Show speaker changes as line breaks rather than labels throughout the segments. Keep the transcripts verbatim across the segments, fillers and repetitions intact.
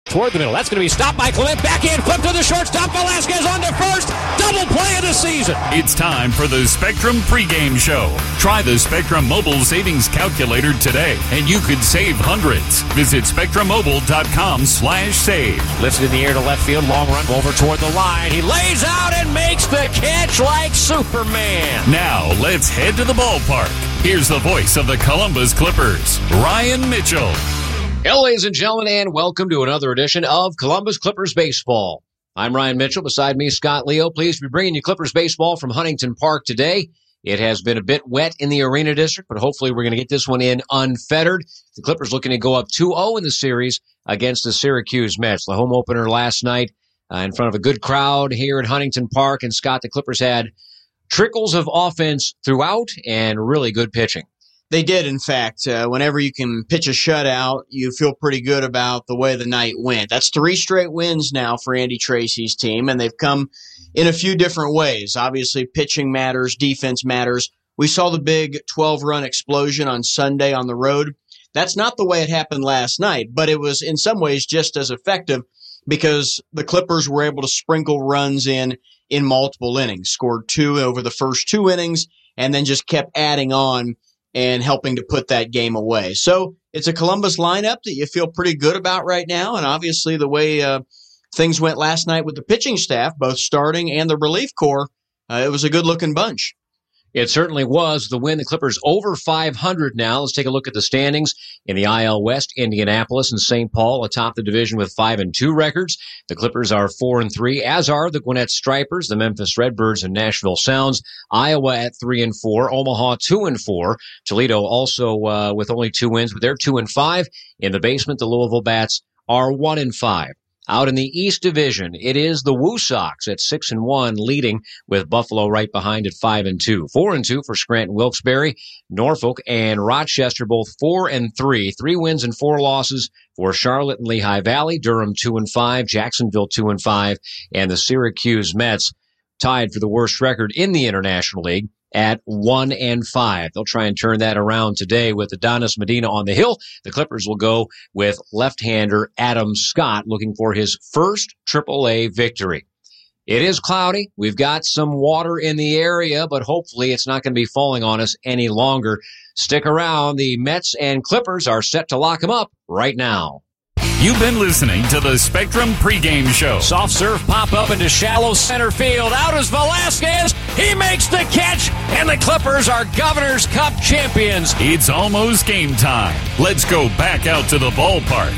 toward the middle. That's going to be stopped by Clement. Backhand flip to the shortstop. Velasquez on to first. Double play of the season.
It's time for the Spectrum pregame show. Try the Spectrum Mobile Savings Calculator today, and you could save hundreds. Visit spectrum mobile dot com slash save.
Lifted in the air to left field. Long run over toward the line. He lays out and makes the catch like Superman.
Now, let's head to the ballpark. Here's the voice of the Columbus Clippers, Ryan Mitchell.
Hello, ladies and gentlemen, and welcome to another edition of Columbus Clippers Baseball. I'm Ryan Mitchell. Beside me, Scott Leo. Pleased to be bringing you Clippers Baseball from Huntington Park today. It has been a bit wet in the Arena District, but hopefully we're going to get this one in unfettered. The Clippers looking to go up two oh in the series against the Syracuse Mets. The home opener last night uh, in front of a good crowd here at Huntington Park. And, Scott, the Clippers had trickles of offense throughout and really good pitching.
They did, in fact. Uh, whenever you can pitch a shutout, you feel pretty good about the way the night went. That's three straight wins now for Andy Tracy's team, and they've come in a few different ways. Obviously, pitching matters, defense matters. We saw the big twelve-run explosion on Sunday on the road. That's not the way it happened last night, but it was in some ways just as effective because the Clippers were able to sprinkle runs in in multiple innings, scored two over the first two innings, and then just kept adding on and helping to put that game away. So it's a Columbus lineup that you feel pretty good about right now, and obviously the way uh, things went last night with the pitching staff, both starting and the relief corps, uh, it was a good-looking bunch.
It certainly was. The win, the Clippers over five hundred now. Let's take a look at the standings in the I L West. Indianapolis and Saint Paul atop the division with five and two records. The Clippers are four and three, as are the Gwinnett Stripers, the Memphis Redbirds, and Nashville Sounds. Iowa at three and four, Omaha two and four. Toledo also uh, with only two wins, but they're two and five. In the basement, the Louisville Bats are one and five. Out in the East Division, it is the Woo Sox at six and one, leading with Buffalo right behind at five and two. Four and two for Scranton Wilkes-Barre, Norfolk, and Rochester, both four and three. Three wins and four losses for Charlotte and Lehigh Valley. Durham two and five, Jacksonville two and five, and the Syracuse Mets tied for the worst record in the International League at one and five. They'll try and turn that around today with Adonis Medina on the hill. The Clippers will go with left-hander Adam Scott looking for his first triple A victory. It is cloudy. We've got some water in the area, but hopefully it's not going to be falling on us any longer. Stick around. The Mets and Clippers are set to lock them up right now.
You've been listening to the Spectrum pregame show.
Soft serve pop up into shallow center field. Out is Velasquez. He makes the catch, and the Clippers are Governor's Cup champions.
It's almost game time. Let's go back out to the ballpark.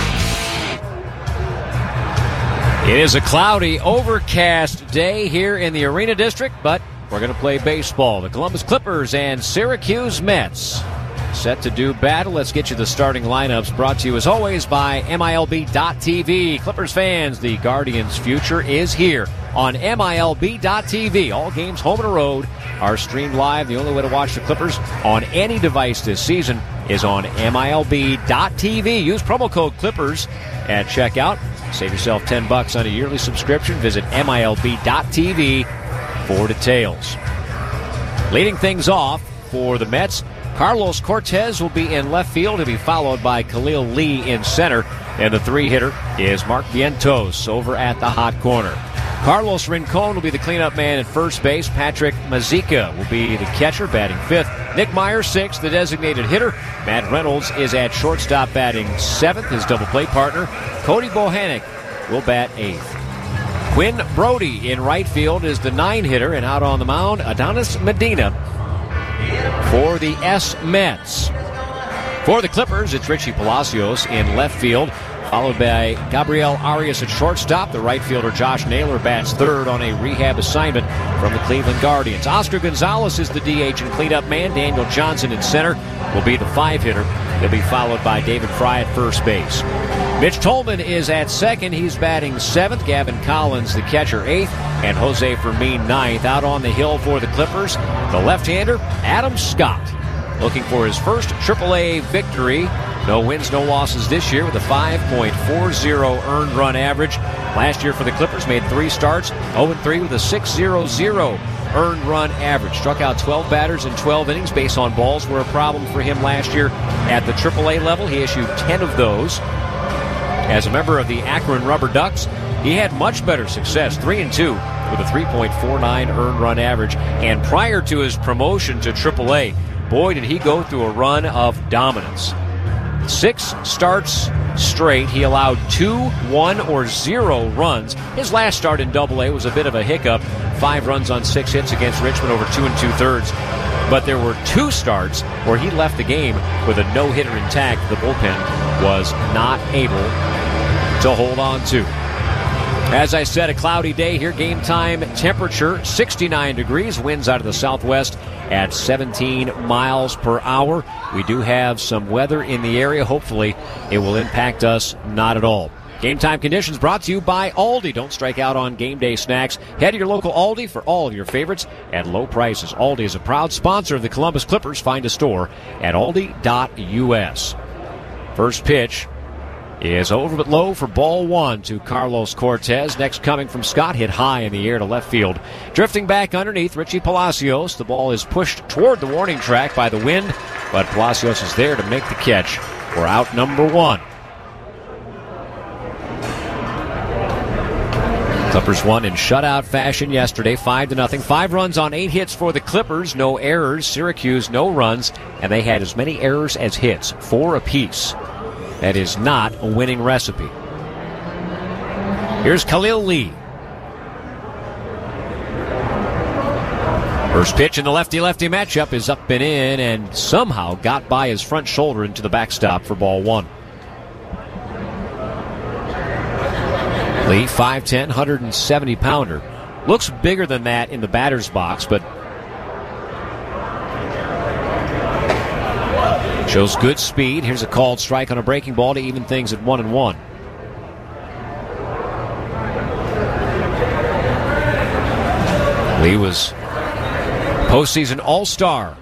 It is a cloudy, overcast day here in the Arena District, but we're going to play baseball. The Columbus Clippers and Syracuse Mets set to do battle. Let's get you the starting lineups, brought to you as always by M I L B dot T V. Clippers fans, the Guardians' future is here on M I L B dot T V. All games home and road are streamed live. The only way to watch the Clippers on any device this season is on M I L B dot T V. Use promo code Clippers at checkout. Save yourself ten bucks on a yearly subscription. Visit M I L B dot T V for details. Leading things off for the Mets, Carlos Cortez will be in left field. He'll be followed by Khalil Lee in center. And the three-hitter is Mark Vientos over at the hot corner. Carlos Rincon will be the cleanup man at first base. Patrick Mazeika will be the catcher, batting fifth. Nick Meyer, sixth, the designated hitter. Matt Reynolds is at shortstop, batting seventh. His double-play partner, Cody Bohannon, will bat eighth. Quinn Brody in right field is the nine-hitter. And out on the mound, Adonis Medina for the S-Mets. For the Clippers, it's Richie Palacios in left field, followed by Gabriel Arias at shortstop. The right fielder Josh Naylor bats third on a rehab assignment from the Cleveland Guardians. Oscar Gonzalez is the D H and cleanup man. Daniel Johnson in center will be the five-hitter. He'll be followed by David Fry at first base. Mitch Tolman is at second. He's batting seventh. Gavin Collins, the catcher, eighth. And Jose Fermin, ninth. Out on the hill for the Clippers, the left-hander, Adam Scott, looking for his first triple A victory. No wins, no losses this year with a five point four oh earned run average. Last year for the Clippers, made three starts, oh and three with a six point oh oh earned run average. Struck out twelve batters in twelve innings. Base on balls were a problem for him last year at the triple A level. He issued ten of those. As a member of the Akron Rubber Ducks, he had much better success, three and two with a three point four nine earned run average. And prior to his promotion to triple A, boy, did he go through a run of dominance. Six starts straight. He allowed two, one, or zero runs. His last start in double A was a bit of a hiccup. Five runs on six hits against Richmond over two and two-thirds. But there were two starts where he left the game with a no-hitter intact. The bullpen was not able to hold on to. As I said, a cloudy day here. Game time temperature sixty-nine degrees. Winds out of the southwest at seventeen miles per hour. We do have some weather in the area. Hopefully it will impact us not at all. Game time conditions brought to you by Aldi. Don't strike out on game day snacks. Head to your local Aldi for all of your favorites at low prices. Aldi is a proud sponsor of the Columbus Clippers. Find a store at aldi dot u s. First pitch is over but low for ball one to Carlos Cortez. Next coming from Scott, hit high in the air to left field. Drifting back underneath, Richie Palacios. The ball is pushed toward the warning track by the wind, but Palacios is there to make the catch for out number one. Clippers won in shutout fashion yesterday, five to nothing. Five runs on eight hits for the Clippers, no errors. Syracuse, no runs, and they had as many errors as hits, four apiece. That is not a winning recipe. Here's Khalil Lee. First pitch in the lefty-lefty matchup is up and in, and somehow got by his front shoulder into the backstop for ball one. Lee, five ten, one hundred seventy pounder. Looks bigger than that in the batter's box, but shows good speed. Here's a called strike on a breaking ball to even things at one and one. Lee was postseason All-Star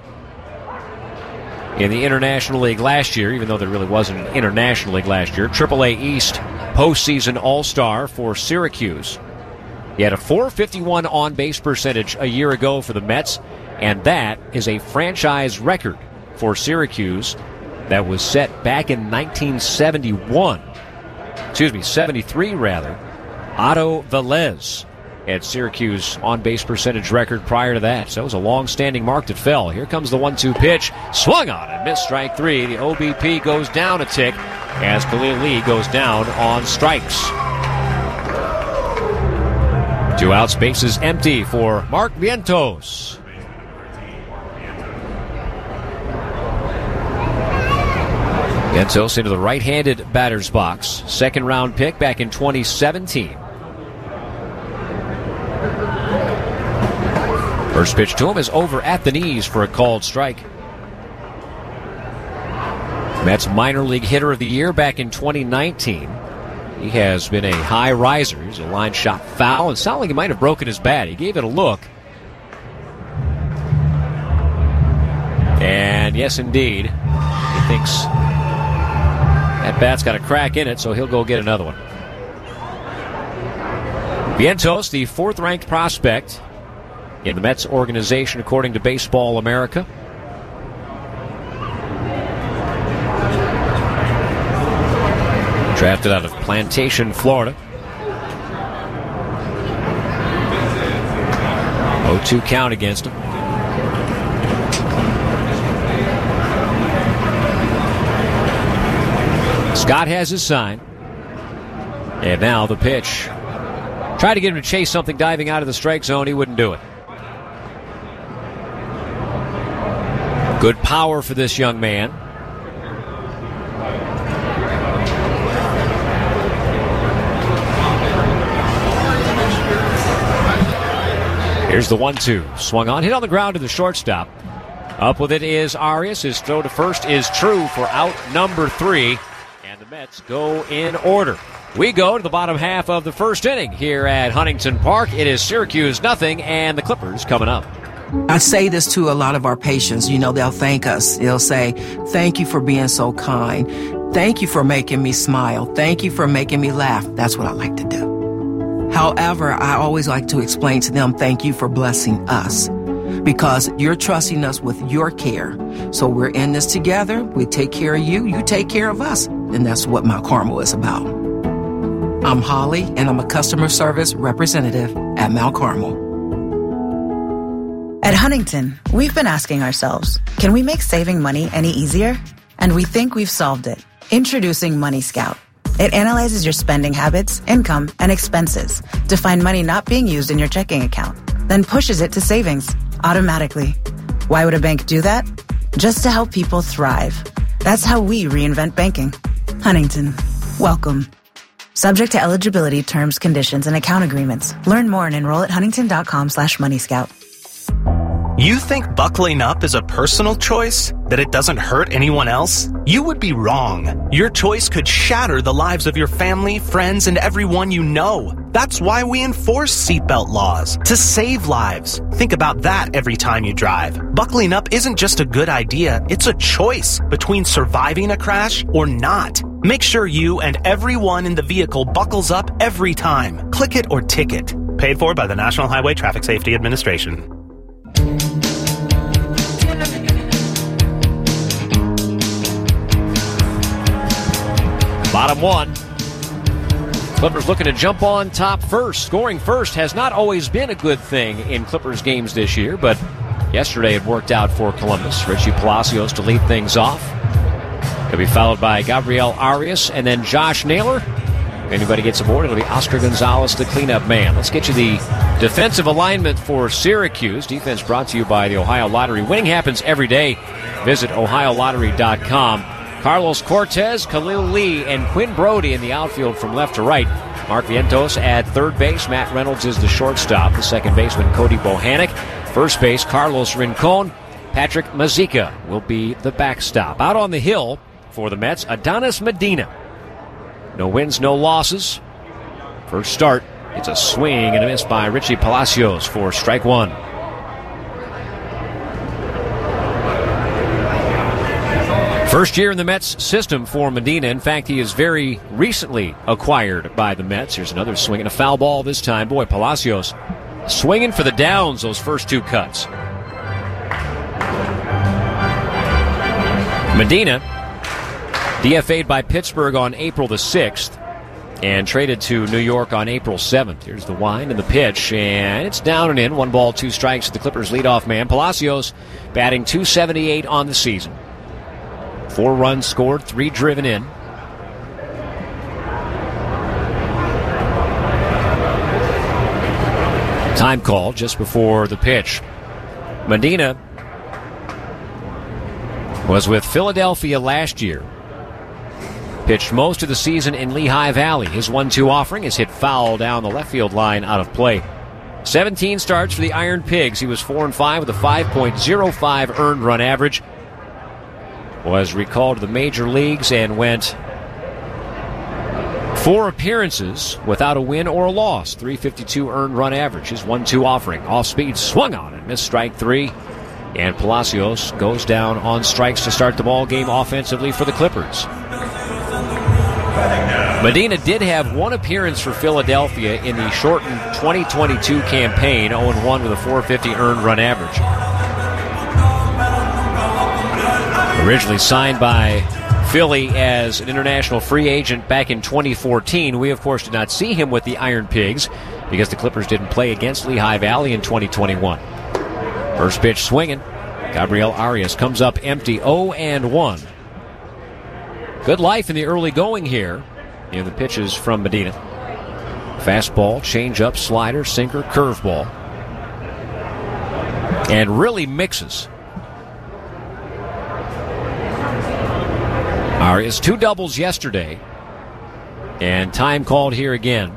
in the International League last year, even though there really wasn't an International League last year. triple A East postseason All-Star for Syracuse. He had a four fifty-one on-base percentage a year ago for the Mets, and that is a franchise record for Syracuse that was set back in nineteen seventy-one. Excuse me, seventy-three rather. Otto Velez had Syracuse on-base percentage record prior to that. So it was a long-standing mark that fell. Here comes the one two pitch. Swung on and missed strike three. The O B P goes down a tick as Khalil Lee goes down on strikes. Two outs, bases empty for Mark Vientos. Vientos into the right-handed batter's box. Second round pick back in twenty seventeen. First pitch to him is over at the knees for a called strike. Mets minor league hitter of the year back in twenty nineteen. He has been a high riser. He's a line shot foul. It sounded like he might have broken his bat. He gave it a look. And yes, indeed, he thinks that bat's got a crack in it, so he'll go get another one. Vientos, the fourth-ranked prospect in the Mets organization, according to Baseball America. Drafted out of Plantation, Florida. oh two count against him. Scott has his sign. And now the pitch. Tried to get him to chase something diving out of the strike zone. He wouldn't do it. Good power for this young man. Here's the one two. Swung on, hit on the ground to the shortstop. Up with it is Arias. His throw to first is true for out number three. And the Mets go in order. We go to the bottom half of the first inning here at Huntington Park. It is Syracuse nothing, and the Clippers coming up.
I say this to a lot of our patients. You know, they'll thank us. They'll say, thank you for being so kind. Thank you for making me smile. Thank you for making me laugh. That's what I like to do. However, I always like to explain to them, thank you for blessing us, because you're trusting us with your care. So we're in this together. We take care of you. You take care of us. And that's what my karma is about. I'm Holly, and I'm a customer service representative at Mount Carmel.
At Huntington, we've been asking ourselves, can we make saving money any easier? And we think we've solved it. Introducing Money Scout. It analyzes your spending habits, income, and expenses to find money not being used in your checking account, then pushes it to savings automatically. Why would a bank do that? Just to help people thrive. That's how we reinvent banking. Huntington, welcome. Subject to eligibility, terms, conditions, and account agreements. Learn more and enroll at huntington.com slash moneyscout.
You think buckling up is a personal choice? That it doesn't hurt anyone else? You would be wrong. Your choice could shatter the lives of your family, friends, and everyone you know. That's why we enforce seatbelt laws, to save lives. Think about that every time you drive. Buckling up isn't just a good idea, it's a choice between surviving a crash or not. Make sure you and everyone in the vehicle buckles up every time. Click it or ticket. Paid for by the National Highway Traffic Safety Administration.
Bottom one. Clippers looking to jump on top first. Scoring first has not always been a good thing in Clippers games this year, but yesterday it worked out for Columbus. Richie Palacios to lead things off. He'll be followed by Gabriel Arias and then Josh Naylor. If anybody gets aboard, it'll be Oscar Gonzalez, the cleanup man. Let's get you the defensive alignment for Syracuse. Defense brought to you by the Ohio Lottery. Winning happens every day. Visit ohio lottery dot com. Carlos Cortez, Khalil Lee, and Quinn Brody in the outfield from left to right. Mark Vientos at third base. Matt Reynolds is the shortstop. The second baseman, Cody Bohannock. First base, Carlos Rincon. Patrick Mazeika will be the backstop. Out on the hill for the Mets, Adonis Medina. No wins, no losses. First start, it's a swing and a miss by Richie Palacios for strike one. First year in the Mets system for Medina. In fact, he is very recently acquired by the Mets. Here's another swing and a foul ball this time. Boy, Palacios swinging for the downs those first two cuts. Medina D F A'd by Pittsburgh on April the sixth and traded to New York on April seventh. Here's the wind and the pitch, and it's down and in. One ball, two strikes to the Clippers' leadoff man. Palacios batting two seventy-eight on the season. Four runs scored, three driven in. Time call just before the pitch. Medina was with Philadelphia last year. Pitched most of the season in Lehigh Valley. His one two offering is hit foul down the left field line out of play. seventeen starts for the Iron Pigs. He was four and five with a five point oh five earned run average. Was recalled to the major leagues and went four appearances without a win or a loss. three fifty-two earned run average. His one two offering. Off speed, swung on and missed strike three. And Palacios goes down on strikes to start the ball game offensively for the Clippers. Medina did have one appearance for Philadelphia in the shortened twenty twenty-two campaign, oh and one with a four fifty earned run average. Originally signed by Philly as an international free agent back in twenty fourteen. We, of course, did not see him with the Iron Pigs because the Clippers didn't play against Lehigh Valley in twenty twenty-one. First pitch swinging. Gabriel Arias comes up empty, oh and one. Good life in the early going here. You know, the pitches from Medina. Fastball, changeup, slider, sinker, curveball. And really mixes. Arias, two doubles yesterday. And time called here again.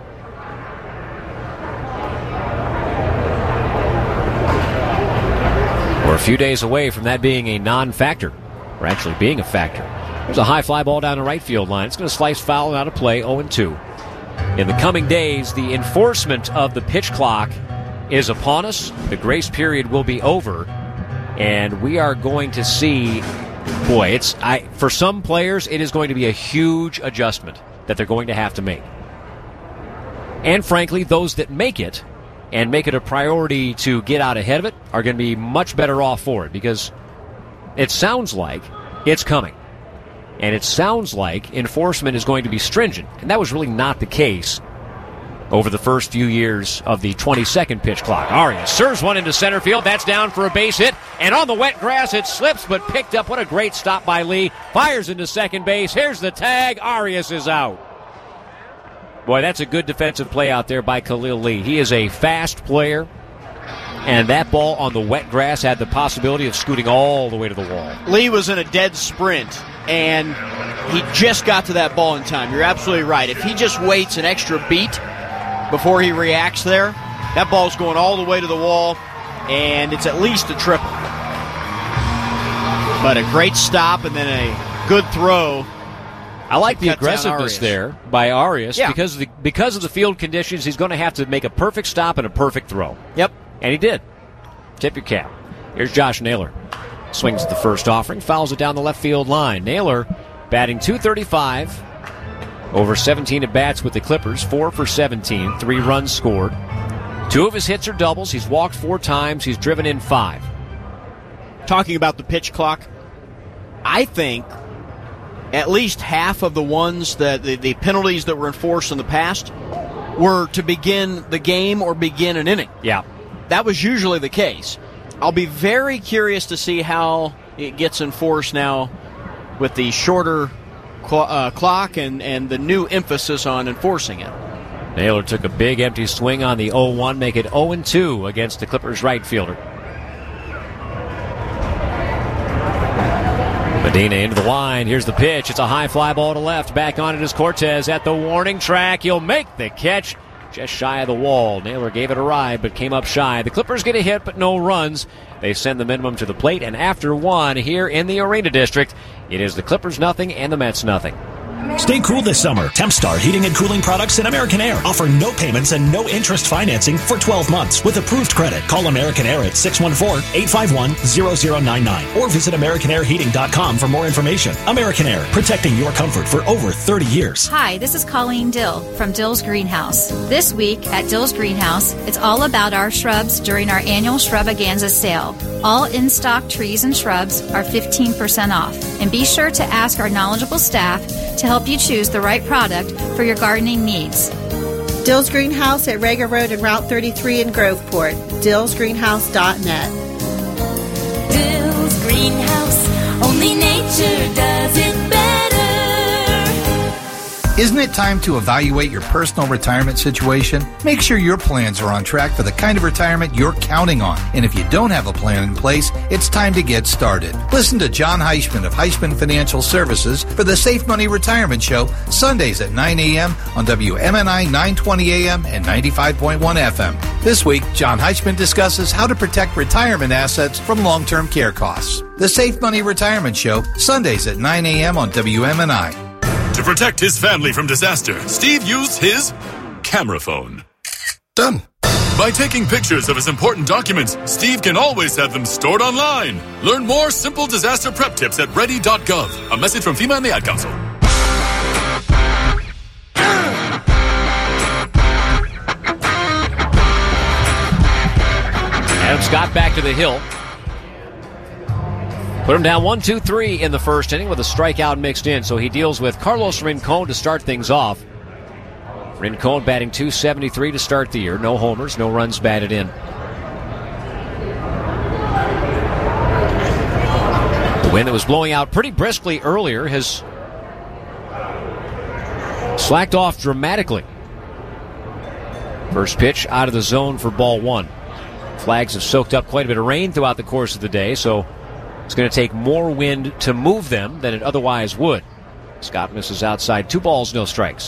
We're a few days away from that being a non-factor, or actually being a factor. There's a high fly ball down the right field line. It's going to slice foul and out of play, oh and two. In the coming days, the enforcement of the pitch clock is upon us. The grace period will be over, and we are going to see, boy, it's I for some players, it is going to be a huge adjustment that they're going to have to make. And frankly, those that make it and make it a priority to get out ahead of it are going to be much better off for it because it sounds like it's coming. and it sounds like enforcement is going to be stringent. And that was really not the case over the first few years of the twenty-second pitch clock. Arias serves one into center field. That's down for a base hit. And on the wet grass, it slips, but picked up. What a great stop by Lee. Fires into second base. Here's the tag. Arias is out. Boy, that's a good defensive play out there by Khalil Lee. He is a fast player. And that ball on the wet grass had the possibility of scooting all the way to the wall.
Lee was in a dead sprint, and he just got to that ball in time. You're absolutely right. If he just waits an extra beat before he reacts there, that ball's going all the way to the wall, and it's at least a triple. But a great stop and then a good throw.
I like the aggressiveness there by Arias yeah. because of the because of the field conditions. He's going to have to make a perfect stop and a perfect throw.
Yep.
And he did. Tip your cap. Here's Josh Naylor. Swings at the first offering, fouls it down the left field line. Naylor batting two thirty-five. Over seventeen at-bats with the Clippers, four for seventeen, three runs scored. Two of his hits are doubles. He's walked four times. He's driven in five.
Talking about the pitch clock, I think at least half of the ones that the, the penalties that were enforced in the past were to begin the game or begin an inning.
Yeah.
That was usually the case. I'll be very curious to see how it gets enforced now with the shorter cl- uh, clock and, and the new emphasis on enforcing it.
Naylor took a big empty swing on the oh one, make it oh and two against the Clippers right fielder. Medina into the line. Here's the pitch. It's a high fly ball to left. Back on it is Cortez at the warning track. He'll make the catch just shy of the wall. Naylor gave it a ride, but came up shy. The Clippers get a hit, but no runs. They send the minimum to the plate, and after one here in the Arena District, it is the Clippers nothing and the Mets nothing.
Stay cool this summer. Tempstar Heating and Cooling Products and American Air offer no payments and no interest financing for twelve months with approved credit. Call American Air at six one four, eight five one, zero zero nine nine or visit american air heating dot com for more information. American Air, protecting your comfort for over thirty years.
Hi, this is Colleen Dill from Dill's Greenhouse. This week at Dill's Greenhouse, it's all about our shrubs during our annual Shrub-A-Ganza sale. All in-stock trees and shrubs are fifteen percent off. And be sure to ask our knowledgeable staff to help you choose the right product for your gardening needs.
Dill's Greenhouse at Rager Road and Route thirty-three in Groveport. dills greenhouse dot net.
Dill's Greenhouse, only nature does it better.
Isn't it time to evaluate your personal retirement situation? Make sure your plans are on track for the kind of retirement you're counting on. And if you don't have a plan in place, it's time to get started. Listen to John Heisman of Heisman Financial Services for the Safe Money Retirement Show, Sundays at nine a.m. on W M N I nine twenty A M and ninety-five point one F M. This week, John Heisman discusses how to protect retirement assets from long-term care costs. The Safe Money Retirement Show, Sundays at nine a.m. on W M N I.
To protect his family from disaster, Steve used his camera phone.
Done.
By taking pictures of his important documents, Steve can always have them stored online. Learn more simple disaster prep tips at ready dot gov. A message from FEMA and the Ad Council.
Adam Scott back to the hill. Put him down one two three in the first inning with a strikeout mixed in, so he deals with Carlos Rincon to start things off. Rincon batting two seventy-three to start the year. No homers, no runs batted in. The wind that was blowing out pretty briskly earlier has slacked off dramatically. First pitch out of the zone for ball one. Flags have soaked up quite a bit of rain throughout the course of the day, so it's going to take more wind to move them than it otherwise would. Scott misses outside. Two balls, no strikes.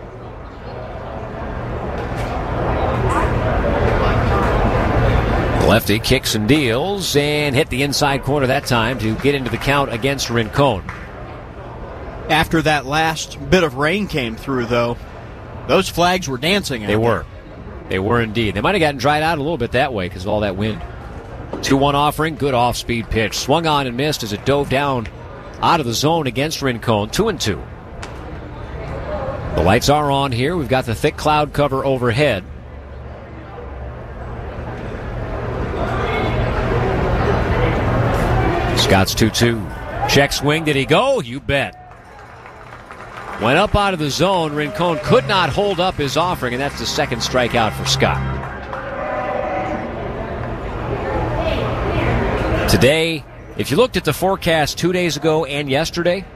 The lefty kicks and deals and hit the inside corner that time to get into the count against Rincon.
After that last bit of rain came through, though, those flags were dancing out
They were.
there.
They were indeed. They might have gotten dried out a little bit that way because of all that wind. two one offering, good off-speed pitch. Swung on and missed as it dove down out of the zone against Rincon. Two and two. The lights are on here. We've got the thick cloud cover overhead. Scott's two two. Check swing. Did he go? You bet. Went up out of the zone. Rincon could not hold up his offering, and that's the second strikeout for Scott. Today, if you looked at the forecast two days ago and yesterday,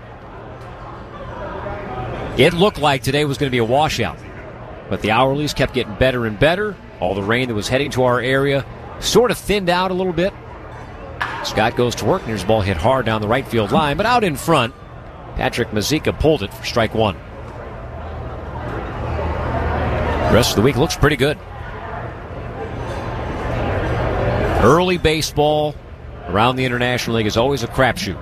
it looked like today was going to be a washout. But the hourlies kept getting better and better. All the rain that was heading to our area sort of thinned out a little bit. Scott goes to work, and his ball hit hard down the right field line, but out in front, Patrick Mazika pulled it for strike one. The rest of the week looks pretty good. Early baseball around the International League is always a crapshoot.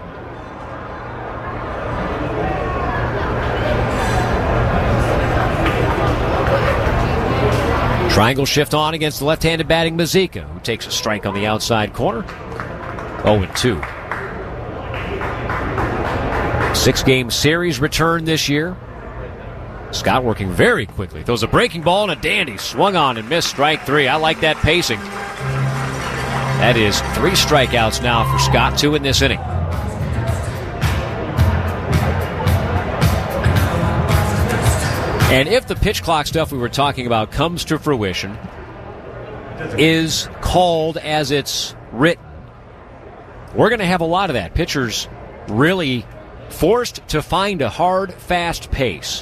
Triangle shift on against the left-handed batting Mazika, who takes a strike on the outside corner. oh and two. Six-game series return this year. Scott working very quickly. Throws a breaking ball and a dandy. Swung on and missed strike three. I like that pacing. That is three strikeouts now for Scott, two in this inning. And if the pitch clock stuff we were talking about comes to fruition, is called as it's written, we're going to have a lot of that. Pitchers really forced to find a hard, fast pace.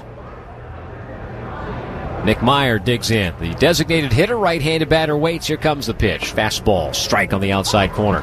Nick Meyer digs in. The designated hitter, right-handed batter, waits. Here comes the pitch. Fastball, strike on the outside corner.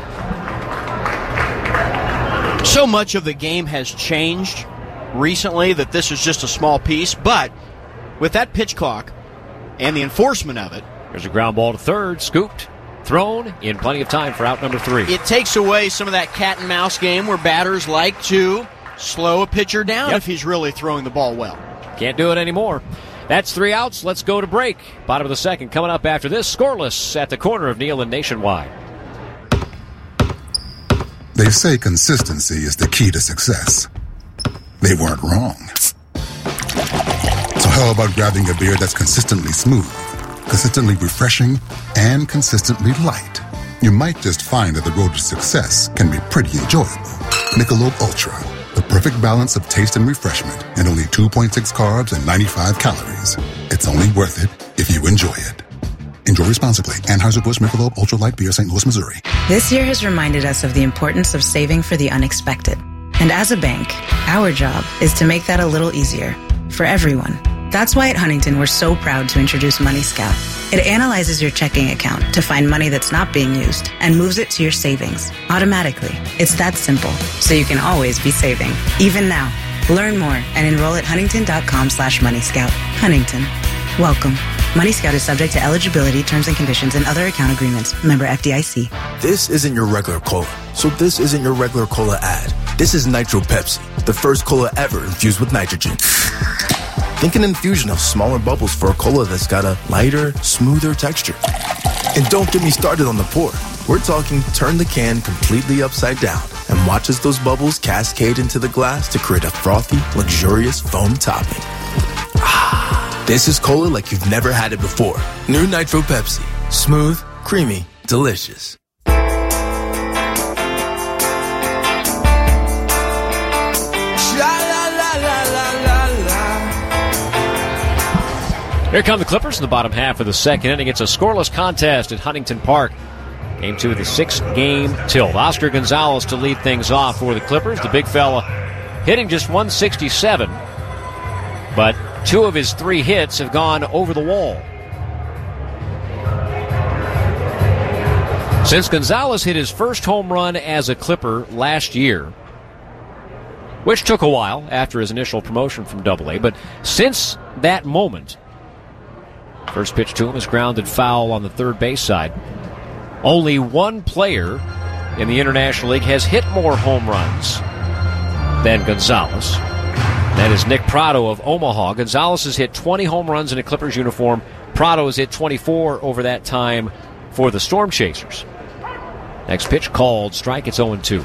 So much of the game has changed recently that this is just a small piece, but with that pitch clock and the enforcement of it,
there's a ground ball to third, scooped, thrown, in plenty of time for out number three.
It takes away some of that cat and mouse game where batters like to slow a pitcher down yep. if he's really throwing the ball well.
Can't do it anymore. That's three outs. Let's go to break. Bottom of the second coming up after this. Scoreless at the corner of Neal and Nationwide.
They say consistency is the key to success. They weren't wrong. So how about grabbing a beer that's consistently smooth, consistently refreshing, and consistently light? You might just find that the road to success can be pretty enjoyable. Michelob Ultra, the perfect balance of taste and refreshment, and only two point six carbs and ninety-five calories. It's only worth it if you enjoy it. Enjoy responsibly. Anheuser-Busch Michelob Ultra Light Beer, Saint Louis, Missouri.
This year has reminded us of the importance of saving for the unexpected. And as a bank, our job is to make that a little easier for everyone. That's why at Huntington, we're so proud to introduce Money Scout. It analyzes your checking account to find money that's not being used and moves it to your savings automatically. It's that simple, so you can always be saving, even now. Learn more and enroll at huntington.com slash Money Scout. Huntington. Welcome. Money Scout is subject to eligibility, terms and conditions, and other account agreements. Member F D I C.
This isn't your regular cola, so this isn't your regular cola ad. This is Nitro Pepsi, the first cola ever infused with nitrogen. Think an infusion of smaller bubbles for a cola that's got a lighter, smoother texture. And don't get me started on the pour. We're talking turn the can completely upside down and watch as those bubbles cascade into the glass to create a frothy, luxurious foam topping. Ah, this is cola like you've never had it before. New Nitro Pepsi. Smooth, creamy, delicious.
Here come the Clippers in the bottom half of the second inning. It's a scoreless contest at Huntington Park. Game two of the six-game tilt. Oscar Gonzalez to lead things off for the Clippers. The big fella hitting just one sixty-seven, but two of his three hits have gone over the wall. Since Gonzalez hit his first home run as a Clipper last year, which took a while after his initial promotion from Double A, but since that moment, first pitch to him is grounded foul on the third base side. Only one player in the International League has hit more home runs than Gonzalez. That is Nick Prado of Omaha. Gonzalez has hit twenty home runs in a Clippers uniform. Prado has hit twenty-four over that time for the Storm Chasers. Next pitch called strike. It's oh and two.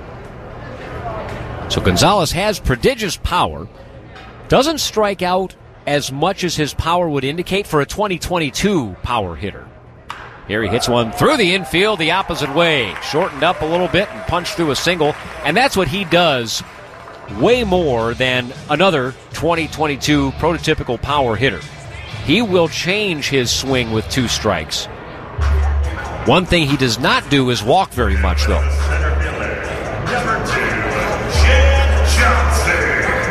So Gonzalez has prodigious power. Doesn't strike out as much as his power would indicate for a twenty twenty-two power hitter. Here he hits one through the infield the opposite way. Shortened up a little bit and punched through a single. And that's what he does way more than another twenty twenty-two prototypical power hitter. He will change his swing with two strikes. One thing he does not do is walk very much, though.
Number two, Jed Johnson.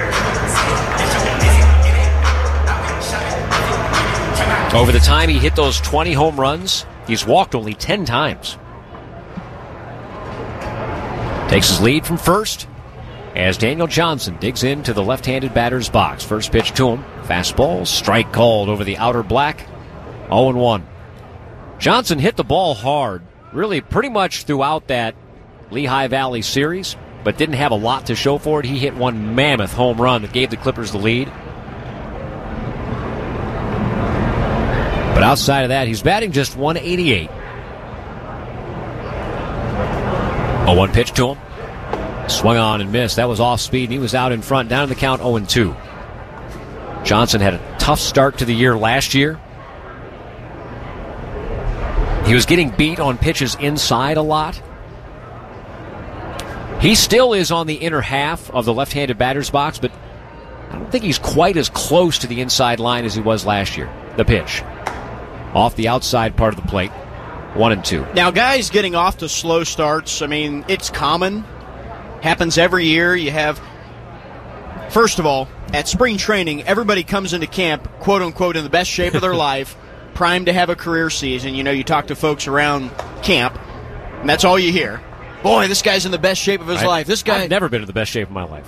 Over the time he hit those twenty home runs, he's walked only ten times. Takes his lead from first as Daniel Johnson digs into the left-handed batter's box. First pitch to him, fastball, strike called over the outer black, oh and one. Johnson hit the ball hard, really pretty much throughout that Lehigh Valley series, but didn't have a lot to show for it. He hit one mammoth home run that gave the Clippers the lead. But outside of that, he's batting just one eighty-eight. oh one pitch to him. Swung on and missed. That was off speed. He was out in front, down in the count oh and two. Johnson had a tough start to the year last year. He was getting beat on pitches inside a lot. He still is on the inner half of the left-handed batter's box, but I don't think he's quite as close to the inside line as he was last year. The pitch. Off the outside part of the plate. One and two.
Now, guys getting off to slow starts, I mean, it's common. Happens every year. You have, first of all, at spring training, everybody comes into camp, quote-unquote, in the best shape of their life, primed to have a career season. You know, you talk to folks around camp, and that's all you hear. Boy, this guy's in the best shape of his
I,
life. This guy.
I've never been in the best shape of my life.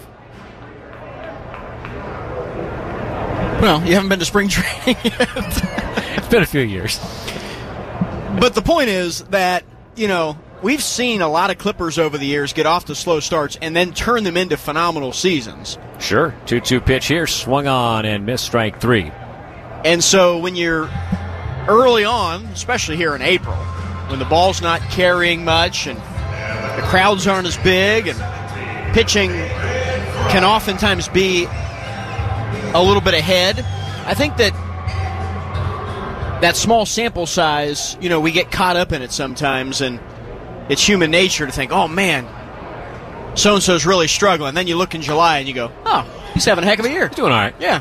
Well, you haven't been to spring training yet.
It's been a few years.
But the point is that, you know, we've seen a lot of Clippers over the years get off to slow starts and then turn them into phenomenal seasons.
Sure. two two pitch here, swung on and missed strike three.
And so when you're early on, especially here in April, when the ball's not carrying much and the crowds aren't as big and pitching can oftentimes be a little bit ahead, I think that that small sample size, you know, we get caught up in it sometimes, and it's human nature to think, oh, man, so-and-so's really struggling. Then you look in July and you go, oh, he's having a heck of a year.
He's doing all right.
Yeah.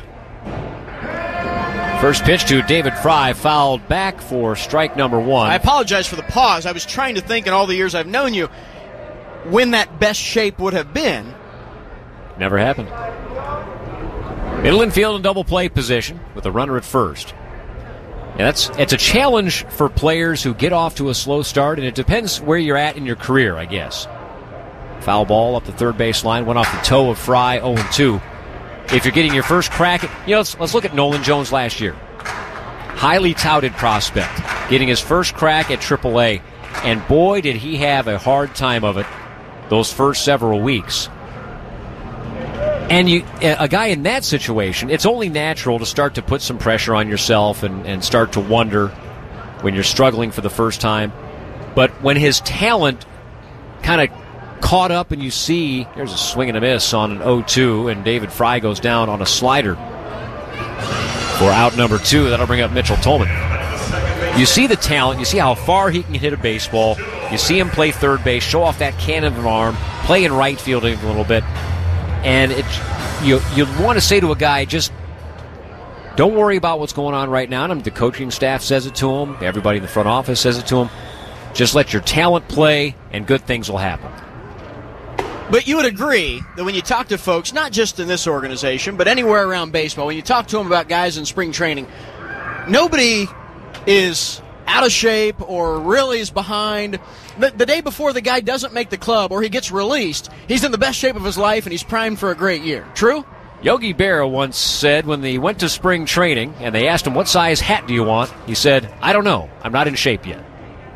First pitch to David Fry, fouled back for strike number one.
I apologize for the pause. I was trying to think in all the years I've known you when that best shape would have been.
Never happened. Middle infield and double play position with a runner at first. And that's it's a challenge for players who get off to a slow start, and it depends where you're at in your career, I guess. Foul ball up the third base line, went off the toe of Fry, oh and two. If you're getting your first crack at, you know, let's, let's look at Nolan Jones last year. Highly touted prospect, getting his first crack at triple A, and boy, did he have a hard time of it those first several weeks. And you, a guy in that situation, it's only natural to start to put some pressure on yourself and, and start to wonder when you're struggling for the first time. But when his talent kind of caught up and you see, there's a swing and a miss on an oh two, and David Fry goes down on a slider for out number two. That'll bring up Mitchell Tolman. You see the talent. You see how far he can hit a baseball. You see him play third base, show off that cannon of an arm, play in right field a little bit. And it, you you want to say to a guy, just don't worry about what's going on right now. And the coaching staff says it to him. Everybody in the front office says it to him. Just let your talent play, and good things will happen.
But you would agree that when you talk to folks, not just in this organization, but anywhere around baseball, when you talk to them about guys in spring training, nobody is out of shape or really is behind. The, the day before the guy doesn't make the club or he gets released, he's in the best shape of his life and he's primed for a great year. True?
Yogi Berra once said when they went to spring training and they asked him, what size hat do you want? He said, I don't know. I'm not in shape yet.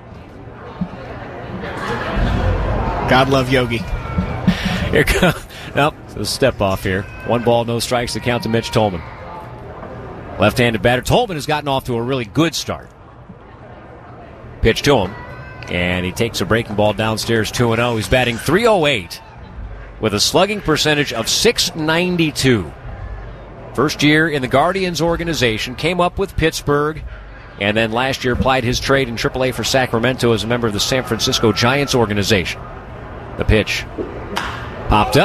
God love Yogi.
Here comes, nope, a step off here. One ball, no strikes to count to Mitch Tolman. Left-handed batter. Tolman has gotten off to a really good start. Pitch to him, and he takes a breaking ball downstairs, two and oh. He's batting three oh eight with a slugging percentage of six ninety-two. First year in the Guardians organization, came up with Pittsburgh, and then last year applied his trade in triple A for Sacramento as a member of the San Francisco Giants organization. The pitch popped up,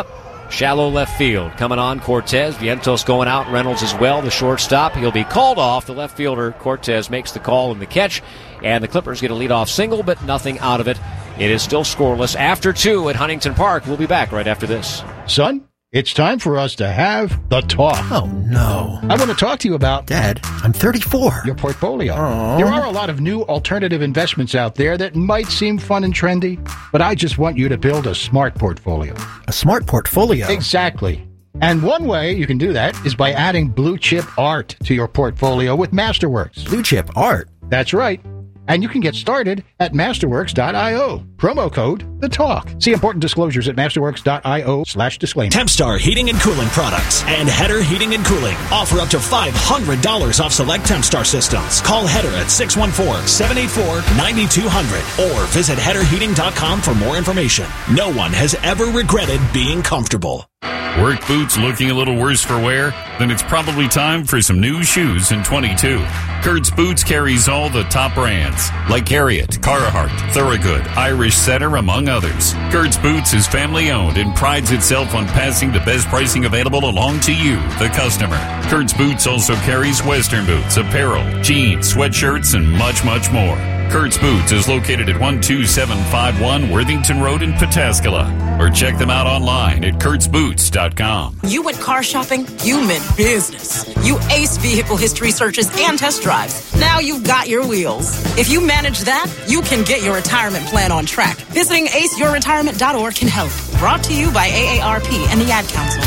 Shallow left field. Coming on, Cortez. Vientos going out. Reynolds as well, the shortstop. He'll be called off. The left fielder, Cortez, makes the call and the catch. And the Clippers get a leadoff single, but nothing out of it. It is still scoreless after two at Huntington Park. We'll be back right after this.
Son, it's time for us to have the talk.
Oh, no.
I want to talk to you about...
Dad, I'm thirty-four.
Your portfolio.
Aww.
There are a lot of new alternative investments out there that might seem fun and trendy, but I just want you to build a smart portfolio.
A smart portfolio?
Exactly. And one way you can do that is by adding blue chip art to your portfolio with Masterworks.
Blue chip art?
That's right. And you can get started at masterworks dot io. Promo code The Talk. See important disclosures at masterworks dot io slash disclaimer.
Tempstar Heating and Cooling Products and Header Heating and Cooling offer up to five hundred dollars off select Tempstar systems. Call Header at six one four, seven eight four, nine two zero zero or visit header heating dot com for more information. No one has ever regretted being comfortable.
Work boots looking a little worse for wear? Then it's probably time for some new shoes in twenty-two. Kurt's Boots carries all the top brands, like Harriet, Carhartt, Thorogood, Irish Setter, among others. Kurt's Boots is family-owned and prides itself on passing the best pricing available along to you, the customer. Kurt's Boots also carries Western boots, apparel, jeans, sweatshirts, and much, much more. Kurt's Boots is located at one two seven five one Worthington Road in Pataskala. Or check them out online at kurtz boots dot com.
You went car shopping, you meant business. You aced vehicle history searches and test drives. Now you've got your wheels. If you manage that, you can get your retirement plan on track. Visiting ace your retirement dot org can help. Brought to you by A A R P and the Ad Council.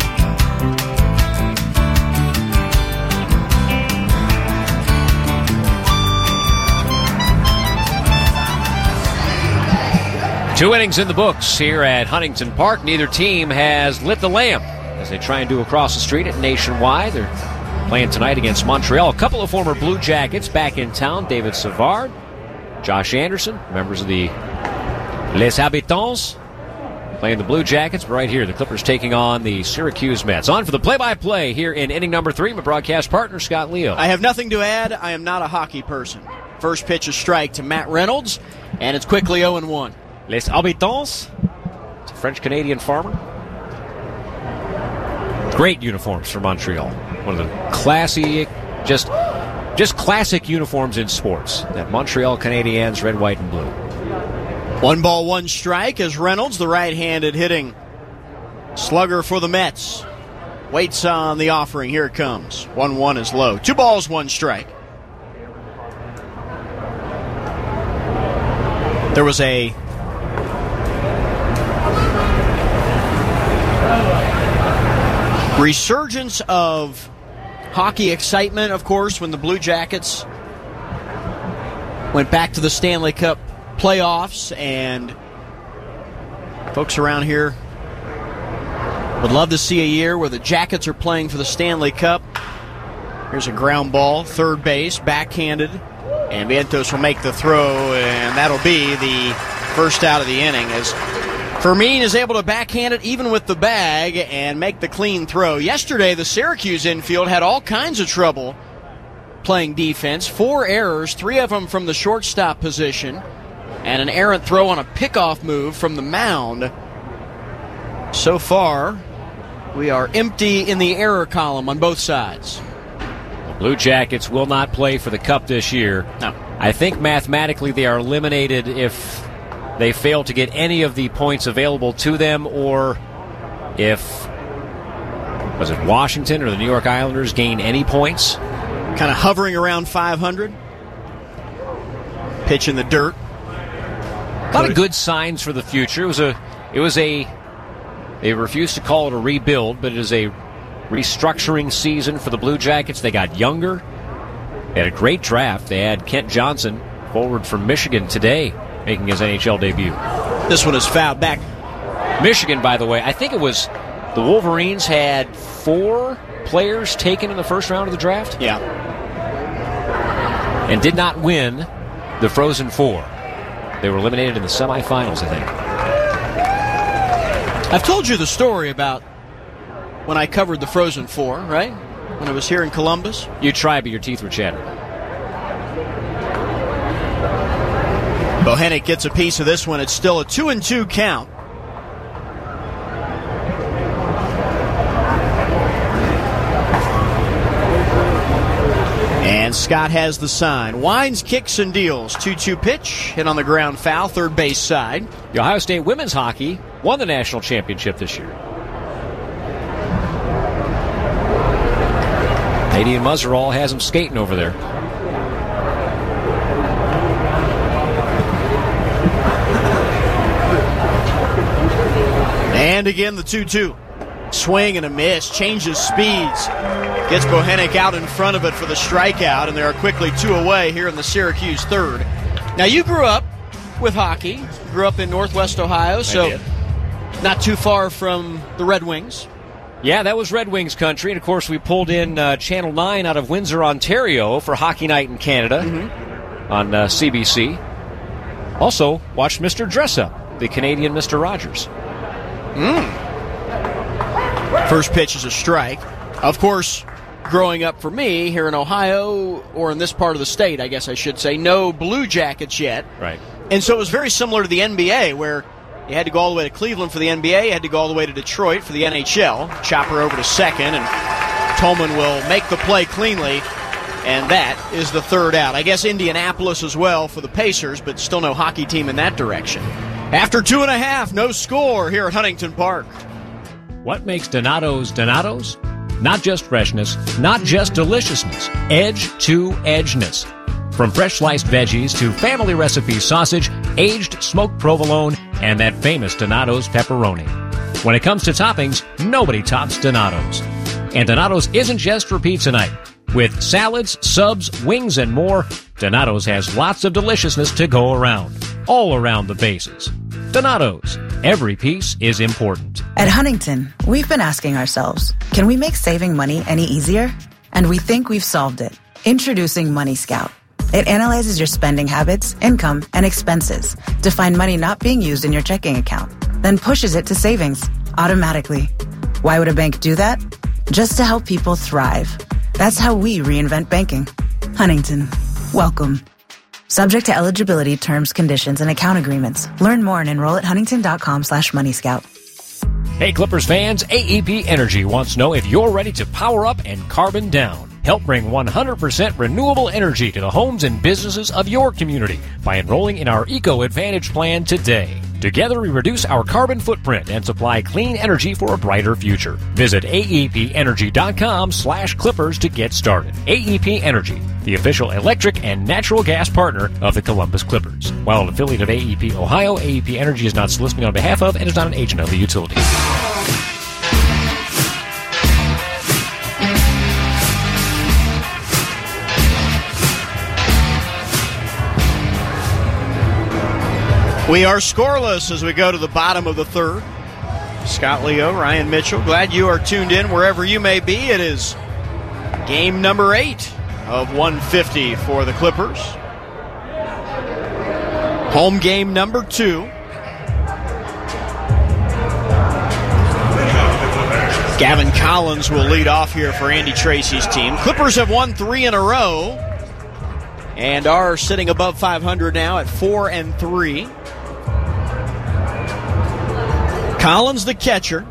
Two innings in the books here at Huntington Park. Neither team has lit the lamp as they try and do across the street at Nationwide. They're playing tonight against Montreal. A couple of former Blue Jackets back in town. David Savard, Josh Anderson, members of the Les Habitants, playing the Blue Jackets. But right here, the Clippers taking on the Syracuse Mets. On for the play-by-play here in inning number three. My broadcast partner, Scott Leo.
I have nothing to add. I am not a hockey person. First pitch, a strike to Matt Reynolds, and it's quickly oh and one.
Les Habitants. It's a French-Canadian farmer. Great uniforms for Montreal. One of the classy, just just classic uniforms in sports. That Montreal Canadiens, red, white, and blue.
One ball, one strike as Reynolds, the right-handed hitting slugger for the Mets, waits on the offering. Here it comes. one one is low. Two balls, one strike. There was a resurgence of hockey excitement, of course, when the Blue Jackets went back to the Stanley Cup playoffs, and folks around here would love to see a year where the Jackets are playing for the Stanley Cup. Here's a ground ball, third base, backhanded, and Vientos will make the throw, and that'll be the first out of the inning as Fermin is able to backhand it even with the bag and make the clean throw. Yesterday, the Syracuse infield had all kinds of trouble playing defense. Four errors, three of them from the shortstop position, and an errant throw on a pickoff move from the mound. So far, we are empty in the error column on both sides.
The Blue Jackets will not play for the Cup this year.
No.
I think mathematically they are eliminated if they fail to get any of the points available to them, or if, was it Washington or the New York Islanders gain any points?
Kind of hovering around five hundred. Pitch in the dirt.
A lot of good signs for the future. It was a, it was a, they refused to call it a rebuild, but it is a restructuring season for the Blue Jackets. They got younger. They had a great draft. They had Kent Johnson, forward from Michigan today, making his N H L debut.
This one is fouled back.
Michigan, by the way, I think it was the Wolverines had four players taken in the first round of the draft.
Yeah.
And did not win the Frozen Four. They were eliminated in the semifinals, I think.
I've told you the story about when I covered the Frozen Four, right? When I was here in Columbus.
You tried, but your teeth were chattering.
Bohannon gets a piece of this one. It's still a two and two count. And Scott has the sign. Wines kicks and deals. two two pitch. Hit on the ground foul. Third base side.
The Ohio State women's hockey won the national championship this year. Nadine Muzzerall has them skating over there.
And again, the two two. Swing and a miss. Changes speeds. Gets Bohenik out in front of it for the strikeout, and there are quickly two away here in the Syracuse third. Now, you grew up with hockey. Grew up in Northwest Ohio, so not too far from the Red Wings.
Yeah, that was Red Wings country. And, of course, we pulled in uh, Channel nine out of Windsor, Ontario for Hockey Night in Canada mm-hmm. on uh, C B C. Also, watched Mister Dressup, the Canadian Mister Rogers.
Mm. First pitch is a strike. Of course, growing up for me here in Ohio, or in this part of the state, I guess I should say, no Blue Jackets yet.
Right.
And so it was very similar to the N B A, where you had to go all the way to Cleveland for the N B A, you had to go all the way to Detroit for the N H L. Chopper over to second, and Tolman will make the play cleanly, and that is the third out. I guess Indianapolis as well for the Pacers, but still no hockey team in that direction. After two and a half, no score here at Huntington Park.
What makes Donato's Donato's? Not just freshness, not just deliciousness, edge to edgeness. From fresh sliced veggies to family recipe sausage, aged smoked provolone, and that famous Donato's pepperoni. When it comes to toppings, nobody tops Donato's. And Donato's isn't just for pizza night. With salads, subs, wings, and more, Donato's has lots of deliciousness to go around. All around the bases. Donato's. Every piece is important.
At Huntington, we've been asking ourselves, can we make saving money any easier? And we think we've solved it. Introducing Money Scout. It analyzes your spending habits, income, and expenses to find money not being used in your checking account, then pushes it to savings automatically. Why would a bank do that? Just to help people thrive. That's how we reinvent banking. Huntington, welcome. Subject to eligibility, terms, conditions, and account agreements. Learn more and enroll at huntington.com slash money scout.
Hey, Clippers fans, A E P Energy wants to know if you're ready to power up and carbon down. Help bring one hundred percent renewable energy to the homes and businesses of your community by enrolling in our Eco Advantage plan today. Together, we reduce our carbon footprint and supply clean energy for a brighter future. Visit aepenergy.com slash clippers to get started. A E P Energy, the official electric and natural gas partner of the Columbus Clippers. While an affiliate of A E P Ohio, A E P Energy is not soliciting on behalf of and is not an agent of the utility.
We are scoreless as we go to the bottom of the third. Scott Leo, Ryan Mitchell, glad you are tuned in wherever you may be. It is game number eight of one fifty for the Clippers. Home game number two. Gavin Collins will lead off here for Andy Tracy's team. Clippers have won three in a row and are sitting above five hundred now at four and three. Collins, the catcher.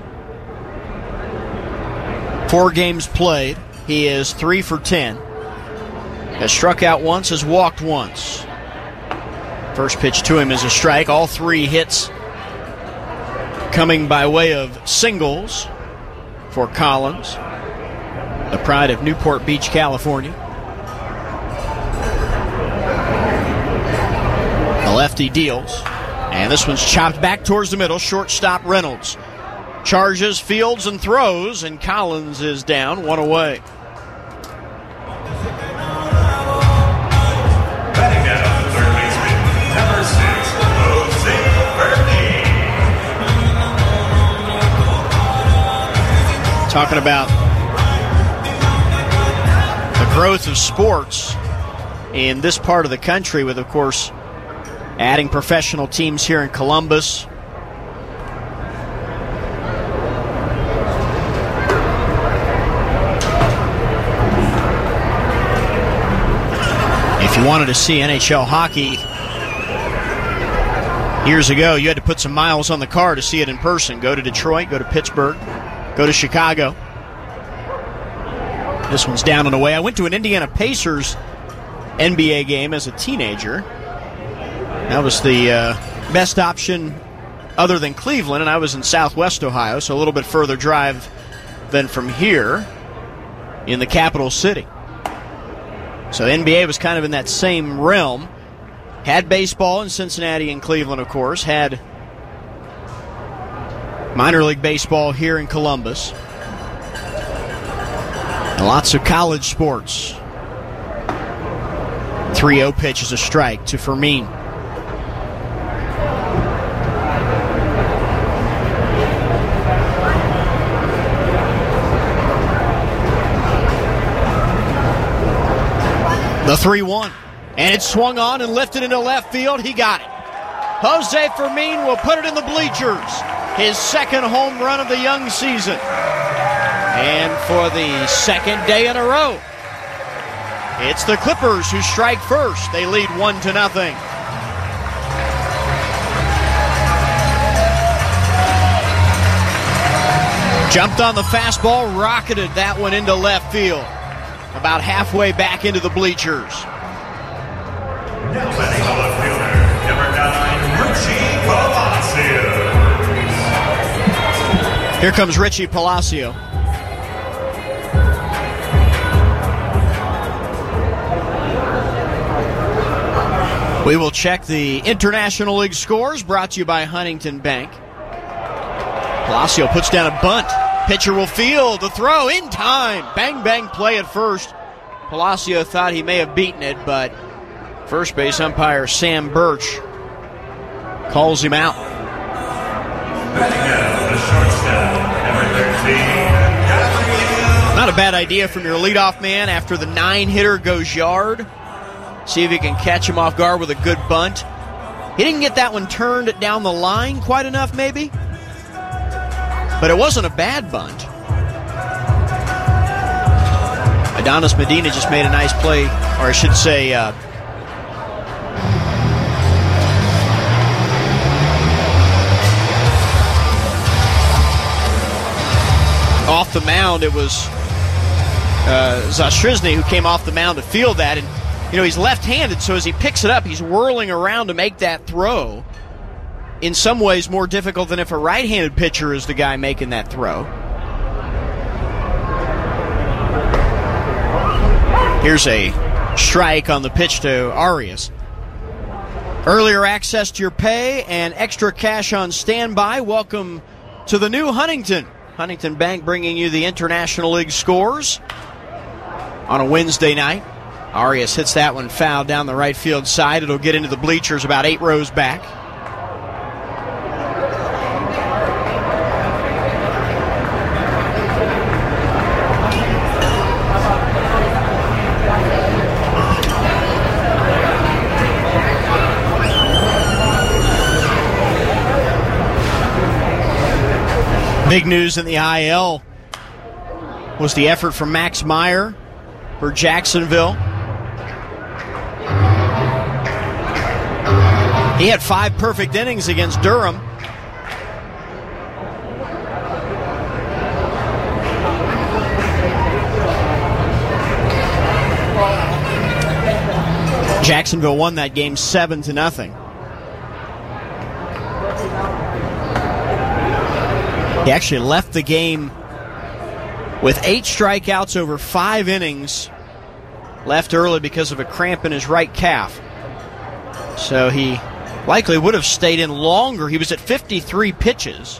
Four games played. He is three for ten. Has struck out once, has walked once. First pitch to him is a strike. All three hits coming by way of singles for Collins, the pride of Newport Beach, California. The lefty deals. And this one's chopped back towards the middle. Shortstop Reynolds charges, fields, and throws, and Collins is down, one away.
Batting down, third baseman, number six, Jose Verde.
Talking about the growth of sports in this part of the country with, of course, adding professional teams here in Columbus. If you wanted to see N H L hockey years ago, you had to put some miles on the car to see it in person. Go to Detroit, go to Pittsburgh, go to Chicago. This one's down and away. I went to an Indiana Pacers N B A game as a teenager. That was the uh, best option other than Cleveland, and I was in Southwest Ohio, so a little bit further drive than from here in the capital city. So N B A was kind of in that same realm. Had baseball in Cincinnati and Cleveland, of course. Had minor league baseball here in Columbus. And lots of college sports. three oh pitch is a strike to Fermin. The three one. And it's swung on and lifted into left field. He got it. Jose Fermin will put it in the bleachers. His second home run of the young season. And for the second day in a row, it's the Clippers who strike first. They lead one to nothing. Jumped on the fastball, rocketed that one into left field. About halfway back into the bleachers.
Now batting on the fielder, number nine, Richie Palacio.
Here comes Richie Palacio. We will check the International League scores, brought to you by Huntington Bank. Palacio puts down a bunt. Pitcher will field the throw in time. Bang, bang play at first. Palacio thought he may have beaten it, but first base umpire Sam Birch calls him out. Not a bad idea from your leadoff man after the nine-hitter goes yard. See if you can catch him off guard with a good bunt. He didn't get that one turned down the line quite enough, maybe. But it wasn't a bad bunt. Adonis Medina just made a nice play, or I should say, uh, off the mound. It was uh, Zastryzny who came off the mound to field that, and you know he's left-handed, so as he picks it up, he's whirling around to make that throw. In some ways more difficult than if a right-handed pitcher is the guy making that throw. Here's a strike on the pitch to Arias. Earlier access to your pay and extra cash on standby. Welcome to the new Huntington. Huntington Bank bringing you the International League scores on a Wednesday night. Arias hits that one foul down the right field side. It'll get into the bleachers about eight rows back. Big news in the I L was the effort from Max Meyer for Jacksonville. He had five perfect innings against Durham. Jacksonville won that game seven to nothing. He actually left the game with eight strikeouts over five innings. Left early because of a cramp in his right calf. So he likely would have stayed in longer. He was at fifty-three pitches.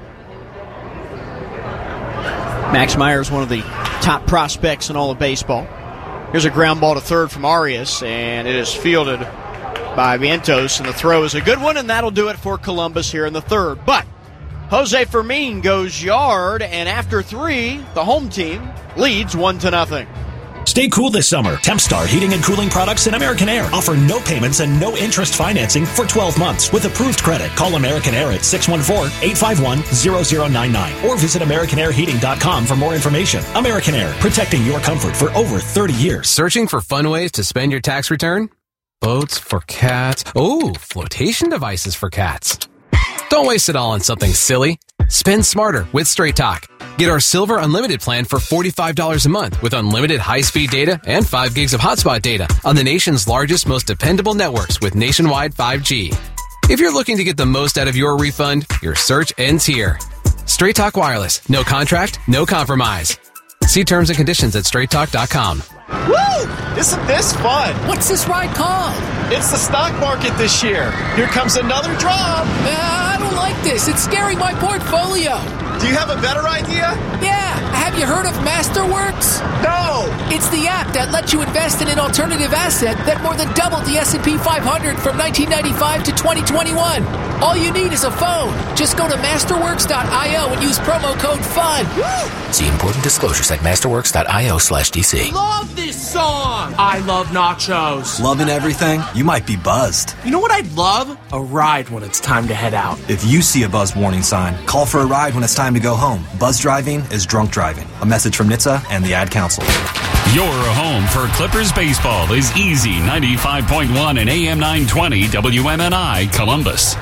Max Meyer is one of the top prospects in all of baseball. Here's a ground ball to third from Arias, and it is fielded by Vientos, and the throw is a good one, and that'll do it for Columbus here in the third. But Jose Fermin goes yard, and after three, the home team leads one to nothing.
Stay cool this summer. Tempstar Heating and Cooling Products and American Air offer no payments and no interest financing for twelve months with approved credit. Call American Air at six one four, eight five one, zero zero nine nine or visit american air heating dot com for more information. American Air, protecting your comfort for over thirty years.
Searching for fun ways to spend your tax return? Boats for cats. Oh, flotation devices for cats. Don't waste it all on something silly. Spend smarter with Straight Talk. Get our Silver Unlimited plan for forty-five dollars a month with unlimited high-speed data and five gigs of hotspot data on the nation's largest, most dependable networks with nationwide five G. If you're looking to get the most out of your refund, your search ends here. Straight Talk Wireless. No contract, no compromise. See terms and conditions at straight talk dot com.
Woo! Isn't this fun?
What's this ride called?
It's the stock market this year. Here comes another drop.
Uh, I don't like this. It's scaring my portfolio.
Do you have a better idea?
Yeah. Have you heard of Masterworks?
No.
It's the app that lets you invest in an alternative asset that more than doubled the S and P five hundred from nineteen ninety-five to twenty twenty-one. All you need is a phone. Just go to masterworks dot io and use promo code FUN.
Woo! See important disclosures at masterworks dot io slash D C.
Love this song. I love nachos.
Loving everything? You might be buzzed.
You know what I'd love? A ride when it's time to head out.
If you see a buzz warning sign, call for a ride when it's time to go home. Buzz driving is drunk driving. A message from N H T S A and the Ad Council.
Your home for Clippers baseball is Easy ninety-five point one and A M nine twenty W M N I Columbus.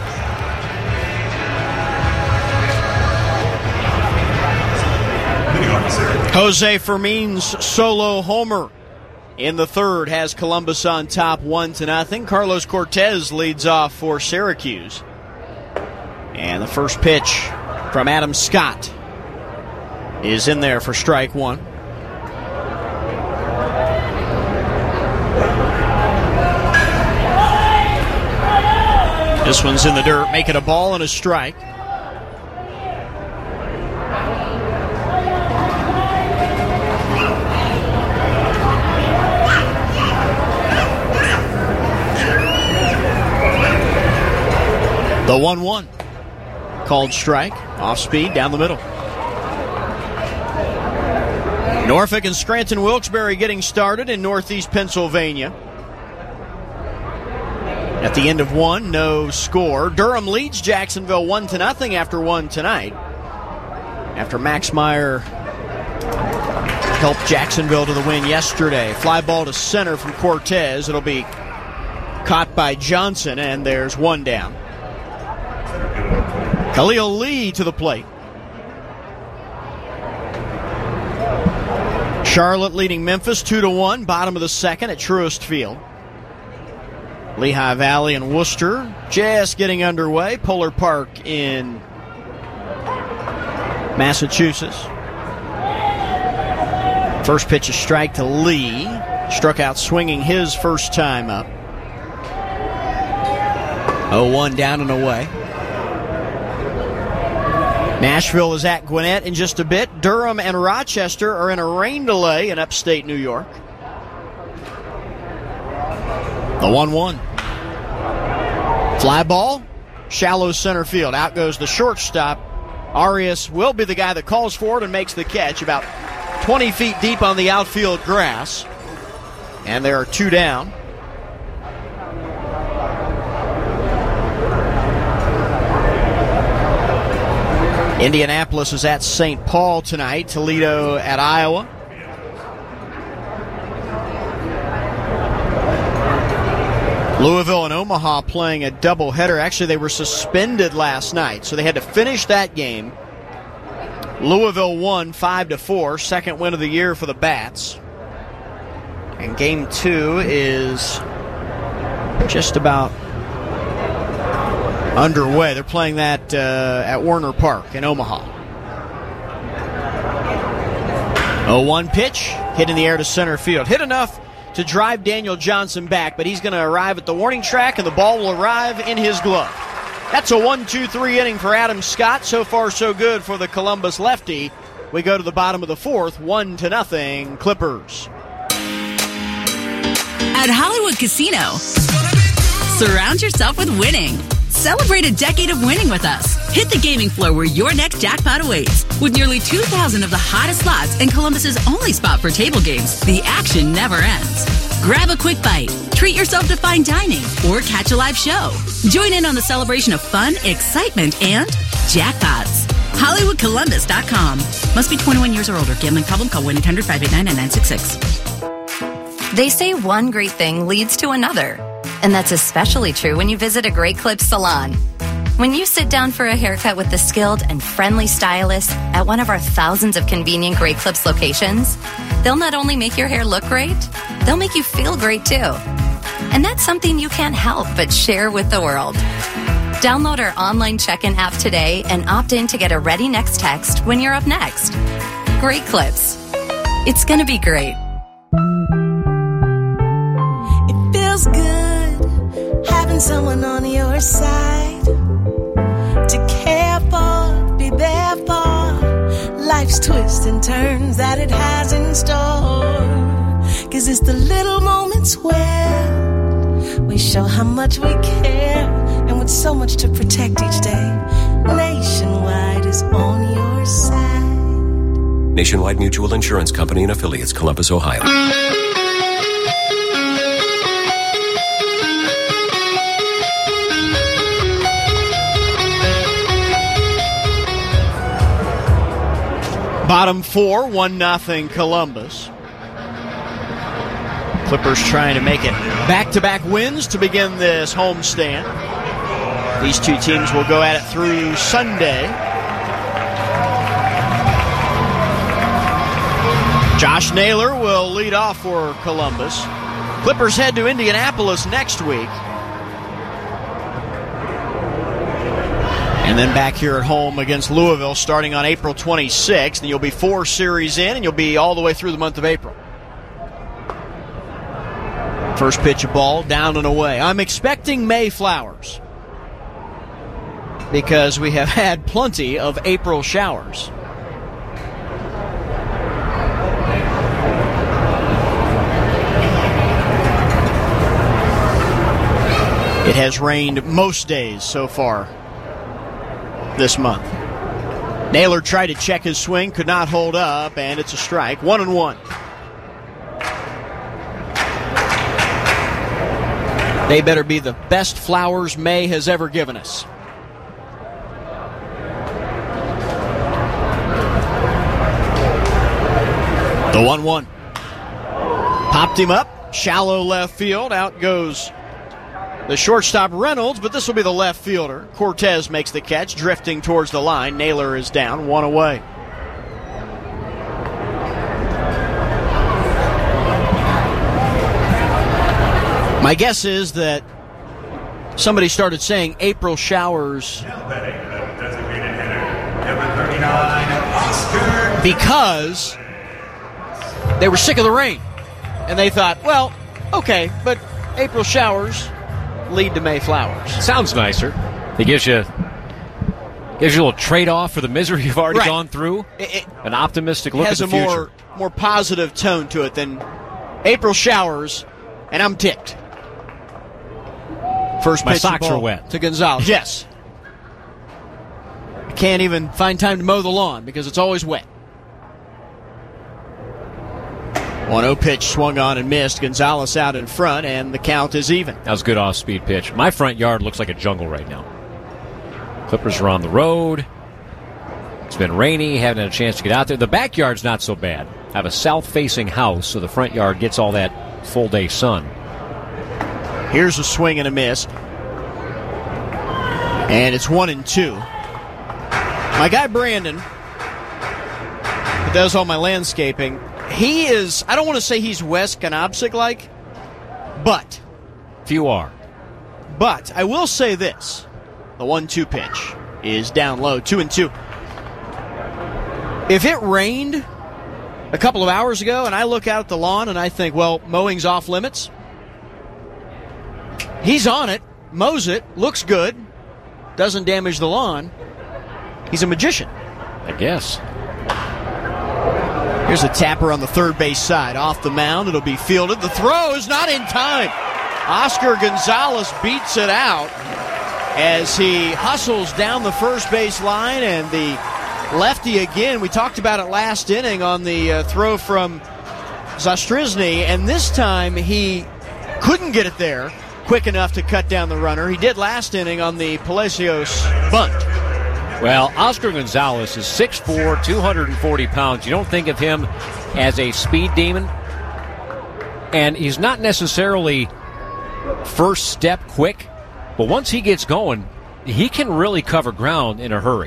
Jose Fermin's solo homer in the third has Columbus on top one to nothing. Carlos Cortez leads off for Syracuse. And the first pitch from Adam Scott is in there for strike one. This one's in the dirt, make it a ball and a strike. The one one. Called strike. Off speed, down the middle. Norfolk and Scranton Wilkes-Barre getting started in Northeast Pennsylvania. At the end of one, no score. Durham leads Jacksonville one to nothing after one tonight. After Max Meyer helped Jacksonville to the win yesterday. Fly ball to center from Cortez. It'll be caught by Johnson, and there's one down. Khalil Lee to the plate. Charlotte leading Memphis two to one, bottom of the second at Truist Field. Lehigh Valley and Worcester just getting underway. Polar Park in Massachusetts. First pitch a strike to Lee. Struck out swinging his first time up. oh one down and away. Nashville is at Gwinnett in just a bit. Durham and Rochester are in a rain delay in upstate New York. The one one. Fly ball, shallow center field. Out goes the shortstop. Arias will be the guy that calls for it and makes the catch about twenty feet deep on the outfield grass. And there are two down. Indianapolis is at Saint Paul tonight. Toledo at Iowa. Louisville and Omaha playing a doubleheader. Actually, they were suspended last night, so they had to finish that game. Louisville won five to four, second win of the year for the Bats. And game two is just about underway. They're playing that uh, at Warner Park in Omaha. oh one pitch, hit in the air to center field. Hit enough to drive Daniel Johnson back, but he's going to arrive at the warning track, and the ball will arrive in his glove. That's a one two three inning for Adam Scott. So far, so good for the Columbus lefty. We go to the bottom of the fourth, one to nothing, Clippers.
At Hollywood Casino, surround yourself with winning. Celebrate a decade of winning with us. Hit the gaming floor where your next jackpot awaits. With nearly two thousand of the hottest slots and Columbus's only spot for table games, the action never ends. Grab a quick bite, treat yourself to fine dining, or catch a live show. Join in on the celebration of fun, excitement, and jackpots. Hollywood Columbus dot com. Must be twenty-one years or older. Gambling problem? Call one eight hundred five eight nine nine nine six six.
They say one great thing leads to another. And that's especially true when you visit a Great Clips salon. When you sit down for a haircut with the skilled and friendly stylist at one of our thousands of convenient Great Clips locations, they'll not only make your hair look great, they'll make you feel great too. And that's something you can't help but share with the world. Download our online check-in app today and opt in to get a Ready Next text when you're up next. Great Clips. It's going to be great.
It feels good having someone on your side to care for, be there for life's twists and turns that it has in store. 'Cause it's the little moments where we show how much we care, and with so much to protect each day, Nationwide is on your side.
Nationwide Mutual Insurance Company and affiliates, Columbus, Ohio.
Bottom four, one nothing Columbus. Clippers trying to make it back-to-back wins to begin this homestand. These two teams will go at it through Sunday. Josh Naylor will lead off for Columbus. Clippers head to Indianapolis next week. And then back here at home against Louisville starting on April twenty-sixth. And you'll be four series in, and you'll be all the way through the month of April. First pitch of ball, down and away. I'm expecting May flowers because we have had plenty of April showers. It has rained most days so far this month. Naylor tried to check his swing, could not hold up, and it's a strike. One and one. They better be the best flowers May has ever given us. The one one. Popped him up, shallow left field. Out goes the shortstop Reynolds, but this will be the left fielder. Cortez makes the catch, drifting towards the line. Naylor is down, one away. My guess is that somebody started saying April showers because they were sick of the rain. And they thought, well, okay, but April showers lead to May flowers.
Sounds nicer. It gives you gives you a little trade-off for the misery you've already
right.
gone through.
It, it
An optimistic look at the
future. It has
future.
a more, more positive tone to it than April showers, and I'm ticked. First
My
pitch
socks
ball
are wet.
to Gonzalez. Yes. I can't even find time to mow the lawn because it's always wet. one oh pitch swung on and missed. Gonzalez out in front, and the count is even.
That was a good off-speed pitch. My front yard looks like a jungle right now. Clippers are on the road. It's been rainy, haven't had a chance to get out there. The backyard's not so bad. I have a south-facing house, so the front yard gets all that full-day sun.
Here's a swing and a miss. And it's one and two. My guy Brandon, who does all my landscaping, he is, I don't want to say he's Wes Konopsik-like, but.
Few are.
But I will say this. The one two pitch is down low, two and two. If it rained a couple of hours ago and I look out at the lawn and I think, well, mowing's off limits, he's on it, mows it, looks good, doesn't damage the lawn. He's a magician.
I guess.
Here's a tapper on the third base side. Off the mound, it'll be fielded. The throw is not in time. Oscar Gonzalez beats it out as he hustles down the first base line, and the lefty again. We talked about it last inning on the uh, throw from Zastryzny, and this time he couldn't get it there quick enough to cut down the runner. He did last inning on the Palacios bunt.
Well, Oscar Gonzalez is six foot four, two hundred forty pounds. You don't think of him as a speed demon, and he's not necessarily first step quick, but once he gets going, he can really cover ground in a hurry.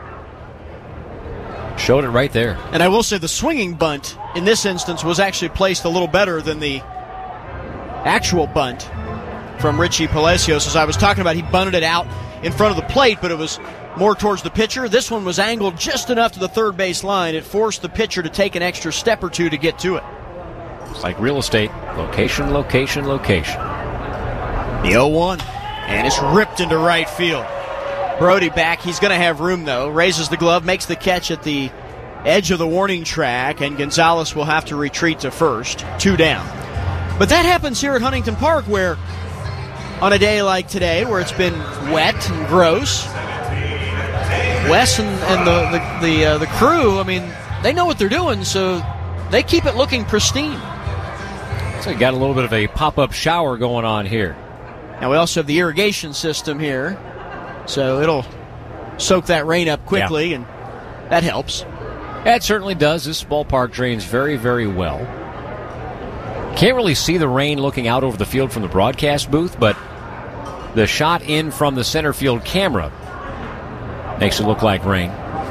Showed it right there.
And I will say the swinging bunt in this instance was actually placed a little better than the actual bunt from Richie Palacios. As I was talking about, he bunted it out in front of the plate, but it was more towards the pitcher. This one was angled just enough to the third base line. It forced the pitcher to take an extra step or two to get to it.
It's like real estate. Location, location, location.
The oh one. And it's ripped into right field. Brody back. He's going to have room, though. Raises the glove, makes the catch at the edge of the warning track, and Gonzalez will have to retreat to first. Two down. But that happens here at Huntington Park, where on a day like today, where it's been wet and gross, Wes and, and the the the, uh, the crew, I mean, they know what they're doing, so they keep it looking pristine.
So you got a little bit of a pop-up shower going on here.
Now we also have the irrigation system here, so it'll soak that rain up quickly, yeah. and that helps.
That certainly does. This ballpark drains very, very well. Can't really see the rain looking out over the field from the broadcast booth, but the shot in from the center field camera makes it look like rain.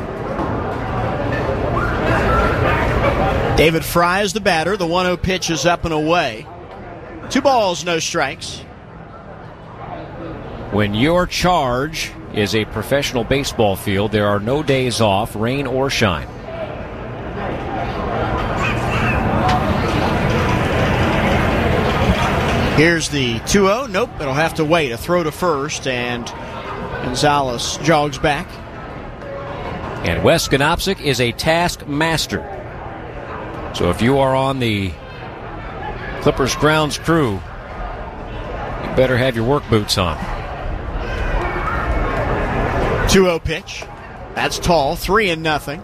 David Fry is the batter. The one oh pitch is up and away. Two balls, no strikes.
When your charge is a professional baseball field, there are no days off, rain or shine.
Here's the two oh. Nope, it'll have to wait. A throw to first, and Gonzalez jogs back.
And Wes Ganopsic is a taskmaster. So if you are on the Clippers grounds crew, you better have your work boots on.
two oh pitch. That's tall. Three and nothing.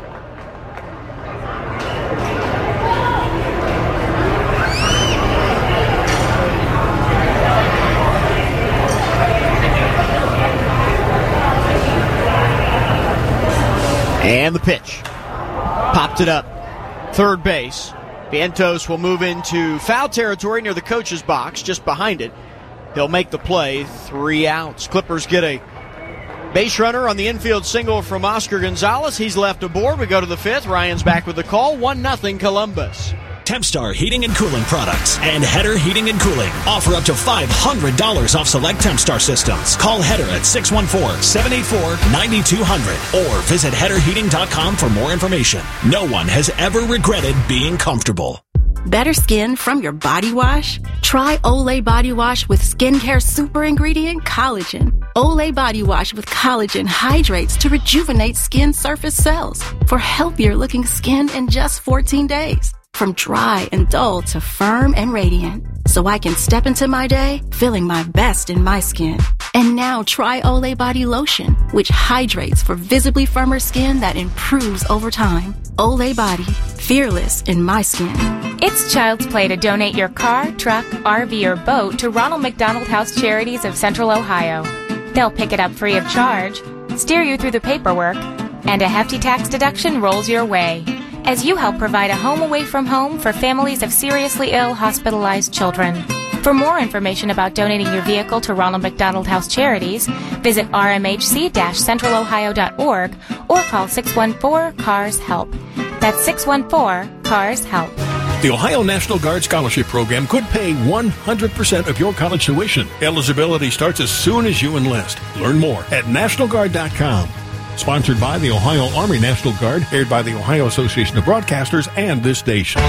And the pitch. Popped it up. Third base. Vientos will move into foul territory near the coach's box, just behind it. He'll make the play. Three outs. Clippers get a base runner on the infield single from Oscar Gonzalez. He's left aboard. We go to the fifth. Ryan's back with the call. one nothing Columbus.
Tempstar Heating and Cooling products and Header Heating and Cooling offer up to five hundred dollars off select Tempstar systems. Call Header at six one four, seven eight four, nine two zero zero or visit header heating dot com for more information. No one has ever regretted being comfortable.
Better skin from your body wash? Try Olay Body Wash with skincare super ingredient collagen. Olay Body Wash with collagen hydrates to rejuvenate skin surface cells for healthier looking skin in just fourteen days. From dry and dull to firm and radiant. So I can step into my day feeling my best in my skin. And now try Olay Body Lotion, which hydrates for visibly firmer skin that improves over time. Olay Body, fearless in my skin.
It's child's play to donate your car, truck, R V, or boat to Ronald McDonald House Charities of Central Ohio. They'll pick it up free of charge, steer you through the paperwork, and a hefty tax deduction rolls your way as you help provide a home away from home for families of seriously ill, hospitalized children. For more information about donating your vehicle to Ronald McDonald House Charities, visit r m h c dash central ohio dot org or call six one four, C A R S HELP. That's six one four, C A R S HELP.
The Ohio National Guard Scholarship Program could pay one hundred percent of your college tuition. Eligibility starts as soon as you enlist. Learn more at national guard dot com. Sponsored by the Ohio Army National Guard, aired by the Ohio Association of Broadcasters and this station.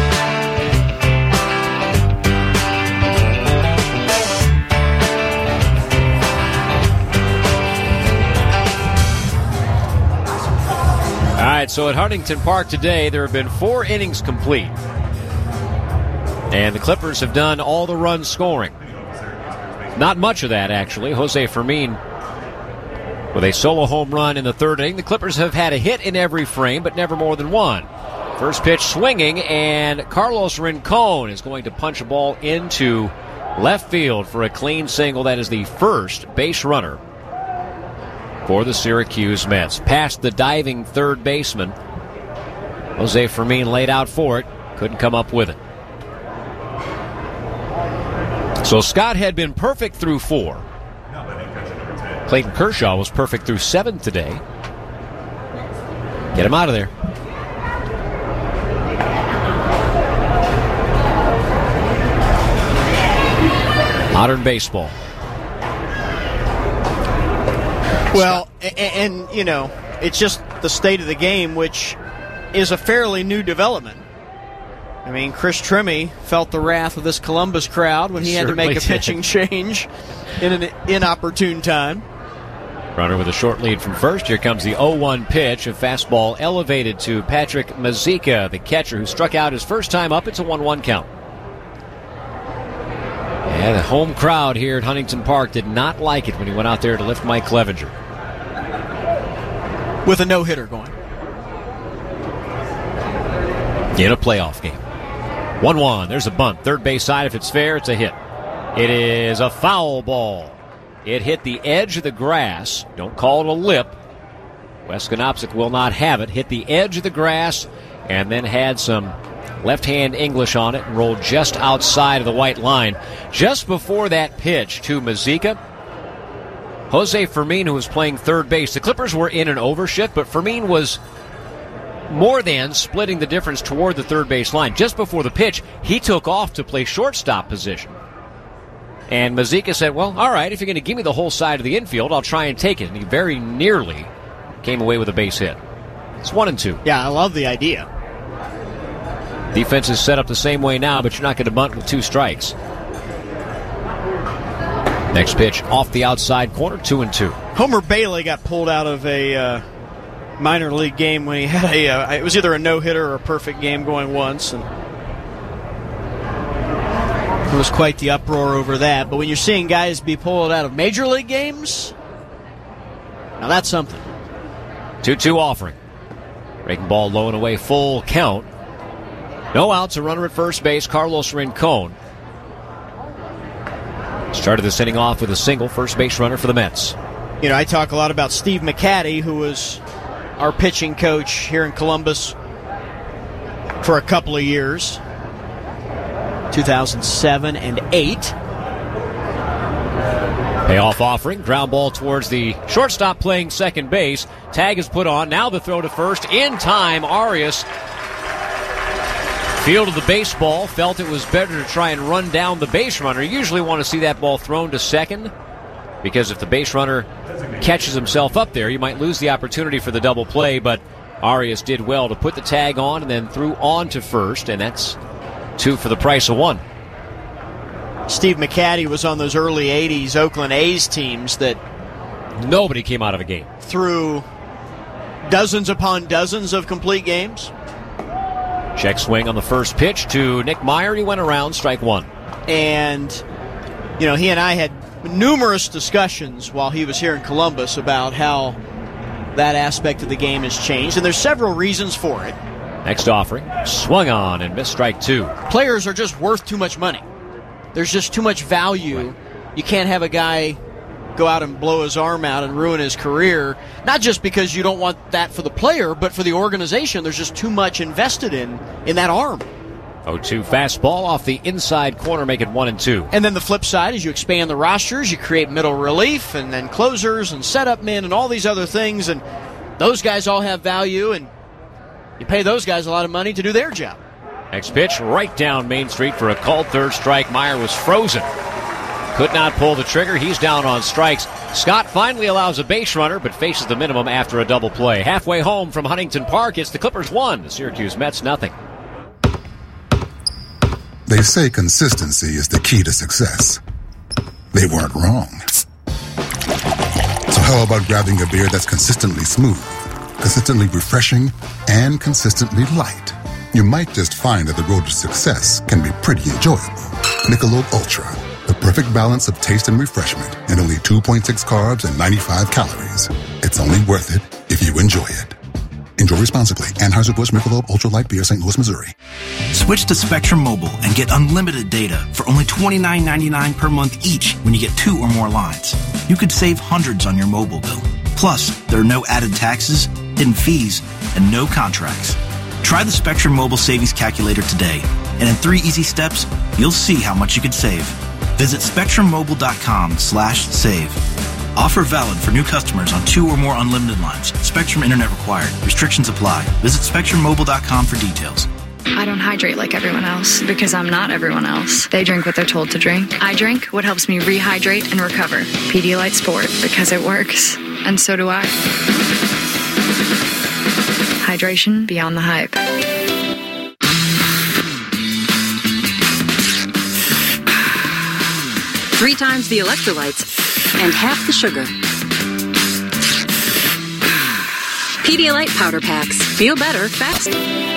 All right, so at Huntington Park today, there have been four innings complete. And the Clippers have done all the run scoring. Not much of that, actually. Jose Fermin with a solo home run in the third inning. The Clippers have had a hit in every frame, but never more than one. First pitch swinging, and Carlos Rincon is going to punch a ball into left field for a clean single. That is the first base runner for the Syracuse Mets. Past the diving third baseman. Jose Fermin laid out for it. Couldn't come up with it. So Scott had been perfect through four. Clayton Kershaw was perfect through seventh today. Get him out of there. Modern baseball.
Well, and, and, you know, it's just the state of the game, which is a fairly new development. I mean, Chris Trimmey felt the wrath of this Columbus crowd when he had to make a pitching change in an inopportune time.
Runner with a short lead from first. Here comes the oh one pitch. A fastball elevated to Patrick Mazeika, the catcher, who struck out his first time up. It's a one one count. Yeah, the home crowd here at Huntington Park did not like it when he went out there to lift Mike Clevenger.
With a no-hitter going.
In a playoff game. one one. There's a bunt. Third base side. If it's fair, it's a hit. It is a foul ball. It hit the edge of the grass. Don't call it a lip. Wes Konopzik will not have it. Hit the edge of the grass and then had some left-hand English on it and rolled just outside of the white line. Just before that pitch to Mazeika, Jose Fermin, who was playing third base. The Clippers were in an overshift, but Fermin was more than splitting the difference toward the third base line. Just before the pitch, he took off to play shortstop position. And Mazeika said, well, all right, if you're going to give me the whole side of the infield, I'll try and take it. And he very nearly came away with a base hit. It's one and two.
Yeah, I love the idea.
Defense is set up the same way now, but you're not going to bunt with two strikes. Next pitch off the outside corner, two and two.
Homer Bailey got pulled out of a uh, minor league game when he had a, uh, it was either a no-hitter or a perfect game going once. And it was quite the uproar over that. But when you're seeing guys be pulled out of major league games, now that's something.
two two offering. Breaking ball low and away, full count. No outs, a runner at first base, Carlos Rincon. Started this inning off with a single, first base runner for the Mets.
You know, I talk a lot about Steve McCaddy, who was our pitching coach here in Columbus for a couple of years, two thousand seven and eight.
Payoff offering, ground ball towards the shortstop playing second base. Tag is put on, now the throw to first. In time, Arias fielded the baseball, felt it was better to try and run down the base runner. You usually want to see that ball thrown to second, because if the base runner catches himself up there, you might lose the opportunity for the double play, but Arias did well to put the tag on and then threw on to first, and that's two for the price of one.
Steve McCaddy was on those early eighties Oakland A's teams that
nobody came out of a game.
Threw dozens upon dozens of complete games.
Check swing on the first pitch to Nick Meyer. He went around, strike one.
And, you know, he and I had numerous discussions while he was here in Columbus about how that aspect of the game has changed, and there's several reasons for it.
Next offering, swung on and missed strike two.
Players are just worth too much money. There's just too much value. You can't have a guy go out and blow his arm out and ruin his career, not just because you don't want that for the player, but for the organization. There's just too much invested in in that arm.
oh two fastball off the inside corner, make it one and two.
And then the flip side is you expand the rosters, you create middle relief, and then closers and setup men and all these other things, and those guys all have value, and you pay those guys a lot of money to do their job.
Next pitch, right down Main Street for a called third strike. Meyer was frozen. Could not pull the trigger. He's down on strikes. Scott finally allows a base runner, but faces the minimum after a double play. Halfway home from Huntington Park, it's the Clippers one, the Syracuse Mets nothing.
They say consistency is the key to success. They weren't wrong. So how about grabbing a beer that's consistently smooth, consistently refreshing, and consistently light? You might just find that the road to success can be pretty enjoyable. Michelob Ultra. The perfect balance of taste and refreshment, and only two point six carbs and ninety-five calories. It's only worth it if you enjoy it. Enjoy responsibly. Anheuser-Busch Michelob Ultra Light Beer, Saint Louis, Missouri.
Switch to Spectrum Mobile and get unlimited data for only twenty-nine ninety-nine per month each when you get two or more lines. You could save hundreds on your mobile bill. Plus, there are no added taxes, hidden fees, and no contracts. Try the Spectrum Mobile Savings Calculator today, and in three easy steps, you'll see how much you could save. Visit spectrum mobile dot com slash save. Offer valid for new customers on two or more unlimited lines. Spectrum Internet required. Restrictions apply. Visit spectrum mobile dot com for details.
I don't hydrate like everyone else because I'm not everyone else. They drink what they're told to drink. I drink what helps me rehydrate and recover. Pedialyte Sport because it works. And so do I. Hydration beyond the hype.
Three times the electrolytes and half the sugar. Pedialyte powder packs. Feel better fast.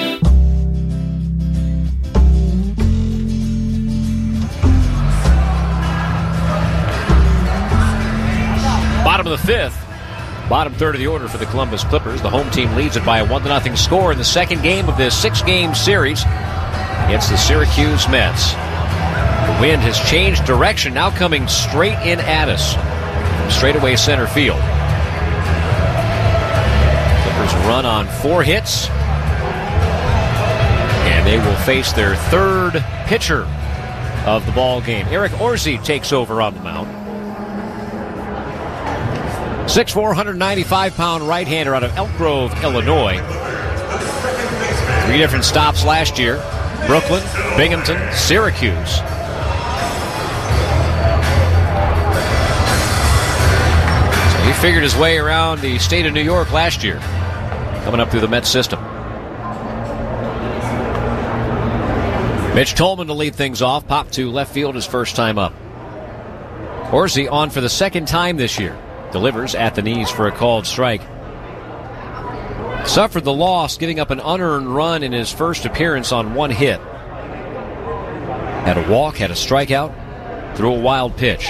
Bottom of the fifth. Bottom third of the order for the Columbus Clippers. The home team leads it by a one to nothing score in the second game of this six-game series against the Syracuse Mets. The wind has changed direction, now coming straight in at us from straightaway center field. Clippers run on four hits, and they will face their third pitcher of the ball game. Eric Orsi takes over on the mound. six foot four, one ninety-five pound right-hander out of Elk Grove, Illinois. Three different stops last year. Brooklyn, Binghamton, Syracuse. So he figured his way around the state of New York last year, coming up through the Mets system. Mitch Tolman to lead things off. Pop to left field his first time up. Orsi on for the second time this year. Delivers at the knees for a called strike. Suffered the loss, giving up an unearned run in his first appearance on one hit. Had a walk, had a strikeout, threw a wild pitch.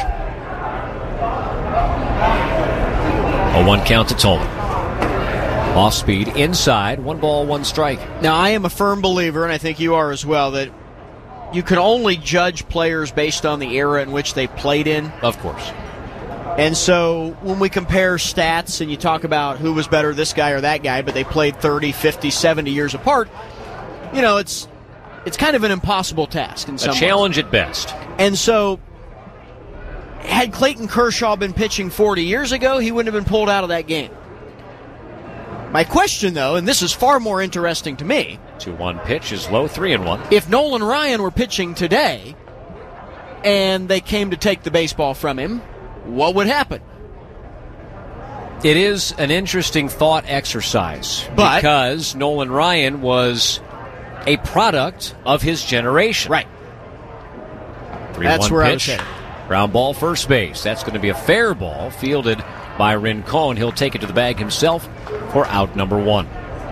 A one count to Tolman. Off speed, inside, one ball, one strike.
Now, I am a firm believer, and I think you are as well, that you can only judge players based on the era in which they played in.
Of course.
And so when we compare stats and you talk about who was better, this guy or that guy, but they played thirty, fifty, seventy years apart, you know, it's it's kind of an impossible task in some
A challenge at best.
And so had Clayton Kershaw been pitching forty years ago, he wouldn't have been pulled out of that game. My question, though, and this is far more interesting to me.
two one pitch is low, three and one.
If Nolan Ryan were pitching today and they came to take the baseball from him, what would happen?
It is an interesting thought exercise
but,
because Nolan Ryan was a product of his generation.
Right.
three one
That's where
pitch,
I was headed.
Ground ball first base. That's going to be a fair ball fielded by Rincon. He'll take it to the bag himself for out number one.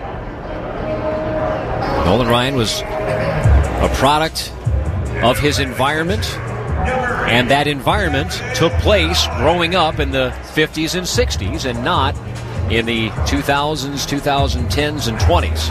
Nolan Ryan was a product of his environment, and that environment took place growing up in the fifties and sixties and not in the two thousands, twenty tens, and twenties.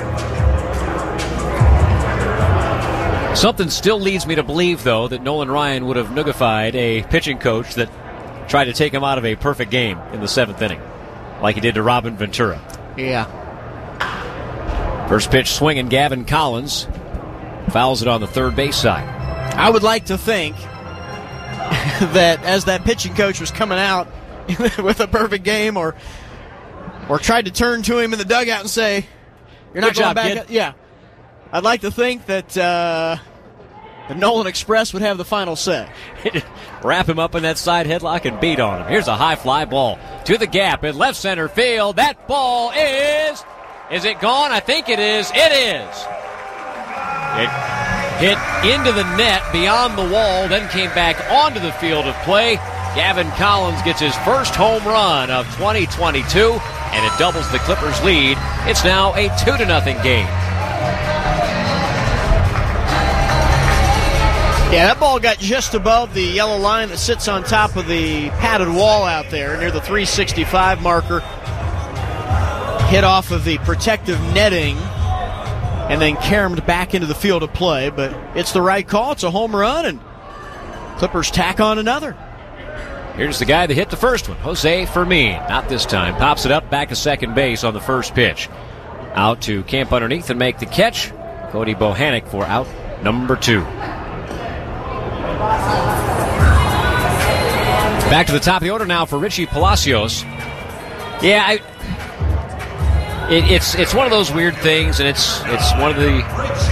Something still leads me to believe, though, that Nolan Ryan would have nuggified a pitching coach that tried to take him out of a perfect game in the seventh inning, like he did to Robin Ventura.
Yeah.
First pitch swinging, Gavin Collins fouls it on the third base side.
I would like to think that as that pitching coach was coming out with a perfect game, or or tried to turn to him in the dugout and say, "You're not
Good
going
job,
back."
kid.
Up. Yeah, I'd like to think that uh, the Nolan Express would have the final say.
Wrap him up in that side headlock and beat on him. Here's a high fly ball to the gap in left center field. That ball is, is it gone? I think it is. It is. It hit into the net beyond the wall, then came back onto the field of play. Gavin Collins gets his first home run of twenty twenty-two, and it doubles the Clippers' lead. It's now a two to nothing game.
Yeah, that ball got just above the yellow line that sits on top of the padded wall out there near the three sixty-five marker. Hit off of the protective netting and then caromed back into the field of play. But it's the right call. It's a home run, and Clippers tack on another.
Here's the guy that hit the first one, Jose Fermin. Not this time. Pops it up back to second base on the first pitch. Out to camp underneath and make the catch. Cody Bohannock for out number two. Back to the top of the order now for Richie Palacios. Yeah, I, it, it's it's one of those weird things, and it's it's one of the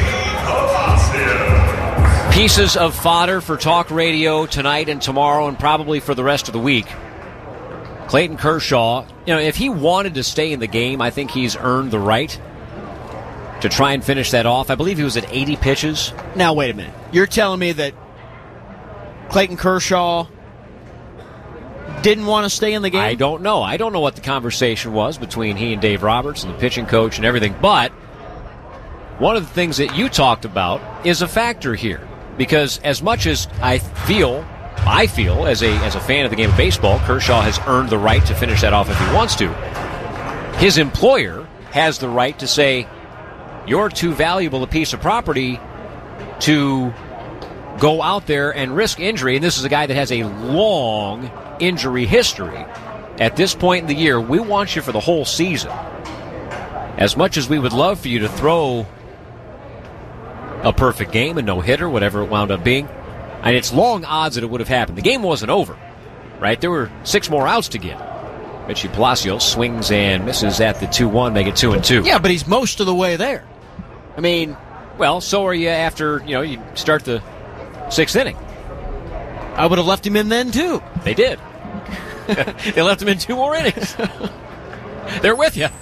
pieces of fodder for talk radio tonight and tomorrow and probably for the rest of the week. Clayton Kershaw, you know, if he wanted to stay in the game, I think he's earned the right to try and finish that off. I believe he was at eighty pitches.
Now, wait a minute. You're telling me that Clayton Kershaw didn't want to stay in the game?
I don't know. I don't know what the conversation was between he and Dave Roberts and the pitching coach and everything, but one of the things that you talked about is a factor here, because as much as I feel, I feel as a as a fan of the game of baseball, Kershaw has earned the right to finish that off if he wants to. His employer has the right to say, you're too valuable a piece of property to go out there and risk injury, and this is a guy that has a long injury history. At this point in the year, we want you for the whole season. As much as we would love for you to throw a perfect game, a no-hitter, whatever it wound up being, and it's long odds that it would have happened. The game wasn't over, right? There were six more outs to get. Richie Palacios swings and misses at the two one, make it two and two.
Yeah, but he's most of the way there. I mean,
well, so are you after, you know, you start the sixth inning.
I would have left him in then, too.
They did. They left him in two more innings. They're with you.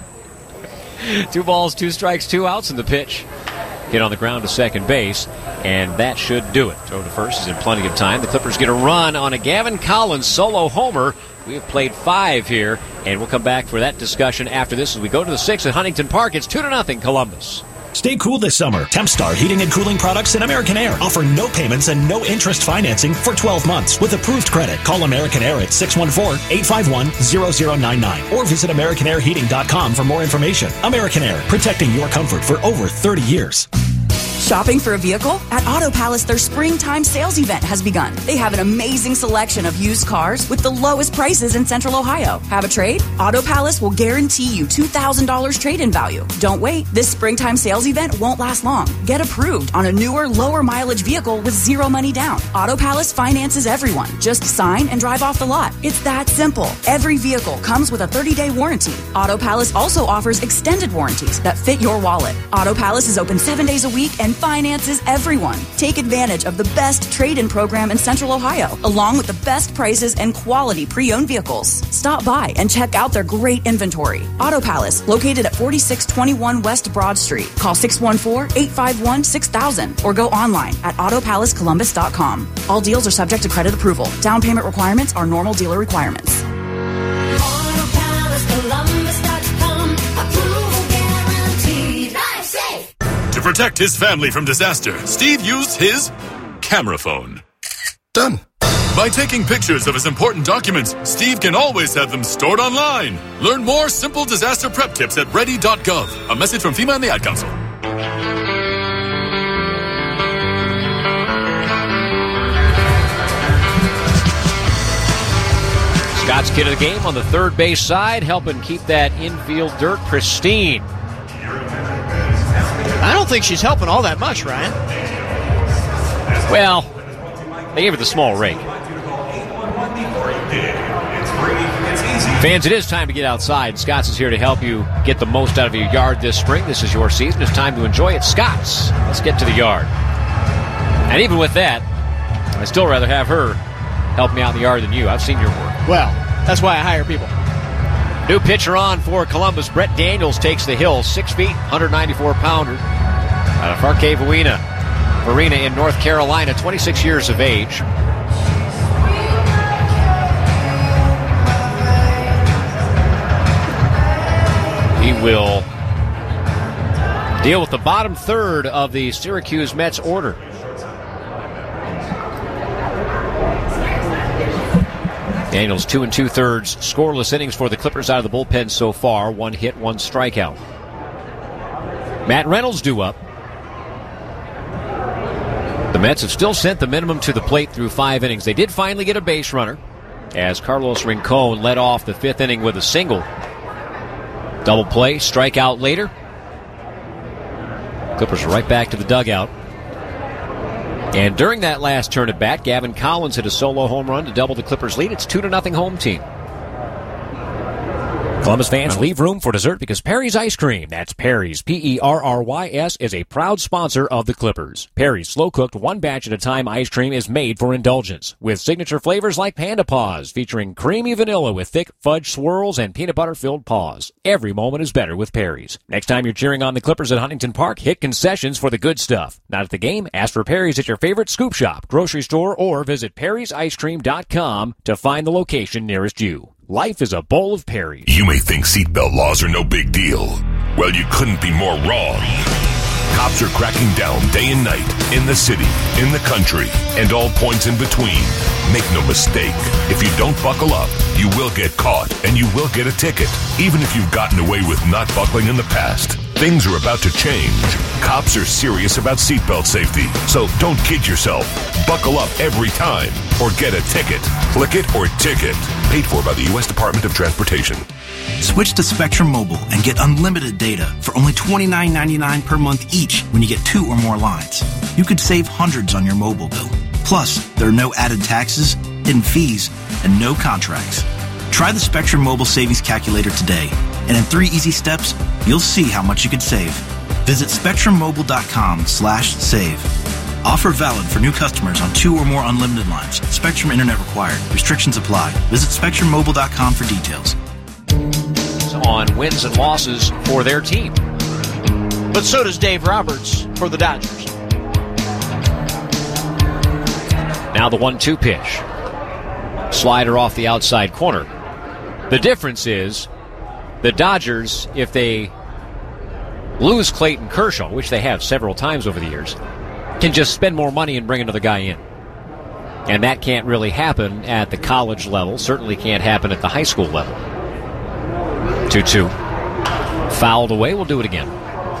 Two balls, two strikes, two outs in the pitch. Hit on the ground to second base, and that should do it. Throw to first is in plenty of time. The Clippers get a run on a Gavin Collins solo homer. We have played five here, and we'll come back for that discussion after this as we go to the sixth at Huntington Park. It's two to nothing, Columbus.
Stay cool this summer. Tempstar Heating and Cooling Products and American Air offer no payments and no interest financing for twelve months with approved credit. Call American Air at six one four, eight five one, zero zero nine nine or visit american air heating dot com for more information. American Air, protecting your comfort for over thirty years.
Shopping for a vehicle? At Auto Palace, their springtime sales event has begun. They have an amazing selection of used cars with the lowest prices in Central Ohio. Have a trade? Auto Palace will guarantee you two thousand dollars trade-in value. Don't wait. This springtime sales event won't last long. Get approved on a newer, lower mileage vehicle with zero money down. Auto Palace finances everyone. Just sign and drive off the lot. It's that simple. Every vehicle comes with a thirty-day warranty. Auto Palace also offers extended warranties that fit your wallet. Auto Palace is open seven days a week and finances everyone. Take advantage of the best trade-in program in Central Ohio, along with the best prices and quality pre-owned vehicles. Stop by and check out their great inventory. Auto Palace, located at forty-six twenty-one West Broad Street. Call six one four, eight five one, six thousand or go online at auto palace columbus dot com. All deals are subject to credit approval. Down payment requirements are normal dealer requirements.
auto palace columbus dot com. Approval guaranteed. Life safe.
To protect his family from disaster, Steve used his camera phone. Done. By taking pictures of his important documents, Steve can always have them stored online. Learn more simple disaster prep tips at ready dot gov. A message from FEMA and the Ad Council.
Scott's kid of the game on the third base side, helping keep that infield dirt pristine.
I don't think she's helping all that much, Ryan.
Well, they gave her the small rake. Fans, it is time to get outside. Scott's is here to help you get the most out of your yard this spring. This is your season. It's time to enjoy it. Scott's. Let's get to the yard. And even with that, I'd still rather have her help me out in the yard than you. I've seen your work.
Well, that's why I hire people.
New pitcher on for Columbus. Brett Daniels takes the hill. Six feet, one ninety-four pounder. Out of Farkey Arena, Arena in North Carolina, twenty-six years of age. He will deal with the bottom third of the Syracuse Mets order. Daniels two and two thirds scoreless innings for the Clippers out of the bullpen so far. One hit, one strikeout. Matt Reynolds due up. The Mets have still sent the minimum to the plate through five innings. They did finally get a base runner as Carlos Rincon led off the fifth inning with a single. Double play, strikeout later. Clippers are right back to the dugout. And during that last turn at bat, Gavin Collins hit a solo home run to double the Clippers' lead. It's two to nothing home team. Columbus fans, leave room for dessert because Perry's Ice Cream, that's Perry's, P E R R Y S, is a proud sponsor of the Clippers. Perry's slow-cooked, one batch at a time ice cream is made for indulgence, with signature flavors like Panda Paws, featuring creamy vanilla with thick fudge swirls and peanut butter-filled paws. Every moment is better with Perry's. Next time you're cheering on the Clippers at Huntington Park, hit concessions for the good stuff. Not at the game? Ask for Perry's at your favorite scoop shop, grocery store, or visit perrys ice cream dot com to find the location nearest you. Life is a bowl of Perry's.
You may think seatbelt laws are no big deal. Well, you couldn't be more wrong. Cops are cracking down day and night in the city, in the country, and all points in between. Make no mistake, if you don't buckle up, you will get caught and you will get a ticket, even if you've gotten away with not buckling in the past. Things are about to change. Cops are serious about seatbelt safety, so don't kid yourself. Buckle up every time or get a ticket. Click it or ticket. Paid for by the U S Department of Transportation.
Switch to Spectrum Mobile and get unlimited data for only twenty-nine ninety-nine per month each when you get two or more lines. You could save hundreds on your mobile bill. Plus, there are no added taxes, hidden fees, and no contracts. Try the Spectrum Mobile Savings Calculator today, and in three easy steps, you'll see how much you could save. Visit spectrum mobile dot com slash save. Offer valid for new customers on two or more unlimited lines. Spectrum Internet required. Restrictions apply. Visit spectrum mobile dot com for details.
On wins and losses for their team.
But so does Dave Roberts for the Dodgers.
Now the one two pitch. Slider off the outside corner. The difference is the Dodgers, if they lose Clayton Kershaw, which they have several times over the years, can just spend more money and bring another guy in. And that can't really happen at the college level. Certainly can't happen at the high school level. two two. Fouled away. We'll do it again.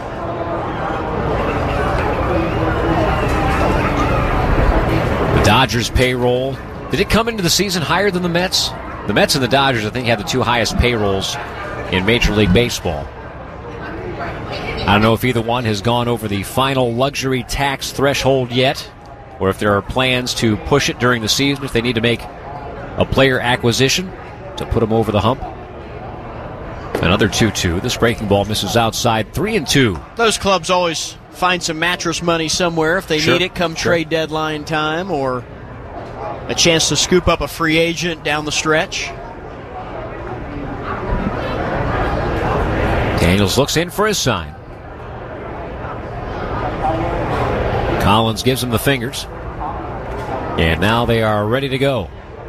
The Dodgers payroll. Did it come into the season higher than the Mets? The Mets and the Dodgers, I think, have the two highest payrolls in Major League Baseball. I don't know if either one has gone over the final luxury tax threshold yet, or if there are plans to push it during the season if they need to make a player acquisition to put them over the hump. Another two two. This breaking ball misses outside. three and two.
Those clubs always find some mattress money somewhere if they
Sure.
need it come
Sure.
trade deadline time, or a chance to scoop up a free agent down the stretch.
Daniels looks in for his sign. Collins gives him the fingers. And now they are ready to go.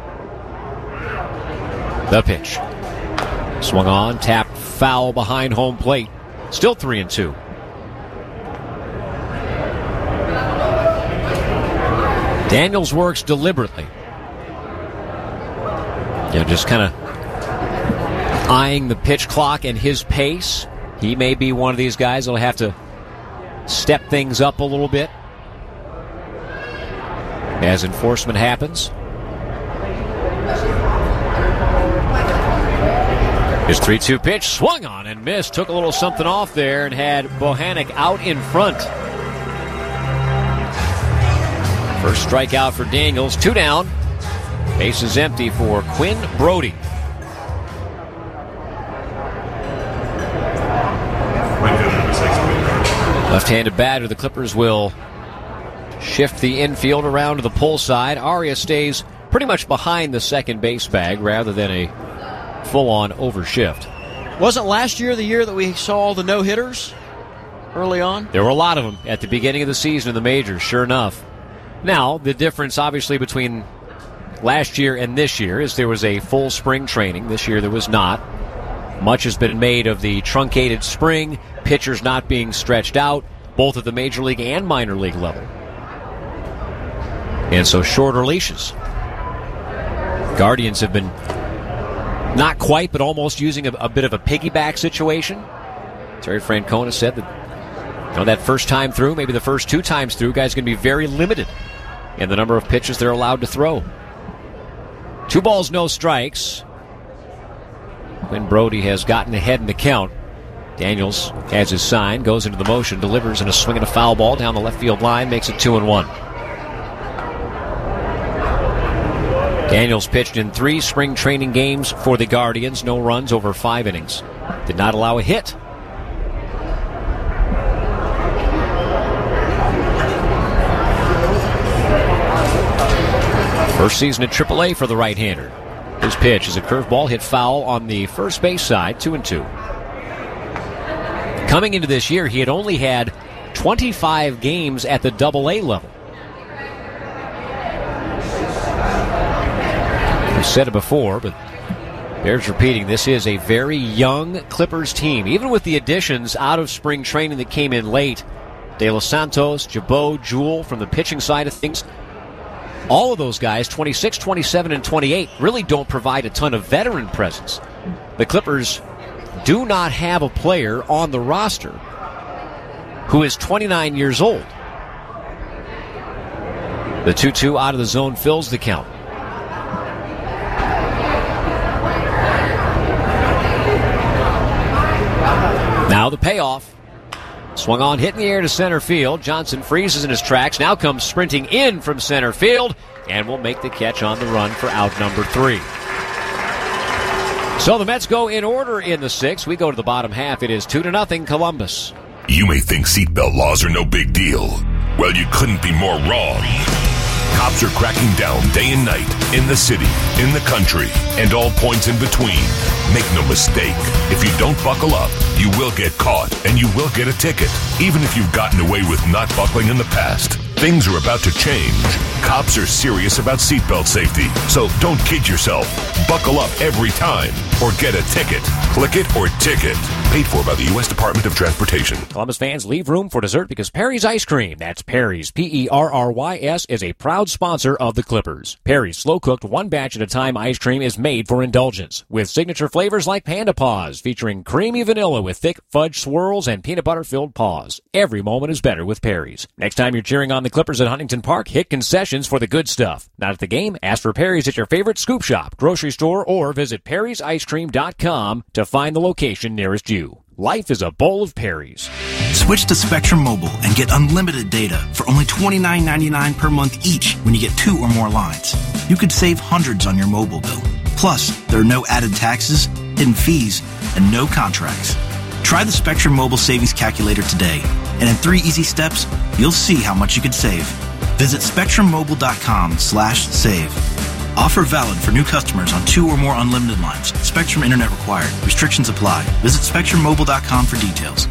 The pitch. Swung on, tapped foul behind home plate. Still three and two. Daniels works deliberately. Yeah, just kind of eyeing the pitch clock and his pace. He may be one of these guys that'll have to step things up a little bit as enforcement happens. His three two pitch swung on and missed. Took a little something off there and had Bohannon out in front. First strikeout for Daniels. Two down. Bases empty for Quinn Brody. Left-handed batter, the Clippers will shift the infield around to the pull side. Aria stays pretty much behind the second base bag rather than a full-on overshift.
Wasn't last year the year that we saw all the no-hitters early on?
There were a lot of them at the beginning of the season in the majors, sure enough. Now, the difference obviously between last year and this year is there was a full spring training. This year there was not. Much has been made of the truncated spring, pitchers not being stretched out, both at the major league and minor league level. And so shorter leashes. Guardians have been not quite, but almost using a, a bit of a piggyback situation. Terry Francona said that, you know, that first time through, maybe the first two times through, guys are going to be very limited in the number of pitches they're allowed to throw. Two balls, no strikes. Quinn Brody has gotten ahead in the count. Daniels has his sign, goes into the motion, delivers in a swing and a foul ball down the left field line, makes it two and one. Daniels pitched in three spring training games for the Guardians. No runs over five innings. Did not allow a hit. First season at triple A for the right-hander. His pitch is a curveball hit foul on the first base side, two and two. Coming into this year, he had only had twenty-five games at the double A level. I said it before, but bears repeating, this is a very young Clippers team. Even with the additions out of spring training that came in late, De Los Santos, Jabot, Jewell from the pitching side of things, all of those guys, twenty-six, twenty-seven, and twenty-eight, really don't provide a ton of veteran presence. The Clippers do not have a player on the roster who is twenty-nine years old. The two two out of the zone fills the count. Now the payoff. Swung on, hit in the air to center field. Johnson freezes in his tracks, now comes sprinting in from center field, and will make the catch on the run for out number three. So the Mets go in order in the sixth. We go to the bottom half. It is two to nothing Columbus.
You may think seatbelt laws are no big deal. Well, you couldn't be more wrong. Cops are cracking down day and night in the city, in the country, and all points in between. Make no mistake, if you don't buckle up, you will get caught and you will get a ticket. Even if you've gotten away with not buckling in the past, things are about to change. Cops are serious about seatbelt safety, so don't kid yourself. Buckle up every time or get a ticket. Click it or ticket. Paid for by the U S Department of Transportation.
Columbus fans, leave room for dessert because Perry's Ice Cream, that's Perry's, P E R R Y S, is a proud sponsor of the Clippers. Perry's slow-cooked, one batch at a time ice cream is made for indulgence, with signature flavors like Panda Paws, featuring creamy vanilla with thick fudge swirls and peanut butter-filled paws. Every moment is better with Perry's. Next time you're cheering on the Clippers at Huntington Park, hit concessions for the good stuff. Not at the game? Ask for Perry's at your favorite scoop shop, grocery store, or visit perrys ice cream dot com to find the location nearest you. Life is a bowl of Perry's.
Switch to Spectrum Mobile and get unlimited data for only twenty-nine ninety-nine per month each when you get two or more lines. You could save hundreds on your mobile bill. Plus, there are no added taxes, hidden fees, and no contracts. Try the Spectrum Mobile Savings Calculator today, and in three easy steps, you'll see how much you could save. Visit spectrum mobile dot com slash save. Offer valid for new customers on two or more unlimited lines. Spectrum Internet required. Restrictions apply. Visit spectrum mobile dot com for details.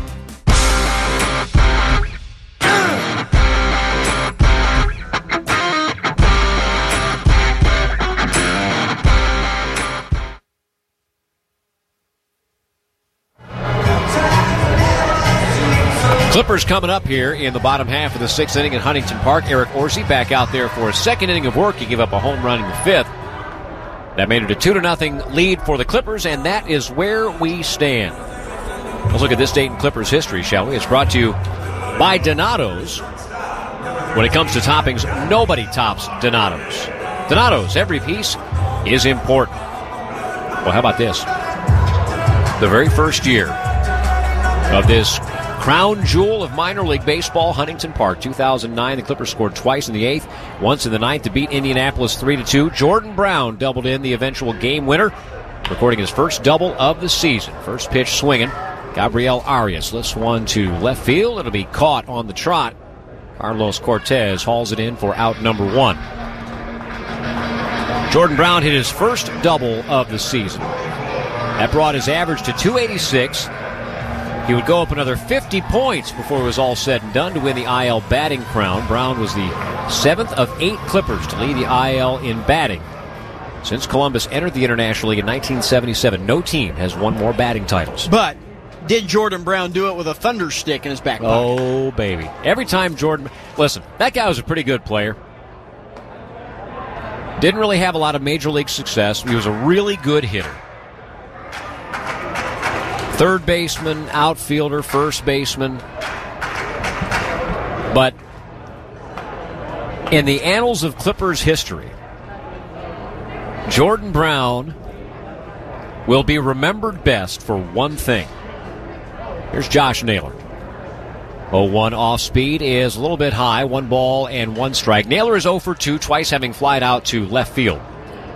Clippers coming up here in the bottom half of the sixth inning at Huntington Park. Eric Orsi back out there for a second inning of work. He gave up a home run in the fifth. That made it a two to nothing lead for the Clippers, and that is where we stand. Let's look at this date in Clippers history, shall we? It's brought to you by Donato's. When it comes to toppings, nobody tops Donato's. Donato's, every piece is important. Well, how about this? The very first year of this crown jewel of minor league baseball, Huntington Park, two thousand nine. The Clippers scored twice in the eighth, once in the ninth to beat Indianapolis three to two. Jordan Brown doubled in the eventual game winner, recording his first double of the season. First pitch swinging. Gabriel Arias lifts one to left field. It'll be caught on the trot. Carlos Cortez hauls it in for out number one. Jordan Brown hit his first double of the season. That brought his average to two eighty-six. He would go up another fifty points before it was all said and done to win the I L batting crown. Brown was the seventh of eight Clippers to lead the I L in batting. Since Columbus entered the International League in nineteen seventy-seven, no team has won more batting titles.
But did Jordan Brown do it with a thunder stick in his back pocket?
Oh, baby. Every time Jordan... Listen, that guy was a pretty good player. Didn't really have a lot of major league success. He was a really good hitter. Third baseman, outfielder, first baseman. But in the annals of Clippers history, Jordan Brown will be remembered best for one thing. Here's Josh Naylor. oh one off speed is a little bit high. One ball and one strike. Naylor is oh for two, twice having flied out to left field.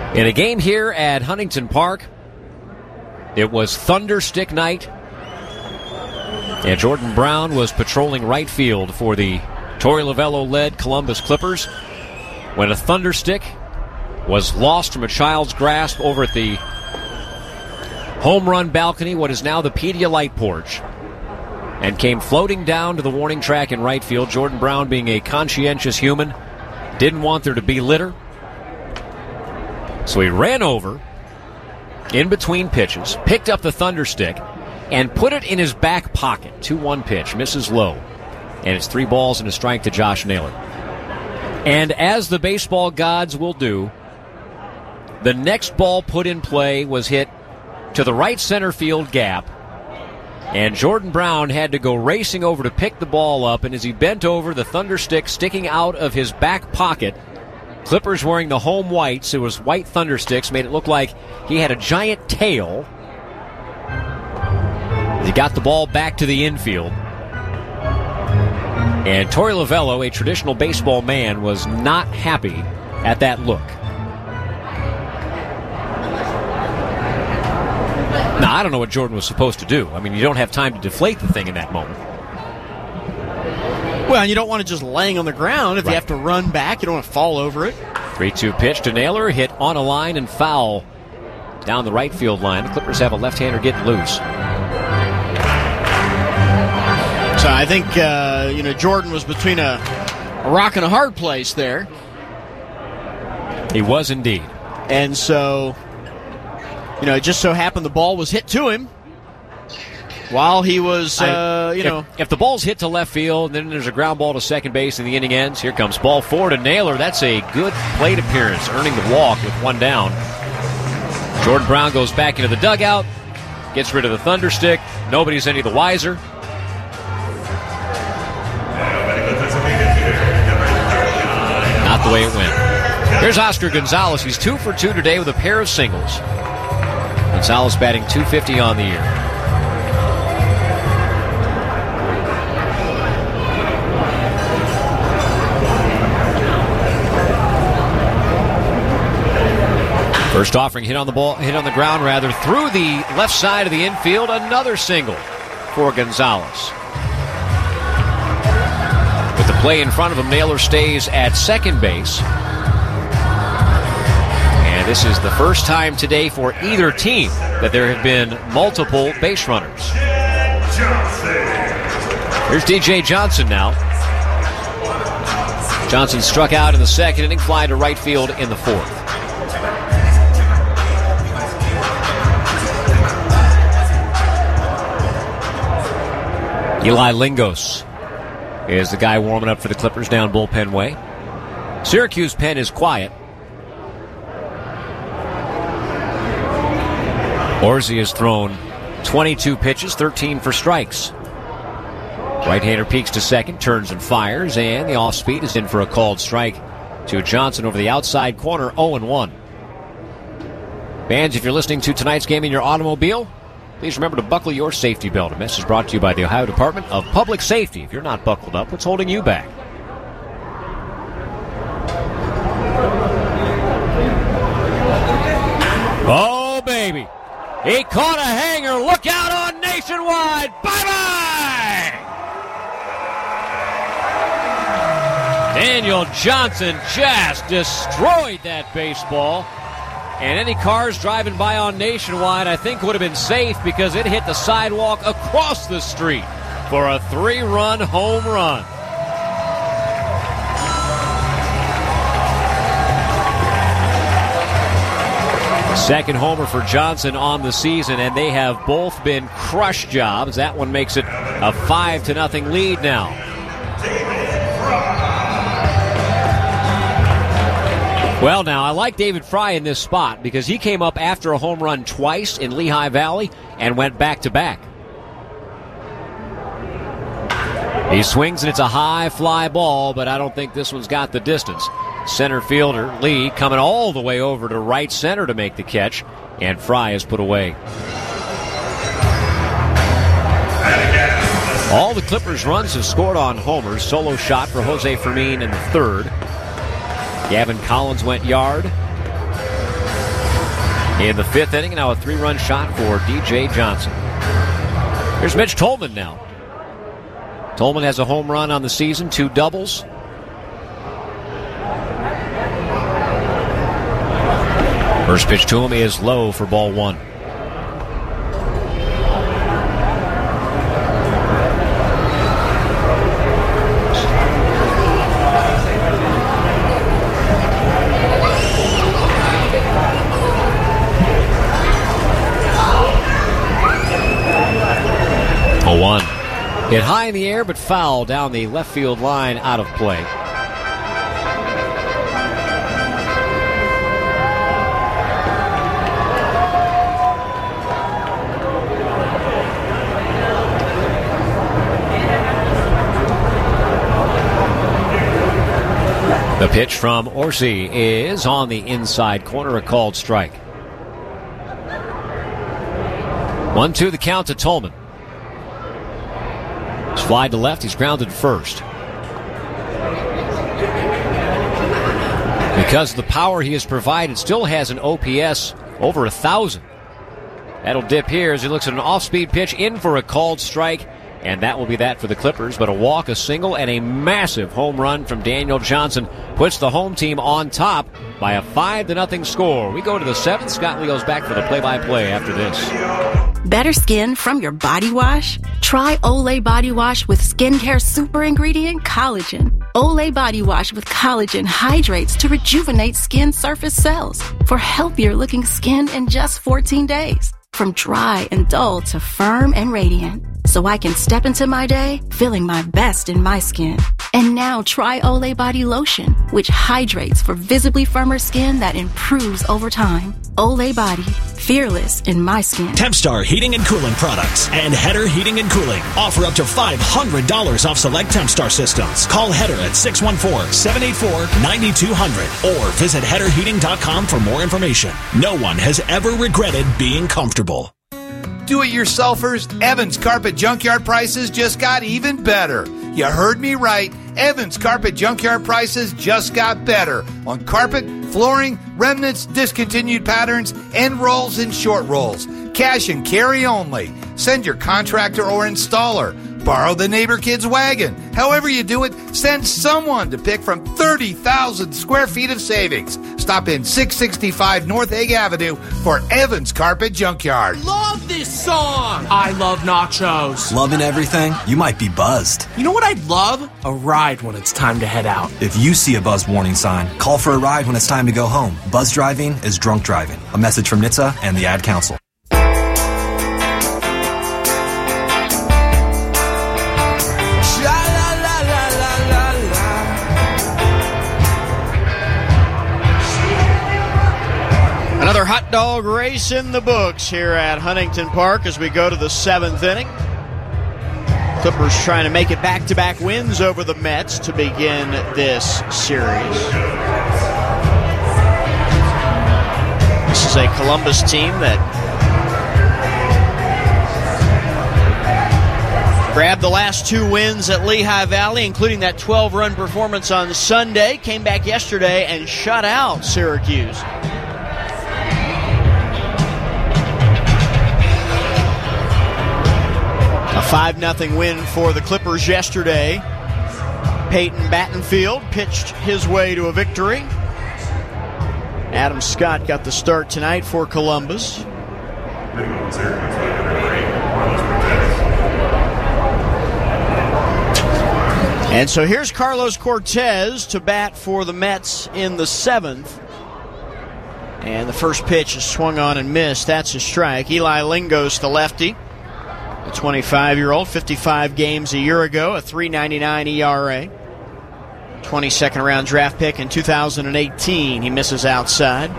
In a game here at Huntington Park, it was Thunderstick night. And Jordan Brown was patrolling right field for the Torey Lovello-led Columbus Clippers when a Thunderstick was lost from a child's grasp over at the home run balcony, what is now the Pedialyte porch, and came floating down to the warning track in right field. Jordan Brown, being a conscientious human, didn't want there to be litter. So he ran over in between pitches, picked up the Thunderstick, and put it in his back pocket. two one pitch, misses low. And it's three balls and a strike to Josh Naylor. And as the baseball gods will do, the next ball put in play was hit to the right center field gap, and Jordan Brown had to go racing over to pick the ball up, and as he bent over, the Thunderstick sticking out of his back pocket. Clippers wearing the home whites, it was white Thundersticks, made it look like he had a giant tail. He got the ball back to the infield. And Torey Lovello, a traditional baseball man, was not happy at that look. Now, I don't know what Jordan was supposed to do. I mean, you don't have time to deflate the thing in that moment.
Well, and you don't want to just laying on the ground. If right. you have to run back, you don't want to fall over it.
three two pitch to Naylor, hit on a line and foul down the right field line. The Clippers have a left-hander getting loose.
So I think, uh, you know, Jordan was between a, a rock and a hard place there.
He was indeed.
And so, you know, it just so happened the ball was hit to him while he was, uh, you
if,
know.
If the ball's hit to left field, and then there's a ground ball to second base and the inning ends, here comes ball four to Naylor. That's a good plate appearance, earning the walk with one down. Jordan Brown goes back into the dugout, gets rid of the Thunderstick. Nobody's any the wiser. Not the way it went. Here's Oscar Gonzalez. He's two for two today with a pair of singles. Gonzalez batting two fifty on the year. First offering hit on the ball, hit on the ground rather, through the left side of the infield. Another single for Gonzalez. With the play in front of him, Naylor stays at second base. And this is the first time today for either team that there have been multiple base runners. Here's D J Johnson now. Johnson struck out in the second inning, fly to right field in the fourth. Eli Lingos is the guy warming up for the Clippers down bullpen way. Syracuse pen is quiet. Orsi has thrown twenty-two pitches, thirteen for strikes. Right-hander peeks to second, turns and fires, and the off-speed is in for a called strike to Johnson over the outside corner, oh and one. Fans, if you're listening to tonight's game in your automobile, please remember to buckle your safety belt. A message brought to you by the Ohio Department of Public Safety. If you're not buckled up, what's holding you back? Oh, baby. He caught a hanger. Look out on Nationwide. Bye-bye! Daniel Johnson just destroyed that baseball. And any cars driving by on Nationwide, I think, would have been safe because it hit the sidewalk across the street for a three-run home run. Second homer for Johnson on the season, and they have both been crush jobs. That one makes it a five to nothing lead now. Well, now, I like David Fry in this spot because he came up after a home run twice in Lehigh Valley and went back-to-back. He swings, and it's a high fly ball, but I don't think this one's got the distance. Center fielder Lee coming all the way over to right center to make the catch, and Fry is put away. All the Clippers' runs have scored on homers. Solo shot for Jose Fermin in the third. Gavin Collins went yard. in the fifth inning. Now a three-run shot for D J Johnson. Here's Mitch Tolman now. Tolman has a home run on the season, two doubles. First pitch to him is low for ball one. oh one. Hit high in the air, but foul down the left field line, out of play. The pitch from Orsi is on the inside corner, a called strike. one two the count to Tolman. He's fly to left, he's grounded first. Because of the power he has provided, still has an O P S over a thousand. That'll dip here as he looks at an off-speed pitch in for a called strike. And that will be that for the Clippers. But a walk, a single, and a massive home run from Daniel Johnson puts the home team on top by a five to nothing score. We go to the seventh. Scott Leo's back for the play-by-play after this.
Better skin from your body wash? Try Olay Body Wash with skincare super ingredient collagen. Olay Body Wash with collagen hydrates to rejuvenate skin surface cells for healthier looking skin in just fourteen days. From dry and dull to firm and radiant. So I can step into my day feeling my best in my skin. And now try Olay Body Lotion, which hydrates for visibly firmer skin that improves over time. Olay Body, fearless in my skin.
Tempstar Heating and Cooling Products and Header Heating and Cooling offer up to five hundred dollars off select Tempstar systems. Call Header at six one four, seven eight four, nine two zero zero or visit header heating dot com for more information. No one has ever regretted being comfortable.
Do-it-yourselfers, Evans Carpet Junkyard prices just got even better. You heard me right. Evans Carpet Junkyard prices just got better on carpet, flooring, remnants, discontinued patterns, end rolls, and short rolls. Cash and carry only. Send your contractor or installer. Borrow the neighbor kid's wagon. However you do it, send someone to pick from thirty thousand square feet of savings. Stop in six sixty-five North Hague Avenue for Evans Carpet Junkyard.
Love this song! I love nachos.
Loving everything? You might be buzzed.
You know what I'd love? A ride when it's time to head out.
If you see a buzz warning sign, call for a ride when it's time to go home. Buzz driving is drunk driving. A message from N H T S A and the Ad Council.
Another hot dog race in the books here at Huntington Park as we go to the seventh inning. Clippers trying to make it back-to-back wins over the Mets to begin this series. This is a Columbus team that grabbed the last two wins at Lehigh Valley, including that twelve-run performance on Sunday. Came back yesterday and shut out Syracuse. A five nothing win for the Clippers yesterday. Peyton Battenfield pitched his way to a victory. Adam Scott got the start tonight for Columbus. And so here's Carlos Cortez to bat for the Mets in the seventh. And the first pitch is swung on and missed. That's a strike. Eli Lingos, the lefty. A twenty-five-year-old, fifty-five games a year ago, a three ninety-nine E R A. twenty-second round draft pick in two thousand eighteen. He misses outside.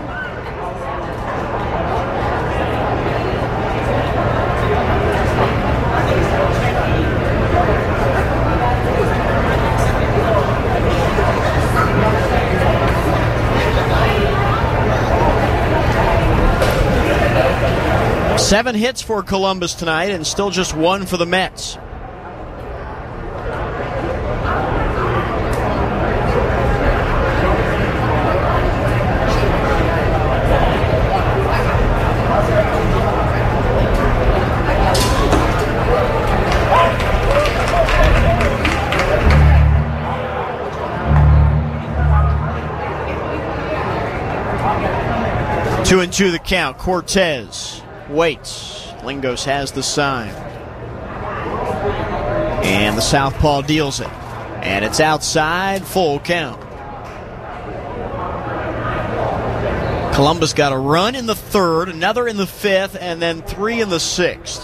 Seven hits for Columbus tonight and still just one for the Mets. Two and two the count. Cortez waits. Lingos has the sign. And the southpaw deals it. And it's outside, full count. Columbus got a run in the third, another in the fifth, and then three in the sixth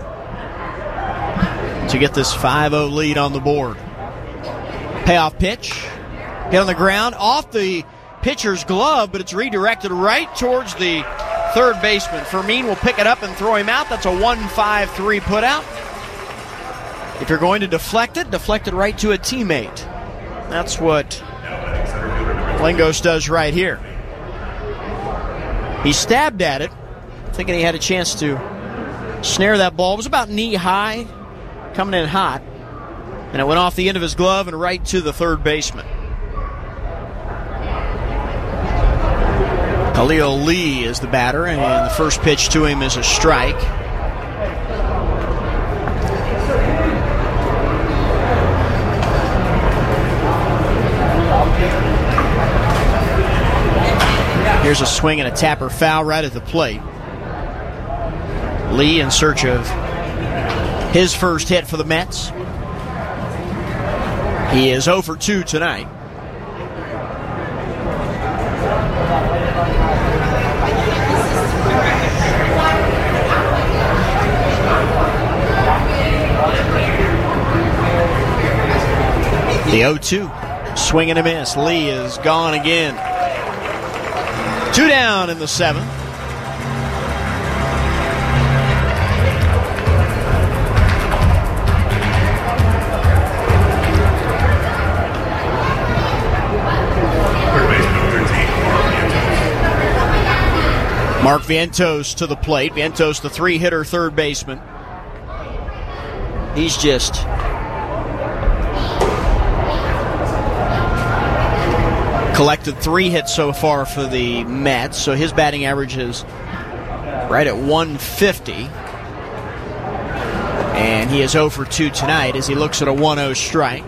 to get this five oh lead on the board. Payoff pitch. Hit on the ground, off the pitcher's glove, but it's redirected right towards the third baseman. Fermin will pick it up and throw him out. That's a one five three put out. If you're going to deflect it, deflect it right to a teammate. That's what Lingos does right here. He stabbed at it, thinking he had a chance to snare that ball. It was about knee high, coming in hot, and it went off the end of his glove and right to the third baseman. Khalil Lee is the batter, and the first pitch to him is a strike. Here's a swing and a tapper foul right at the plate. Lee in search of his first hit for the Mets. He is oh for two tonight. The oh two. Swing and a miss. Lee is gone again. Two down in the seventh. Mark Vientos to the plate. Vientos, the three-hitter third baseman. He's just collected three hits so far for the Mets, so his batting average is right at one fifty. And he is oh for two tonight as he looks at a one oh strike.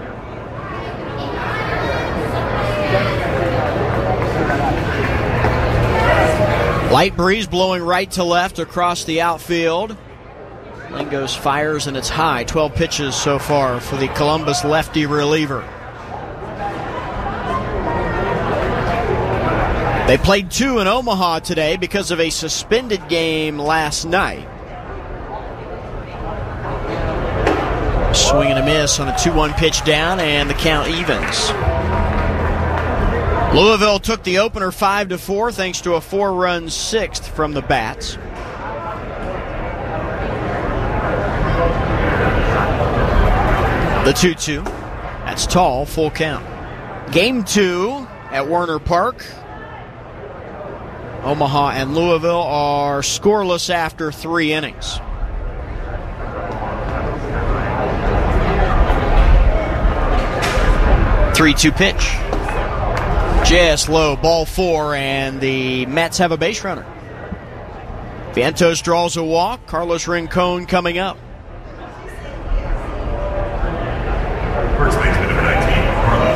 Light breeze blowing right to left across the outfield. Lingos fires and it's high. twelve pitches so far for the Columbus lefty reliever. They played two in Omaha today because of a suspended game last night. Swing and a miss on a two one pitch down, and the count evens. Louisville took the opener five to four thanks to a four-run sixth from the Bats. The two two. That's tall, full count. Game two at Werner Park. Omaha and Louisville are scoreless after three innings. three two pitch. Just low, ball four, and the Mets have a base runner. Vientos draws a walk. Carlos Rincon coming up.
First baseman number nineteen, Carlos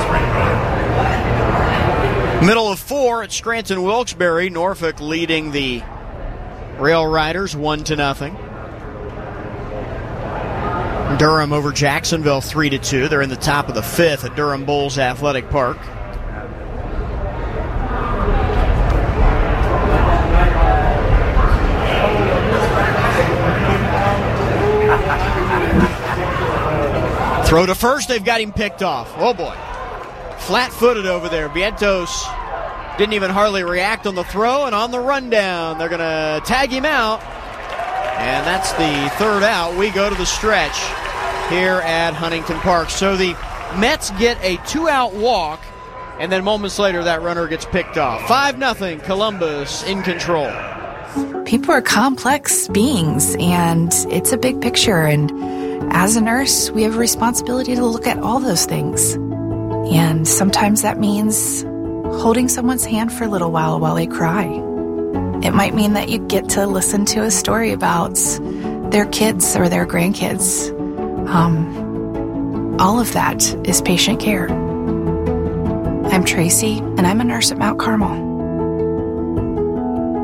Rincon.
Middle of four at Scranton Wilkes-Barre. Norfolk leading the Rail Riders one to nothing. Durham over Jacksonville three to two. They're in the top of the fifth at Durham Bulls Athletic Park. Throw to first, they've got him picked off. Oh boy. Flat-footed over there. Vientos didn't even hardly react on the throw, and on the rundown, they're going to tag him out. And that's the third out. We go to the stretch here at Huntington Park. So the Mets get a two-out walk, and then moments later that runner gets picked off. five nothing, Columbus in control.
People are complex beings, and it's a big picture, and as a nurse, we have a responsibility to look at all those things. And sometimes that means holding someone's hand for a little while while they cry. It might mean that you get to listen to a story about their kids or their grandkids. Um, all of that is patient care. I'm Tracy, and I'm a nurse at Mount Carmel.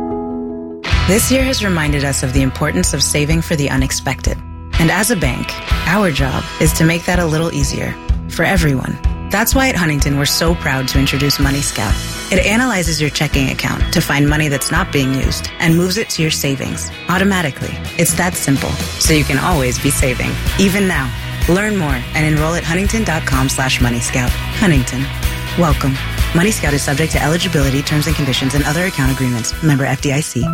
This year has reminded us of the importance of saving for the unexpected. And as a bank, our job is to make that a little easier for everyone. That's why at Huntington, we're so proud to introduce Money Scout. It analyzes your checking account to find money that's not being used and moves it to your savings automatically. It's that simple, so you can always be saving, even now. Learn more and enroll at huntington.com slash Money Scout. Huntington. Welcome. Money Scout is subject to eligibility, terms and conditions, and other account agreements. Member F D I C.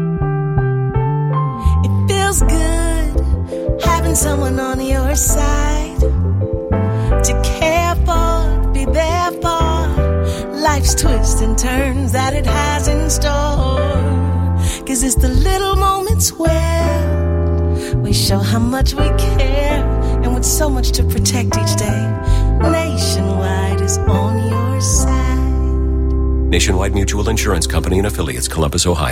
It feels good having someone on your side to care for, be there for life's twists and turns that it has in store. Cause it's the little moments where we show how much we care, and with so much to protect each day, Nationwide is on your side.
Nationwide Mutual Insurance Company and affiliates, Columbus, Ohio.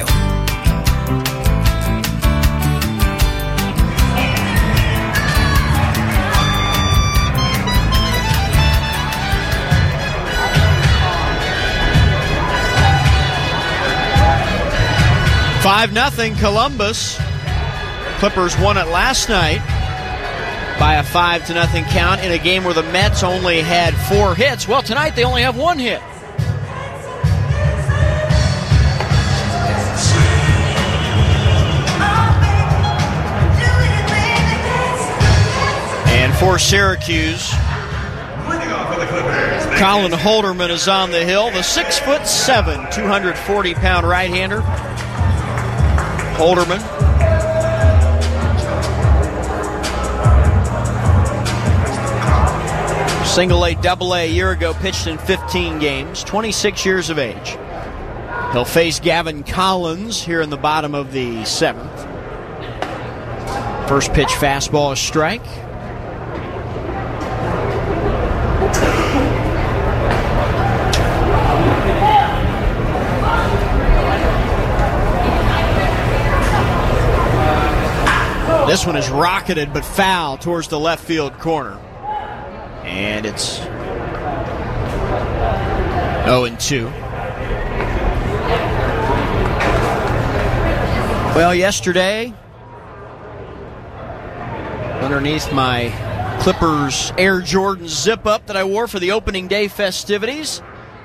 five nothing Columbus. Clippers won it last night by a five to nothing count in a game where the Mets only had four hits. Well, tonight they only have one hit. And for Syracuse, Colin Holderman is on the hill, the six foot seven, two hundred forty pound right-hander. Holderman. Single A, double A a year ago, pitched in fifteen games, twenty-six years of age. He'll face Gavin Collins here in the bottom of the seventh. First pitch fastball, a strike. This one is rocketed but foul towards the left field corner. And it's oh and two. Well, yesterday, underneath my Clippers Air Jordan zip-up that I wore for the opening day festivities,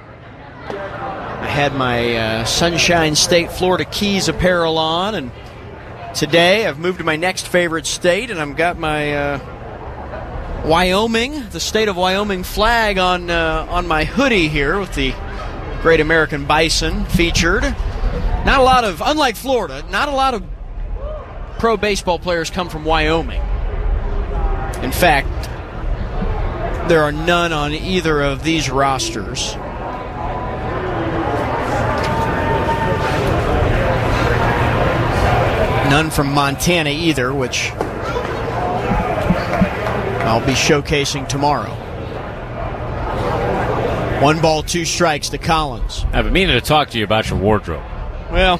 I had my uh, Sunshine State Florida Keys apparel on, and today I've moved to my next favorite state, and I've got my uh, Wyoming, the state of Wyoming flag on uh, on my hoodie here with the Great American Bison featured. Not a lot of, unlike Florida, not a lot of pro baseball players come from Wyoming. In fact, there are none on either of these rosters. None from Montana either, which I'll be showcasing tomorrow. One ball, two strikes to Collins.
I've been meaning to talk to you about your wardrobe.
Well,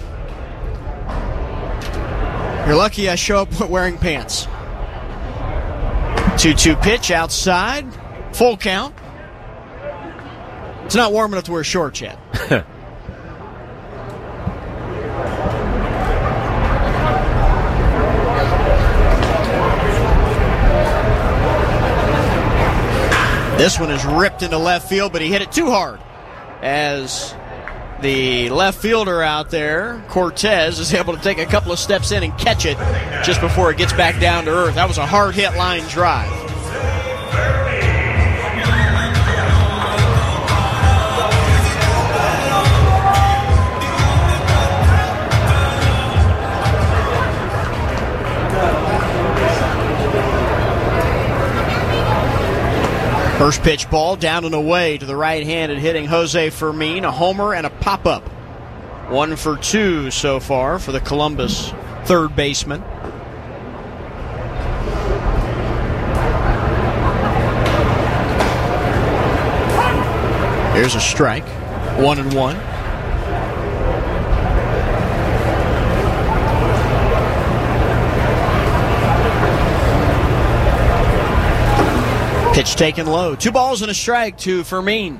you're lucky I show up wearing pants. two two pitch outside. Full count. It's not warm enough to wear shorts yet. This one is ripped into left field, but he hit it too hard as the left fielder out there, Cortez, is able to take a couple of steps in and catch it just before it gets back down to earth. That was a hard hit line drive. First pitch ball down and away to the right-handed hitting Jose Fermin, a homer and a pop-up. One for two so far for the Columbus third baseman. Here's a strike, one and one. Pitch taken low. Two balls and a strike to Fermin.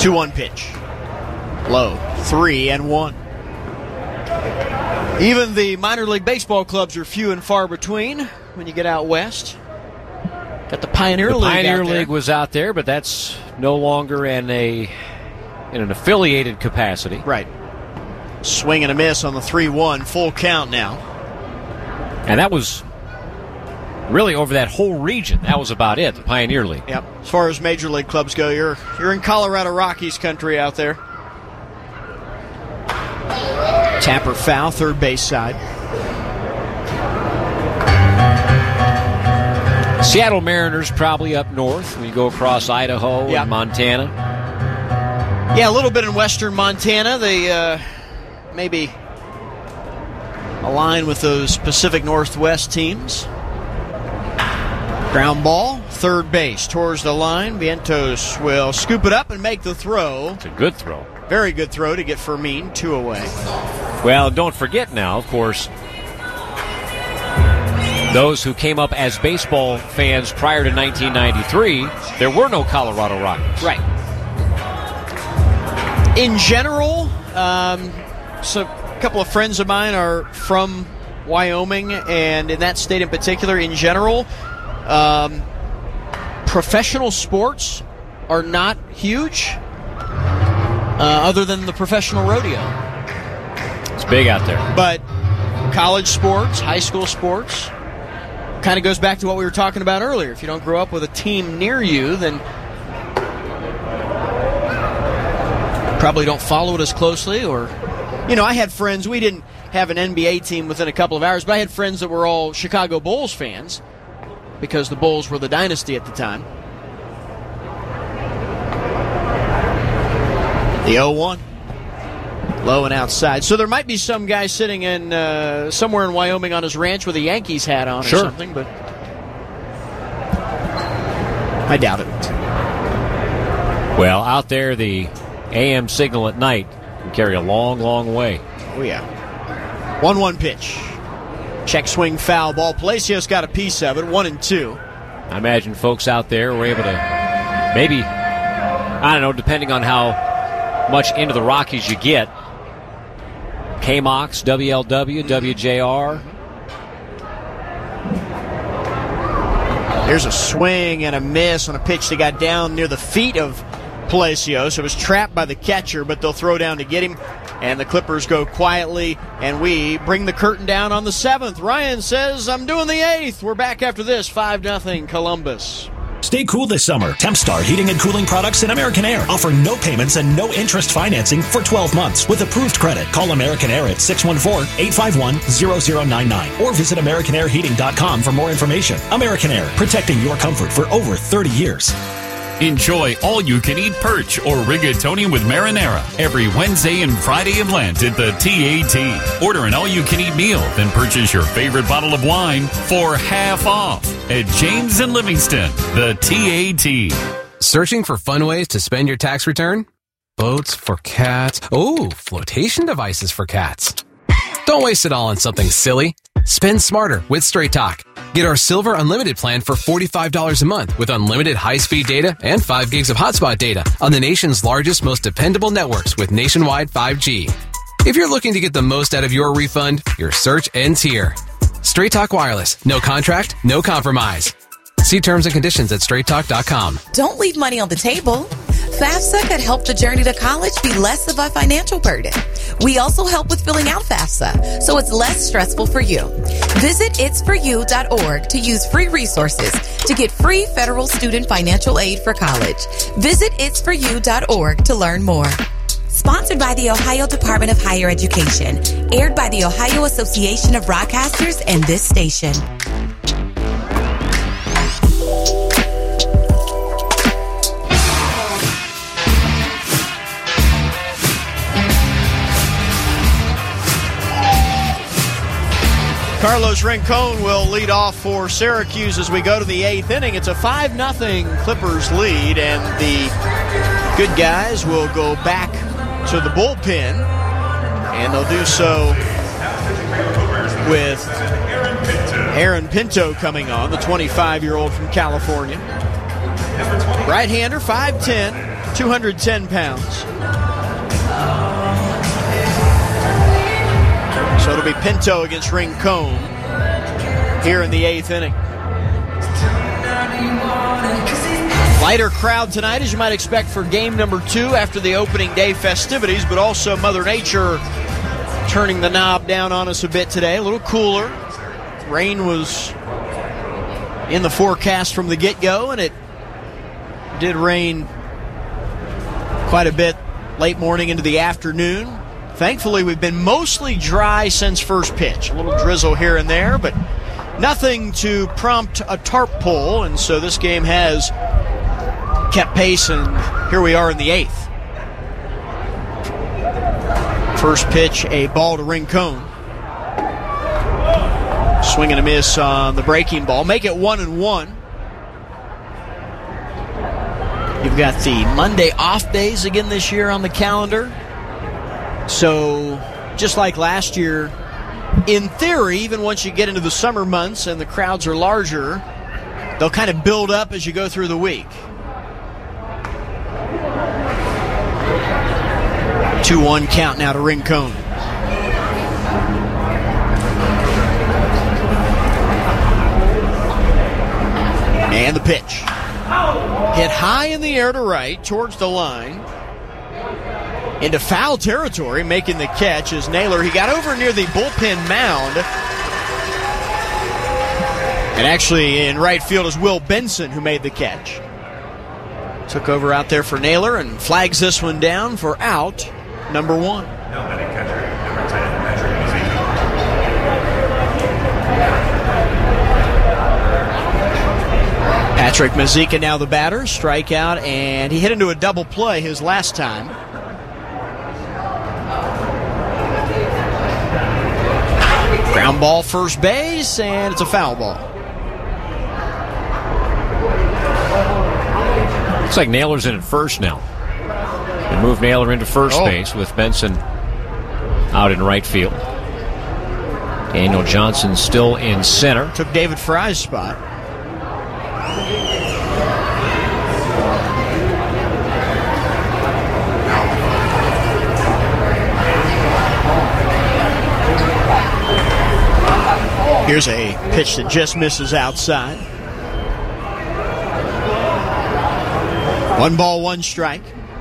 two one pitch. Low. Three and one. Even the minor league baseball clubs are few and far between when you get out west. Got the Pioneer
the
League
Pioneer
out there.
League was out there, but that's no longer in a in an affiliated capacity.
Right. Swing and a miss on the three one. Full count now.
And that was really over that whole region. That was about it, the Pioneer League.
Yep. As far as major league clubs go, you're you're in Colorado Rockies country out there. Tapper foul, third base side.
Seattle Mariners probably up north when you go across Idaho
Yep.
and Montana.
Yeah, a little bit in western Montana. They uh, maybe align with those Pacific Northwest teams. Ground ball, third base, towards the line. Vientos will scoop it up and make the throw.
It's a good throw.
Very good throw to get Fermin, two away.
Well, don't forget now, of course, those who came up as baseball fans prior to nineteen ninety-three, there were no Colorado Rockies.
Right. In general, um, so a couple of friends of mine are from Wyoming, and in that state in particular, in general, um, professional sports are not huge, uh, other than the professional rodeo.
It's big out there.
But college sports, high school sports, kind of goes back to what we were talking about earlier. If you don't grow up with a team near you, then probably don't follow it as closely. Or, you know, I had friends, we didn't have an N B A team within a couple of hours, but I had friends that were all Chicago Bulls fans because the Bulls were the dynasty at the time. The oh one. Low and outside. So there might be some guy sitting in uh, somewhere in Wyoming on his ranch with a Yankees hat on
Sure.
or something, but I doubt it.
Well, out there, the A M signal at night can carry a long, long way.
Oh, yeah. one one pitch. Check swing foul ball. Palacios got a piece of it, one and two.
I imagine folks out there were able to maybe, I don't know, depending on how much into the Rockies you get, K M O X, W L W, W J R.
There's a swing and a miss on a pitch that got down near the feet of Palacios. It was trapped by the catcher, but they'll throw down to get him. And the Clippers go quietly, and we bring the curtain down on the seventh. Ryan says, I'm doing the eighth. We're back after this, five nothing Columbus.
Stay cool this summer. Tempstar Heating and Cooling Products and American Air offer no payments and no interest financing for twelve months with approved credit. Call American Air at six one four, eight five one, zero zero nine nine or visit American Air Heating dot com for more information. American Air, protecting your comfort for over thirty years.
Enjoy all-you-can-eat perch or rigatoni with marinara every Wednesday and Friday of Lent at the T A T. Order an all-you-can-eat meal, then purchase your favorite bottle of wine for half off at James and Livingston, the T A T.
Searching for fun ways to spend your tax return? Boats for cats. Oh, flotation devices for cats. Don't waste it all on something silly. Spend smarter with Straight Talk. Get our Silver Unlimited plan for forty-five dollars a month with unlimited high-speed data and five gigs of hotspot data on the nation's largest, most dependable networks with nationwide five G. If you're looking to get the most out of your refund, your search ends here. Straight Talk Wireless. No contract, no compromise. See terms and conditions at straight talk dot com.
Don't leave money on the table. FAFSA could help the journey to college be less of a financial burden. We also help with filling out FAFSA, so it's less stressful for you. Visit its for you dot org to use free resources to get free federal student financial aid for college. Visit its for you dot org to learn more. Sponsored by the Ohio Department of Higher Education. Aired by the Ohio Association of Broadcasters and this station.
Carlos Rincon will lead off for Syracuse as we go to the eighth inning. It's a five nothing Clippers lead, and the good guys will go back to the bullpen, and they'll do so with Aaron Pinto coming on, the twenty-five-year-old from California. Right-hander, five ten, two hundred ten pounds. So it'll be Pinto against Rincon here in the eighth inning. Lighter crowd tonight, as you might expect for game number two after the opening day festivities, but also Mother Nature turning the knob down on us a bit today. A little cooler. Rain was in the forecast from the get-go, and it did rain quite a bit late morning into the afternoon. Thankfully, we've been mostly dry since first pitch. A little drizzle here and there, but nothing to prompt a tarp pull, and so this game has kept pace, and here we are in the eighth. First pitch, a ball to Rincon. Swing and a miss on the breaking ball. Make it one and one. You've got the Monday off days again this year on the calendar. So, just like last year, in theory, even once you get into the summer months and the crowds are larger, they'll kind of build up as you go through the week. two one count now to Rincon. And the pitch. Hit high in the air to right, towards the line. Into foul territory, making the catch is Naylor. He got over near the bullpen mound. And actually in right field is Will Benson, who made the catch. Took over out there for Naylor and flags this one down for out number one. Patrick Mazika now the batter, strikeout, and he hit into a double play his last time. Ground ball first base, and it's a foul ball.
Looks like Naylor's in at first now. They move Naylor into first oh. base with Benson out in right field. Daniel Johnson still in center.
Took David Fry's spot. Here's a pitch that just misses outside. One ball, one strike.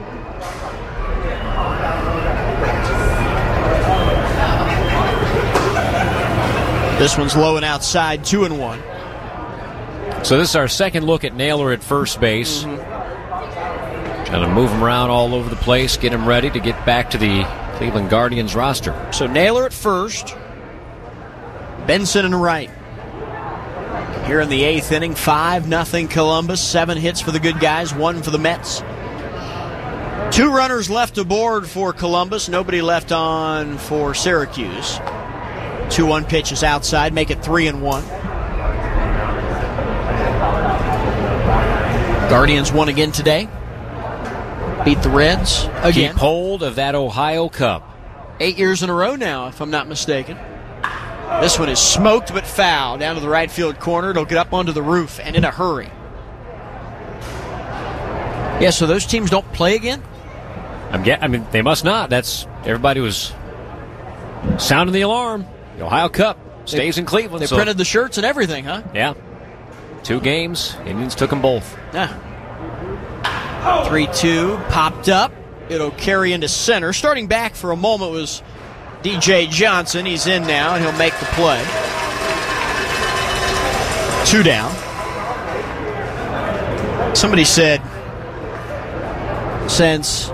This one's low and outside, two and one.
So this is our second look at Naylor at first base. Mm-hmm. Trying to move him around all over the place, get him ready to get back to the Cleveland Guardians roster.
So Naylor at first, Benson in right. Here in the eighth inning, five nothing Columbus, seven hits for the good guys, one for the Mets. Two runners left aboard for Columbus, nobody left on for Syracuse. two one pitches outside, make it three and one. Guardians won again today. Beat the Reds again.
Keep hold of that Ohio Cup.
Eight years in a row now, if I'm not mistaken. This one is smoked but foul down to the right field corner. It'll get up onto the roof and in a hurry. Yeah, so those teams don't play again?
I'm get, I mean, they must not. That's everybody was sounding the alarm. The Ohio Cup stays
they,
in Cleveland.
They
so.
printed the shirts and everything, huh?
Yeah. Two games. Indians took them both.
Yeah. three two, popped up. It'll carry into center. Starting back for a moment was D J Johnson. He's in now, and he'll make the play. Two down. Somebody said, since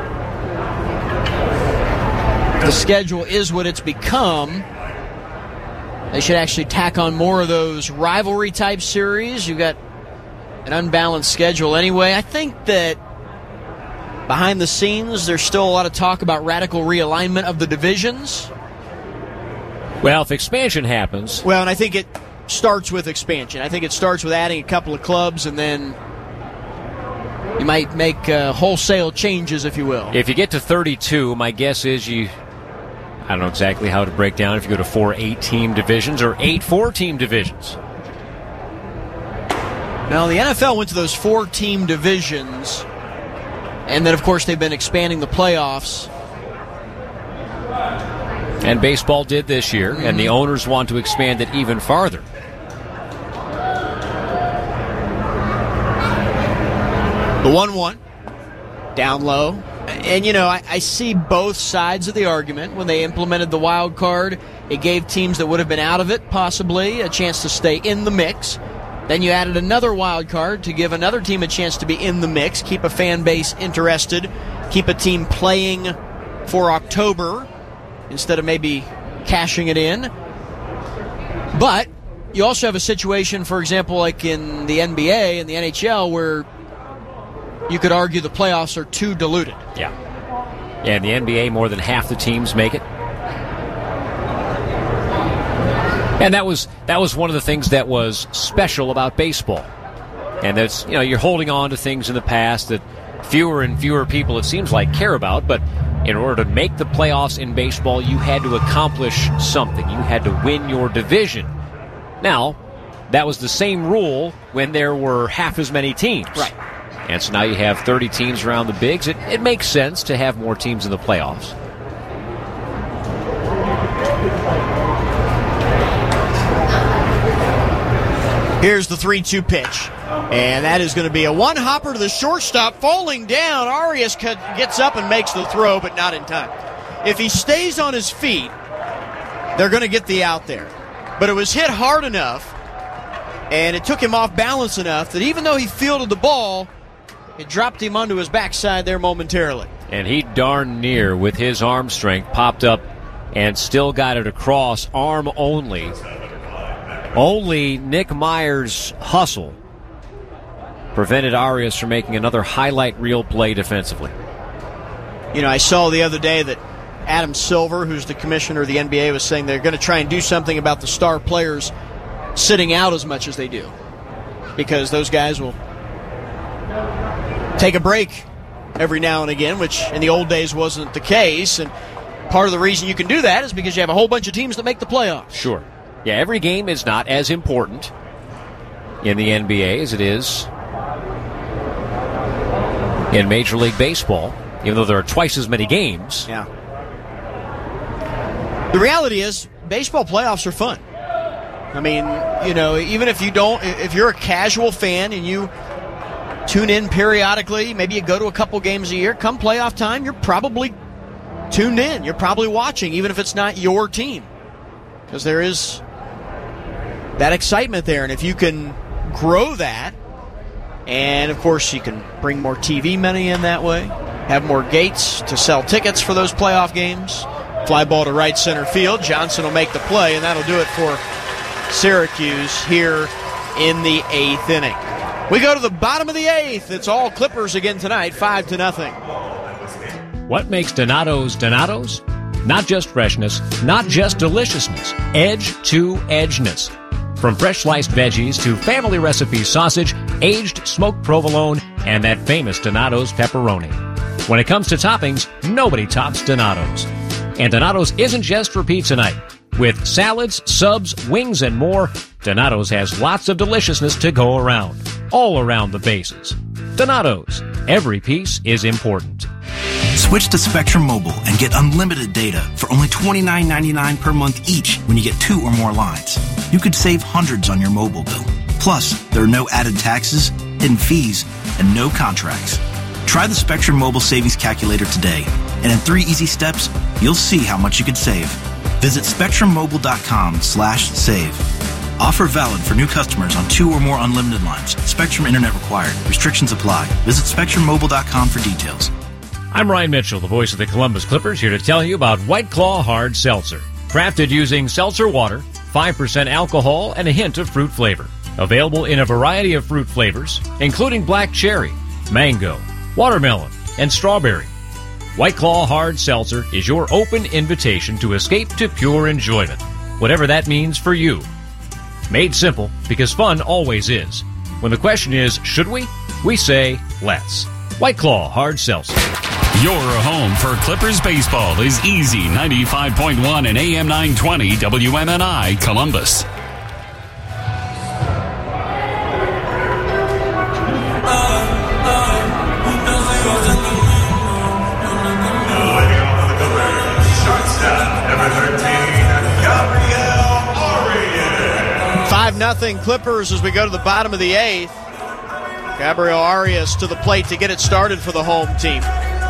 the schedule is what it's become, they should actually tack on more of those rivalry-type series. You've got an unbalanced schedule anyway. I think that behind the scenes, there's still a lot of talk about radical realignment of the divisions.
Well, if expansion happens...
Well, and I think it starts with expansion. I think it starts with adding a couple of clubs, and then you might make uh, wholesale changes, if you will.
If you get to thirty-two, my guess is you... I don't know exactly how to break down if you go to four eight-team divisions or eight four-team divisions.
Now, the N F L went to those four-team divisions And then, of course, they've been expanding the playoffs.
And baseball did this year, mm-hmm. and the owners want to expand it even farther.
The one one, down low. And, you know, I, I see both sides of the argument. When they implemented the wild card, it gave teams that would have been out of it, possibly, a chance to stay in the mix. Then you added another wild card to give another team a chance to be in the mix, keep a fan base interested, keep a team playing for October instead of maybe cashing it in. But you also have a situation, for example, like in the N B A and the N H L, where you could argue the playoffs are too diluted.
Yeah. Yeah, in the N B A, more than half the teams make it. And that was that was one of the things that was special about baseball. And that's, you know, you're holding on to things in the past that fewer and fewer people, it seems like, care about. But in order to make the playoffs in baseball, you had to accomplish something. You had to win your division. Now, that was the same rule when there were half as many teams.
Right.
And so now you have thirty teams around the bigs. It, it makes sense to have more teams in the playoffs.
Here's the three two pitch. And that is going to be a one-hopper to the shortstop. Falling down, Arias gets up and makes the throw, but not in time. If he stays on his feet, they're going to get the out there. But it was hit hard enough, and it took him off balance enough that even though he fielded the ball, it dropped him onto his backside there momentarily.
And he darn near, with his arm strength, popped up and still got it across, arm only. Only Nick Myers' hustle prevented Arias from making another highlight reel play defensively.
You know, I saw the other day that Adam Silver, who's the commissioner of the N B A, was saying they're going to try and do something about the star players sitting out as much as they do, because those guys will take a break every now and again, which in the old days wasn't the case. And part of the reason you can do that is because you have a whole bunch of teams that make the playoffs.
Sure. Yeah, every game is not as important in the N B A as it is in Major League Baseball, even though there are twice as many games.
Yeah. The reality is, baseball playoffs are fun. I mean, you know, even if you don't, if you're a casual fan and you tune in periodically, maybe you go to a couple games a year, come playoff time, you're probably tuned in. You're probably watching, even if it's not your team, because there is that excitement there. And if you can grow that, and of course you can bring more T V money in that way, have more gates to sell tickets for those playoff games, fly ball to right center field, Johnson will make the play, and that'll do it for Syracuse here in the eighth inning. We go to the bottom of the eighth. It's all Clippers again tonight, five to nothing.
What makes Donato's Donato's? Not just freshness, not just deliciousness, edge to edgeness. From fresh sliced veggies to family recipe sausage, aged smoked provolone, and that famous Donato's pepperoni. When it comes to toppings, nobody tops Donato's. And Donato's isn't just for pizza night. With salads, subs, wings, and more, Donato's has lots of deliciousness to go around. All around the bases. Donato's. Every piece is important.
Switch to Spectrum Mobile and get unlimited data for only twenty-nine ninety-nine per month each when you get two or more lines. You could save hundreds on your mobile bill. Plus, there are no added taxes, hidden fees, and no contracts. Try the Spectrum Mobile Savings Calculator today, and in three easy steps, you'll see how much you could save. Visit spectrummobile.com slash save. Offer valid for new customers on two or more unlimited lines. Spectrum Internet required. Restrictions apply. Visit spectrum mobile dot com for details.
I'm Ryan Mitchell, the voice of the Columbus Clippers, here to tell you about White Claw Hard Seltzer. Crafted using seltzer water, five percent alcohol, and a hint of fruit flavor. Available in a variety of fruit flavors, including black cherry, mango, watermelon, and strawberry. White Claw Hard Seltzer is your open invitation to escape to pure enjoyment, whatever that means for you. Made simple, because fun always is. When the question is, should we? We say, let's. White Claw Hard Seltzer.
Your home for Clippers baseball is Easy ninety-five point one and A M nine twenty W M N I Columbus.
Uh, uh,
nothing Clippers as we go to the bottom of the eighth. Gabriel Arias to the plate to get it started for the home team.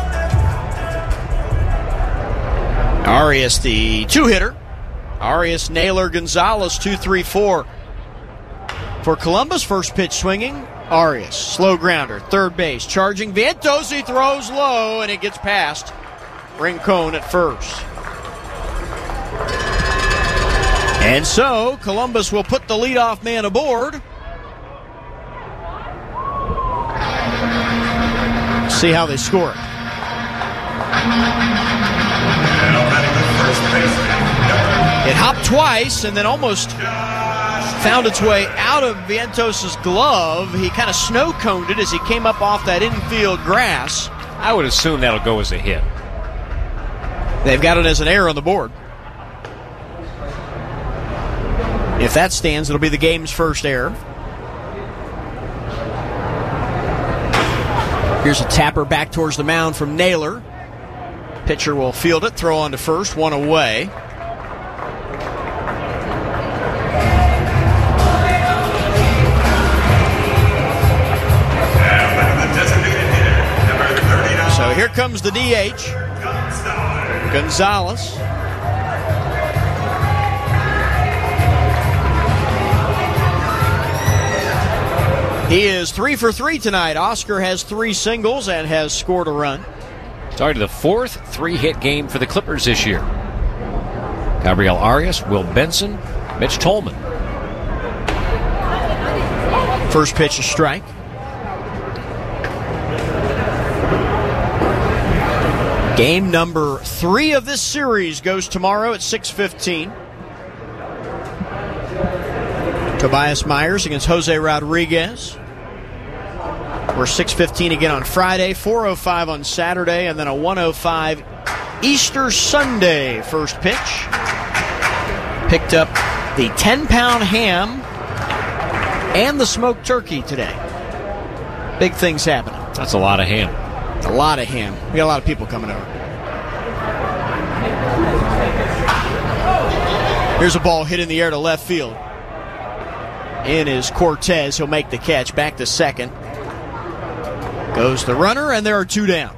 Arias, the two-hitter. Arias, Naylor, Gonzalez, two three four. For Columbus, first pitch swinging. Arias, slow grounder, third base, charging. Vientos, he throws low, and it gets past Rincon at first. And so, Columbus will put the leadoff man aboard. See how they score it. It hopped twice and then almost found its way out of Vientos' glove. He kind of snow-coned it as he came up off that infield grass.
I would assume that'll go as a hit.
They've got it as an error on the board. If that stands, it'll be the game's first error. Here's a tapper back towards the mound from Naylor. Pitcher will field it, throw on to first, one away. So here comes the D H, Gonzalez. He is three for three tonight. Oscar has three singles and has scored a run.
Started the fourth three-hit game for the Clippers this year. Gabriel Arias, Will Benson, Mitch Tolman.
First pitch, a strike. Game number three of this series goes tomorrow at six fifteen. Tobias Myers against Jose Rodriguez. We're six fifteen again on Friday, four oh five on Saturday, and then a one oh five Easter Sunday first pitch. Picked up the ten-pound ham and the smoked turkey today. Big things happening.
That's a lot of ham.
A lot of ham. We got a lot of people coming over. Here's a ball hit in the air to left field. In is Cortez. He'll make the catch. Back to second. Goes the runner, and there are two down.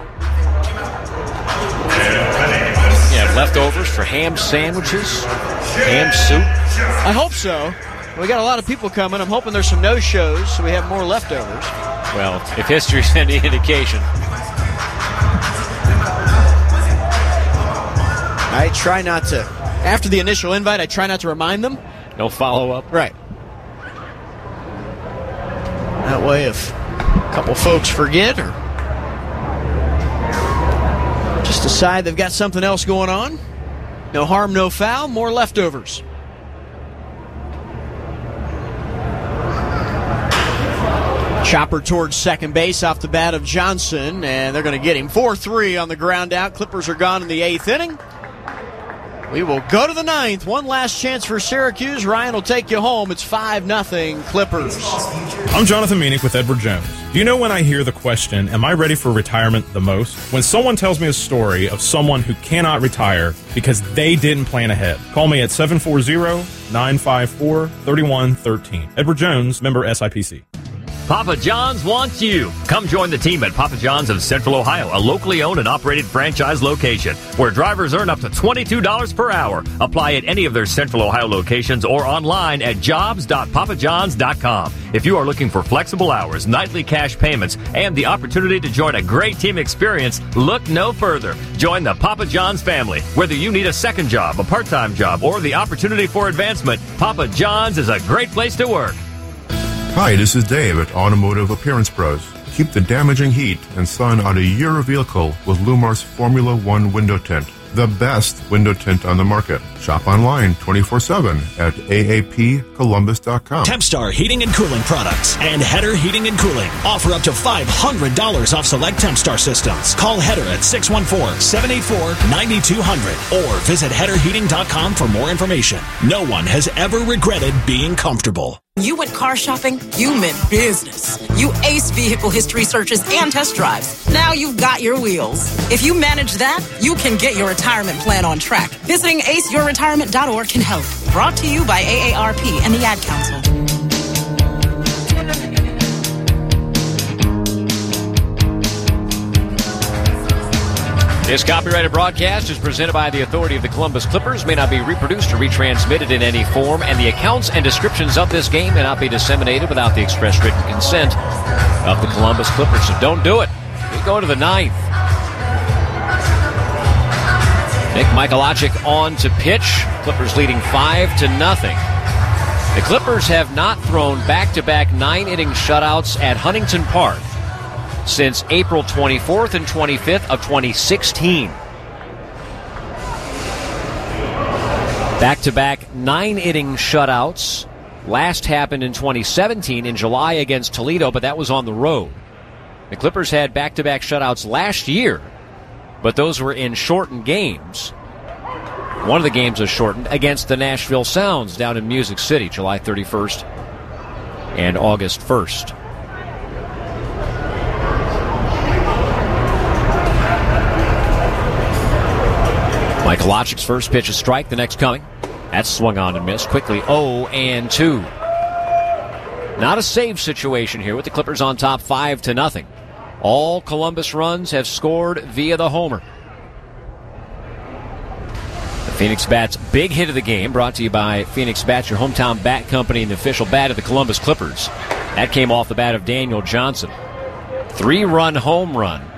Yeah, leftovers for ham sandwiches, ham soup.
I hope so. We got a lot of people coming. I'm hoping there's some no-shows, so we have more leftovers.
Well, if history's any indication.
I try not to, after the initial invite, I try not to remind them.
No follow-up?
Right. That way, if a couple folks forget or just decide they've got something else going on, no harm, no foul, more leftovers. Chopper towards second base off the bat of Johnson, and they're going to get him. four three on the ground out. Clippers are gone in the eighth inning. We will go to the ninth. One last chance for Syracuse. Ryan will take you home. It's five nothing Clippers.
I'm Jonathan Meanick with Edward Jones. Do you know when I hear the question, am I ready for retirement the most? When someone tells me a story of someone who cannot retire because they didn't plan ahead. Call me at seven four zero, nine five four, three one one three. Edward Jones, member S I P C.
Papa John's wants you. Come join the team at Papa John's of Central Ohio, a locally owned and operated franchise location where drivers earn up to twenty-two dollars per hour. Apply at any of their Central Ohio locations or online at jobs dot papa johns dot com. If you are looking for flexible hours, nightly cash payments, and the opportunity to join a great team experience, look no further. Join the Papa John's family. Whether you need a second job, a part-time job, or the opportunity for advancement, Papa John's is a great place to work.
Hi, this is Dave at Automotive Appearance Pros. Keep the damaging heat and sun out of your vehicle with Lumar's Formula One window tint, the best window tint on the market. Shop online twenty-four seven at A A P Columbus dot com.
Tempstar Heating and Cooling Products and Header Heating and Cooling offer up to five hundred dollars off select Tempstar systems. Call Header at six one four, seven eight four, nine two zero zero or visit header heating dot com for more information. No one has ever regretted being comfortable.
You went car shopping, you meant business. You aced vehicle history searches and test drives. Now you've got your wheels. If you manage that, you can get your retirement plan on track. Visiting ace your retirement dot org can help. Brought to you by A A R P and the Ad Council.
This copyrighted broadcast is presented by the authority of the Columbus Clippers, may not be reproduced or retransmitted in any form, and the accounts and descriptions of this game may not be disseminated without the express written consent of the Columbus Clippers. So don't do it. We go to the ninth. Nick Michalacik on to pitch. Clippers leading five to nothing. The Clippers have not thrown back-to-back nine-inning shutouts at Huntington Park since April twenty-fourth and twenty-fifth of twenty sixteen. Back-to-back nine-inning shutouts. Last happened in twenty seventeen in July against Toledo, but that was on the road. The Clippers had back-to-back shutouts last year, but those were in shortened games. One of the games was shortened against the Nashville Sounds down in Music City, July thirty-first and August first. Michalacik's first pitch, a strike, the next coming. That's swung on and missed. Quickly oh and two. Not a save situation here with the Clippers on top five to nothing. All Columbus runs have scored via the homer. The Phoenix Bats' big hit of the game, brought to you by Phoenix Bats, your hometown bat company and the official bat of the Columbus Clippers. That came off the bat of Daniel Johnson. Three-run home run.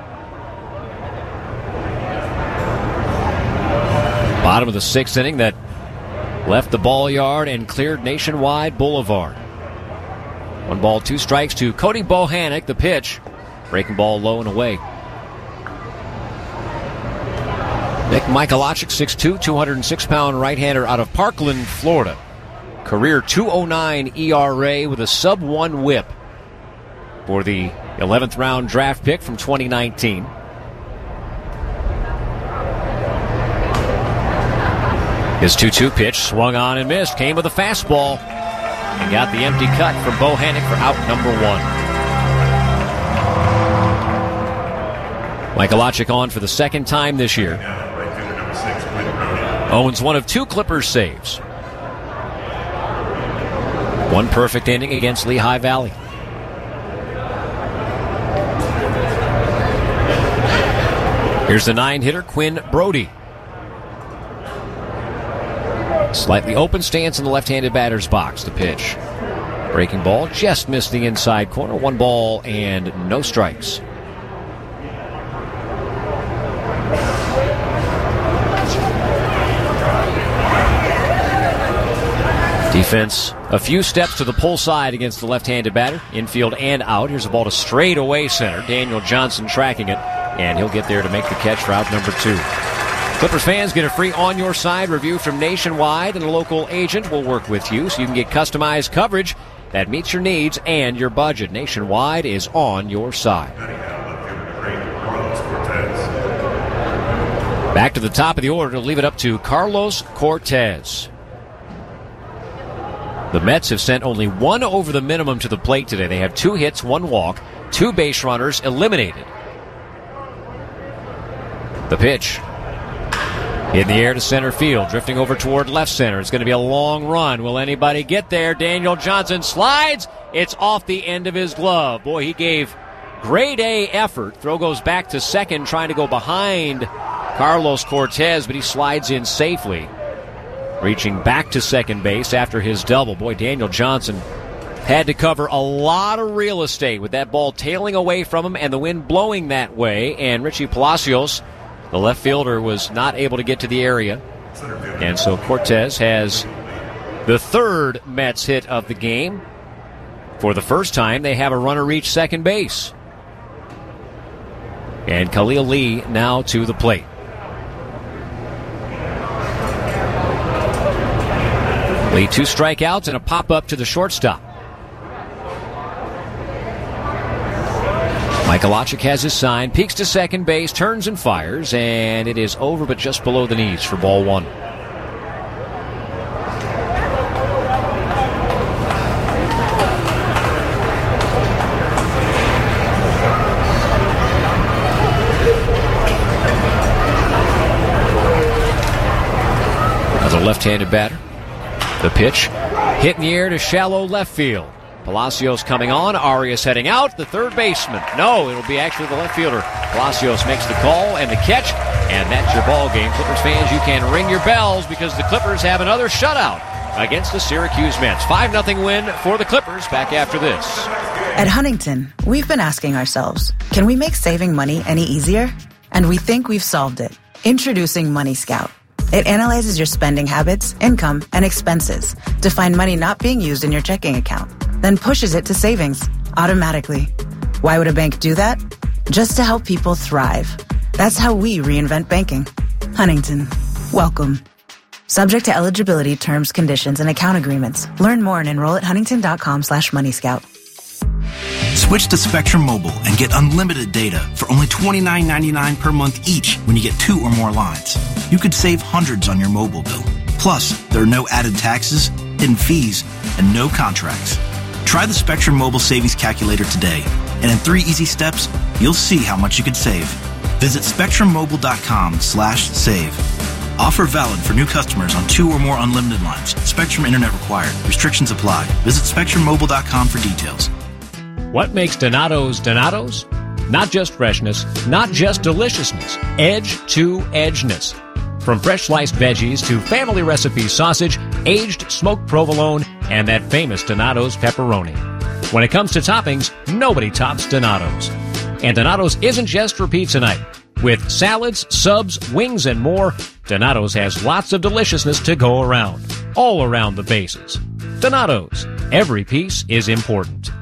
Bottom of the sixth inning that left the ball yard and cleared Nationwide Boulevard. One ball, two strikes to Cody Bohannock, the pitch. Breaking ball low and away. Nick Michalacik, six foot two, two hundred six pound right-hander out of Parkland, Florida. Career two oh nine E R A with a sub one whip for the eleventh round draft pick from twenty nineteen. His two two pitch swung on and missed. Came with a fastball and got the empty cut from Bohannock for out number one. Michalacik on for the second time this year. Owns one of two Clippers saves. One perfect inning against Lehigh Valley. Here's the nine-hitter, Quinn Brody. Slightly open stance in the left-handed batter's box. The pitch. Breaking ball just missed the inside corner. One ball and no strikes. Defense a few steps to the pull side against the left-handed batter. Infield and out. Here's a ball to straight away center. Daniel Johnson tracking it, and he'll get there to make the catch for out number two. Clippers fans, get a free On Your Side review from Nationwide, and a local agent will work with you so you can get customized coverage that meets your needs and your budget. Nationwide is on your side. Back to the top of the order to leave it up to Carlos Cortez. The Mets have sent only one over the minimum to the plate today. They have two hits, one walk, two base runners eliminated. The pitch. In the air to center field, drifting over toward left center. It's going to be a long run. Will anybody get there? Daniel Johnson slides. It's off the end of his glove. Boy, he gave grade A effort. Throw goes back to second, trying to go behind Carlos Cortez, but he slides in safely. Reaching back to second base after his double. Boy, Daniel Johnson had to cover a lot of real estate with that ball tailing away from him and the wind blowing that way. And Richie Palacios, the left fielder, was not able to get to the area. And so Cortez has the third Mets hit of the game. For the first time, they have a runner reach second base. And Khalil Lee now to the plate. Lee, two strikeouts and a pop-up to the shortstop. Michalacik has his sign, peeks to second base, turns and fires, and it is over but just below the knees for ball one. Left-handed batter. The pitch hit in the air to shallow left field. Palacios coming on. Arias heading out. The third baseman. No, it'll be actually the left fielder. Palacios makes the call and the catch. And that's your ball game. Clippers fans, you can ring your bells because the Clippers have another shutout against the Syracuse Mets. five nothing win for the Clippers. Back after this.
At Huntington, we've been asking ourselves, can we make saving money any easier? And we think we've solved it. Introducing Money Scout. It analyzes your spending habits, income, and expenses to find money not being used in your checking account, then pushes it to savings automatically. Why would a bank do that? Just to help people thrive. That's how we reinvent banking. Huntington, welcome. Subject to eligibility, terms, conditions, and account agreements. Learn more and enroll at huntington.com slash money scout.
Switch to Spectrum Mobile and get unlimited data for only twenty-nine ninety-nine per month each when you get two or more lines. You could save hundreds on your mobile bill. Plus, there are no added taxes, hidden fees, and no contracts. Try the Spectrum Mobile Savings Calculator today, and in three easy steps, you'll see how much you could save. Visit spectrummobile.com slash save. Offer valid for new customers on two or more unlimited lines. Spectrum Internet required. Restrictions apply. Visit spectrum mobile dot com for details.
What makes Donato's Donatos? Not just freshness, not just deliciousness, edge to edgeness. From fresh sliced veggies to family recipe sausage, aged smoked provolone, and that famous Donato's pepperoni. When it comes to toppings, nobody tops Donato's. And Donato's isn't just for pizza night. With salads, subs, wings, and more, Donato's has lots of deliciousness to go around. All around the bases. Donato's. Every piece is important.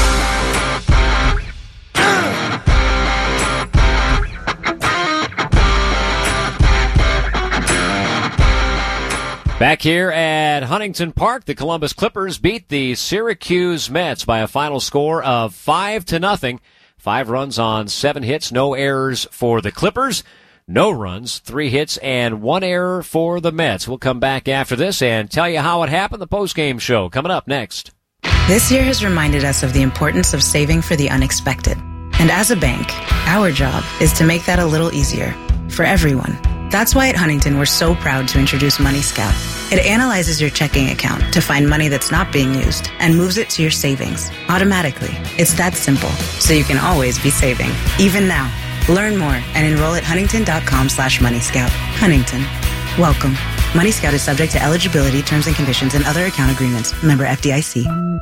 Back here at Huntington Park, the Columbus Clippers beat the Syracuse Mets by a final score of five to nothing. Five runs on seven hits, no errors for the Clippers. No runs, three hits, and one error for the Mets. We'll come back after this and tell you how it happened. The postgame show coming up next.
This year has reminded us of the importance of saving for the unexpected. And as a bank, our job is to make that a little easier for everyone. That's why at Huntington, we're so proud to introduce Money Scout. It analyzes your checking account to find money that's not being used and moves it to your savings automatically. It's that simple, so you can always be saving, even now. Learn more and enroll at huntington.com slash money scout. Huntington, welcome. Money Scout is subject to eligibility, terms and conditions, and other account agreements. Member F D I C.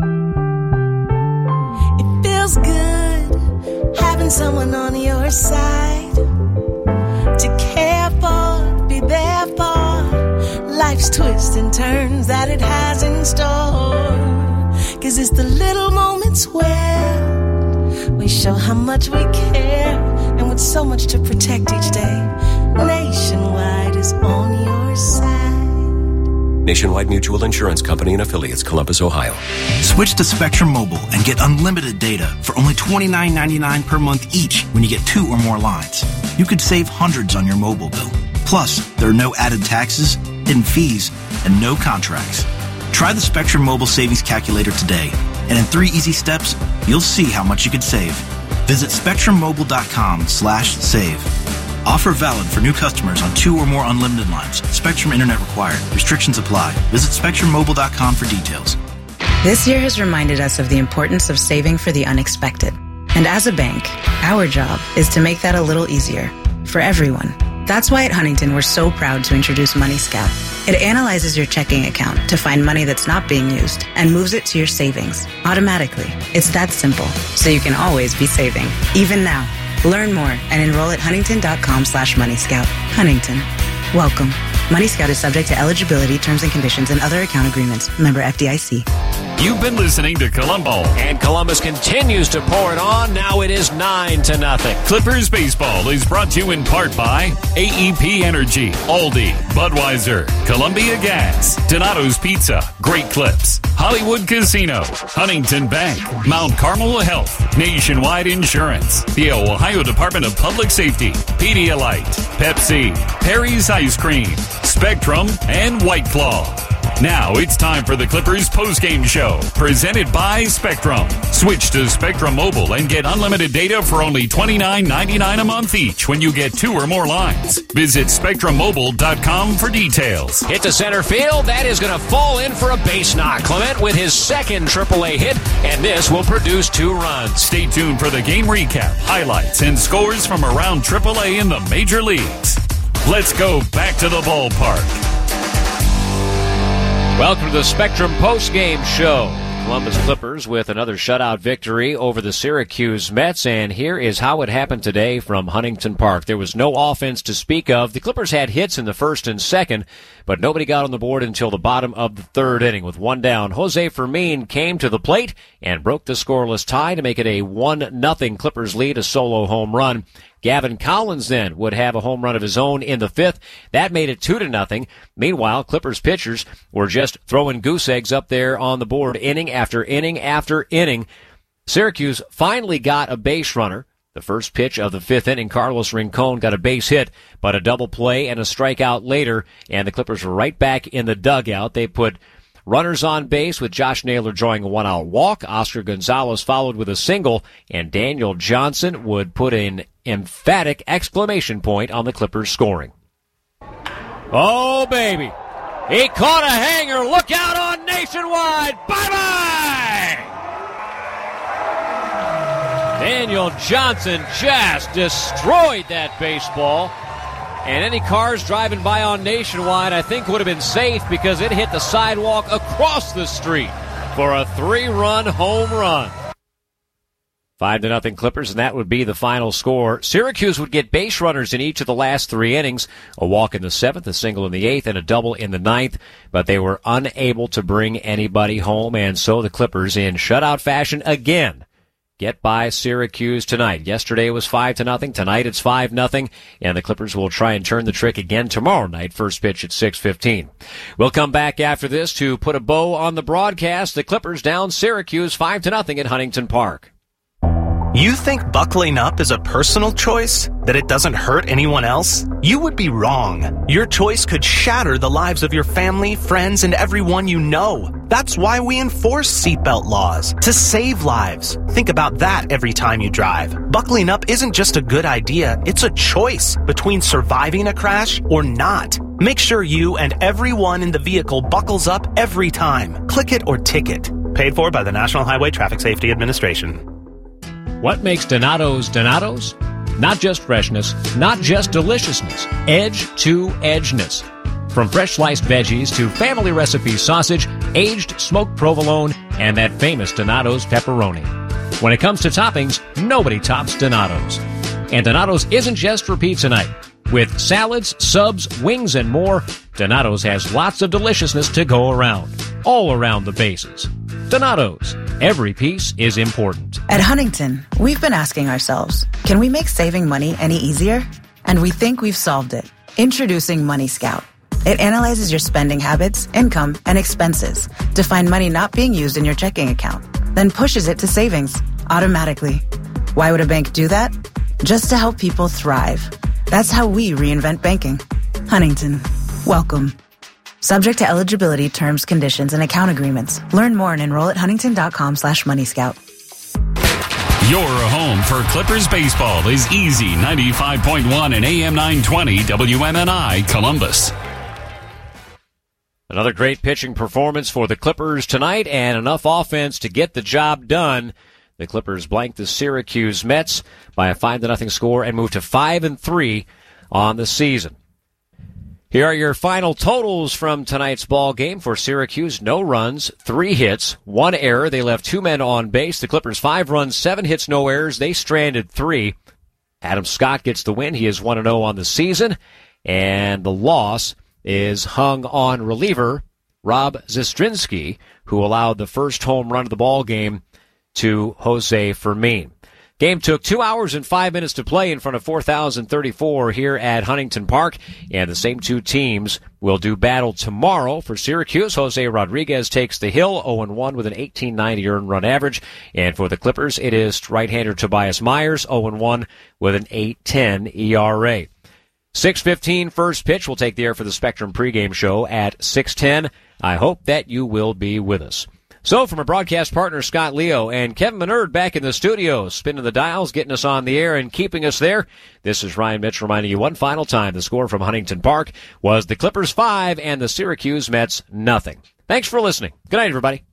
It feels good having someone on your side to care for, be there for life's twists and turns that it has in store. 'Cause it's the little moments where we show how much we care, and with so much to protect each day, Nationwide is on your side.
Nationwide Mutual Insurance Company and affiliates, Columbus, Ohio.
Switch to Spectrum Mobile and get unlimited data for only twenty-nine ninety-nine per month each when you get two or more lines. You could save hundreds on your mobile bill. Plus, there are no added taxes, hidden fees, and no contracts. Try the Spectrum Mobile Savings Calculator today, and in three easy steps, you'll see how much you could save. Visit spectrummobile.com slash save. Offer valid for new customers on two or more unlimited lines. Spectrum Internet required. Restrictions apply. Visit spectrum mobile dot com for details.
This year has reminded us of the importance of saving for the unexpected. And as a bank, our job is to make that a little easier for everyone. That's why at Huntington, we're so proud to introduce Money Scout. It analyzes your checking account to find money that's not being used and moves it to your savings automatically. It's that simple, so you can always be saving, even now. Learn more and enroll at huntington.com slash money scout. Huntington, welcome. Money Scout is subject to eligibility, terms and conditions, and other account agreements. Member F D I C.
You've been listening to Columbo.
And Columbus continues to pour it on. Now it is nine to nothing.
Clippers baseball is brought to you in part by A E P Energy, Aldi, Budweiser, Columbia Gas, Donato's Pizza, Great Clips, Hollywood Casino, Huntington Bank, Mount Carmel Health, Nationwide Insurance, the Ohio Department of Public Safety, Pedialyte, Pepsi, Perry's Ice Cream, Spectrum, and White Claw. Now it's time for the Clippers postgame show, presented by Spectrum. Switch to Spectrum Mobile and get unlimited data for only twenty-nine ninety-nine a month each when you get two or more lines. Visit spectrum mobile dot com for details.
Hit to center field. That is going to fall in for a base knock. Clement with his second triple A hit, and this will produce two runs.
Stay tuned for the game recap, highlights, and scores from around triple A in the major leagues. Let's go back to the ballpark.
Welcome to the Spectrum postgame show. Columbus Clippers with another shutout victory over the Syracuse Mets, and here is how it happened today from Huntington Park. There was no offense to speak of. The Clippers had hits in the first and second, but nobody got on the board until the bottom of the third inning. With one down, Jose Fermin came to the plate and broke the scoreless tie to make it a one nothing Clippers lead, a solo home run. Gavin Collins then would have a home run of his own in the fifth. That made it two to nothing. Meanwhile, Clippers pitchers were just throwing goose eggs up there on the board, inning after inning after inning. Syracuse finally got a base runner. The first pitch of the fifth inning, Carlos Rincon got a base hit, but a double play and a strikeout later, and the Clippers were right back in the dugout. They put runners on base with Josh Naylor drawing a one-out walk. Oscar Gonzalez followed with a single, and Daniel Johnson would put an emphatic exclamation point on the Clippers scoring. Oh, baby. He caught a hanger. Look out on Nationwide. Bye-bye! Daniel Johnson just destroyed that baseball. And any cars driving by on Nationwide, I think, would have been safe because it hit the sidewalk across the street for a three-run home run. Five to nothing Clippers, and that would be the final score. Syracuse would get base runners in each of the last three innings, a walk in the seventh, a single in the eighth, and a double in the ninth, but they were unable to bring anybody home, and so the Clippers, in shutout fashion again, get by Syracuse tonight. Yesterday it was five to nothing. Tonight it's five nothing, and the Clippers will try and turn the trick again tomorrow night. First pitch at six fifteen. We'll come back after this to put a bow on the broadcast. The Clippers down Syracuse five to nothing at Huntington Park.
You think buckling up is a personal choice? That it doesn't hurt anyone else? You would be wrong. Your choice could shatter the lives of your family, friends, and everyone you know. That's why we enforce seatbelt laws, to save lives. Think about that every time you drive. Buckling up isn't just a good idea, it's a choice between surviving a crash or not. Make sure you and everyone in the vehicle buckles up every time. Click it or ticket. Paid for by the National Highway Traffic Safety Administration.
What makes Donato's Donato's? Not just freshness, not just deliciousness, edge to edgeness. From fresh sliced veggies to family recipe sausage, aged smoked provolone, and that famous Donato's pepperoni. When it comes to toppings, nobody tops Donato's. And Donato's isn't just for pizza night. With salads, subs, wings, and more, Donato's has lots of deliciousness to go around. All around the bases. Donato's. Every piece is important.
At Huntington, we've been asking ourselves, can we make saving money any easier? And we think we've solved it. Introducing Money Scout. It analyzes your spending habits, income, and expenses to find money not being used in your checking account, then pushes it to savings automatically. Why would a bank do that? Just to help people thrive. That's how we reinvent banking. Huntington, welcome. Subject to eligibility, terms, conditions, and account agreements. Learn more and enroll at huntington.com slash money scout.
Your home for Clippers baseball is Easy ninety-five point one and A M nine twenty W M N I Columbus.
Another great pitching performance for the Clippers tonight and enough offense to get the job done. The Clippers blanked the Syracuse Mets by a five to nothing score and moved to five and three on the season. Here are your final totals from tonight's ball game for Syracuse. No runs, three hits, one error. They left two men on base. The Clippers five runs, seven hits, no errors. They stranded three. Adam Scott gets the win. He is one and oh on the season. And the loss is hung on reliever Rob Zastrinski, who allowed the first home run of the ball game to Jose Fermin. Game took two hours and five minutes to play in front of four thousand thirty-four here at Huntington Park, and the same two teams will do battle tomorrow. For Syracuse, Jose Rodriguez takes the hill, oh and one with an eighteen ninety earned run average, and for the Clippers, it is right-hander Tobias Myers, oh and one with an eight ten E R A. six fifteen first pitch. We'll take the air for the Spectrum pregame show at six ten. I hope that you will be with us. So from our broadcast partner, Scott Leo, and Kevin Menard back in the studio, spinning the dials, getting us on the air and keeping us there. This is Ryan Mitch reminding you one final time the score from Huntington Park was the Clippers five and the Syracuse Mets nothing. Thanks for listening. Good night, everybody.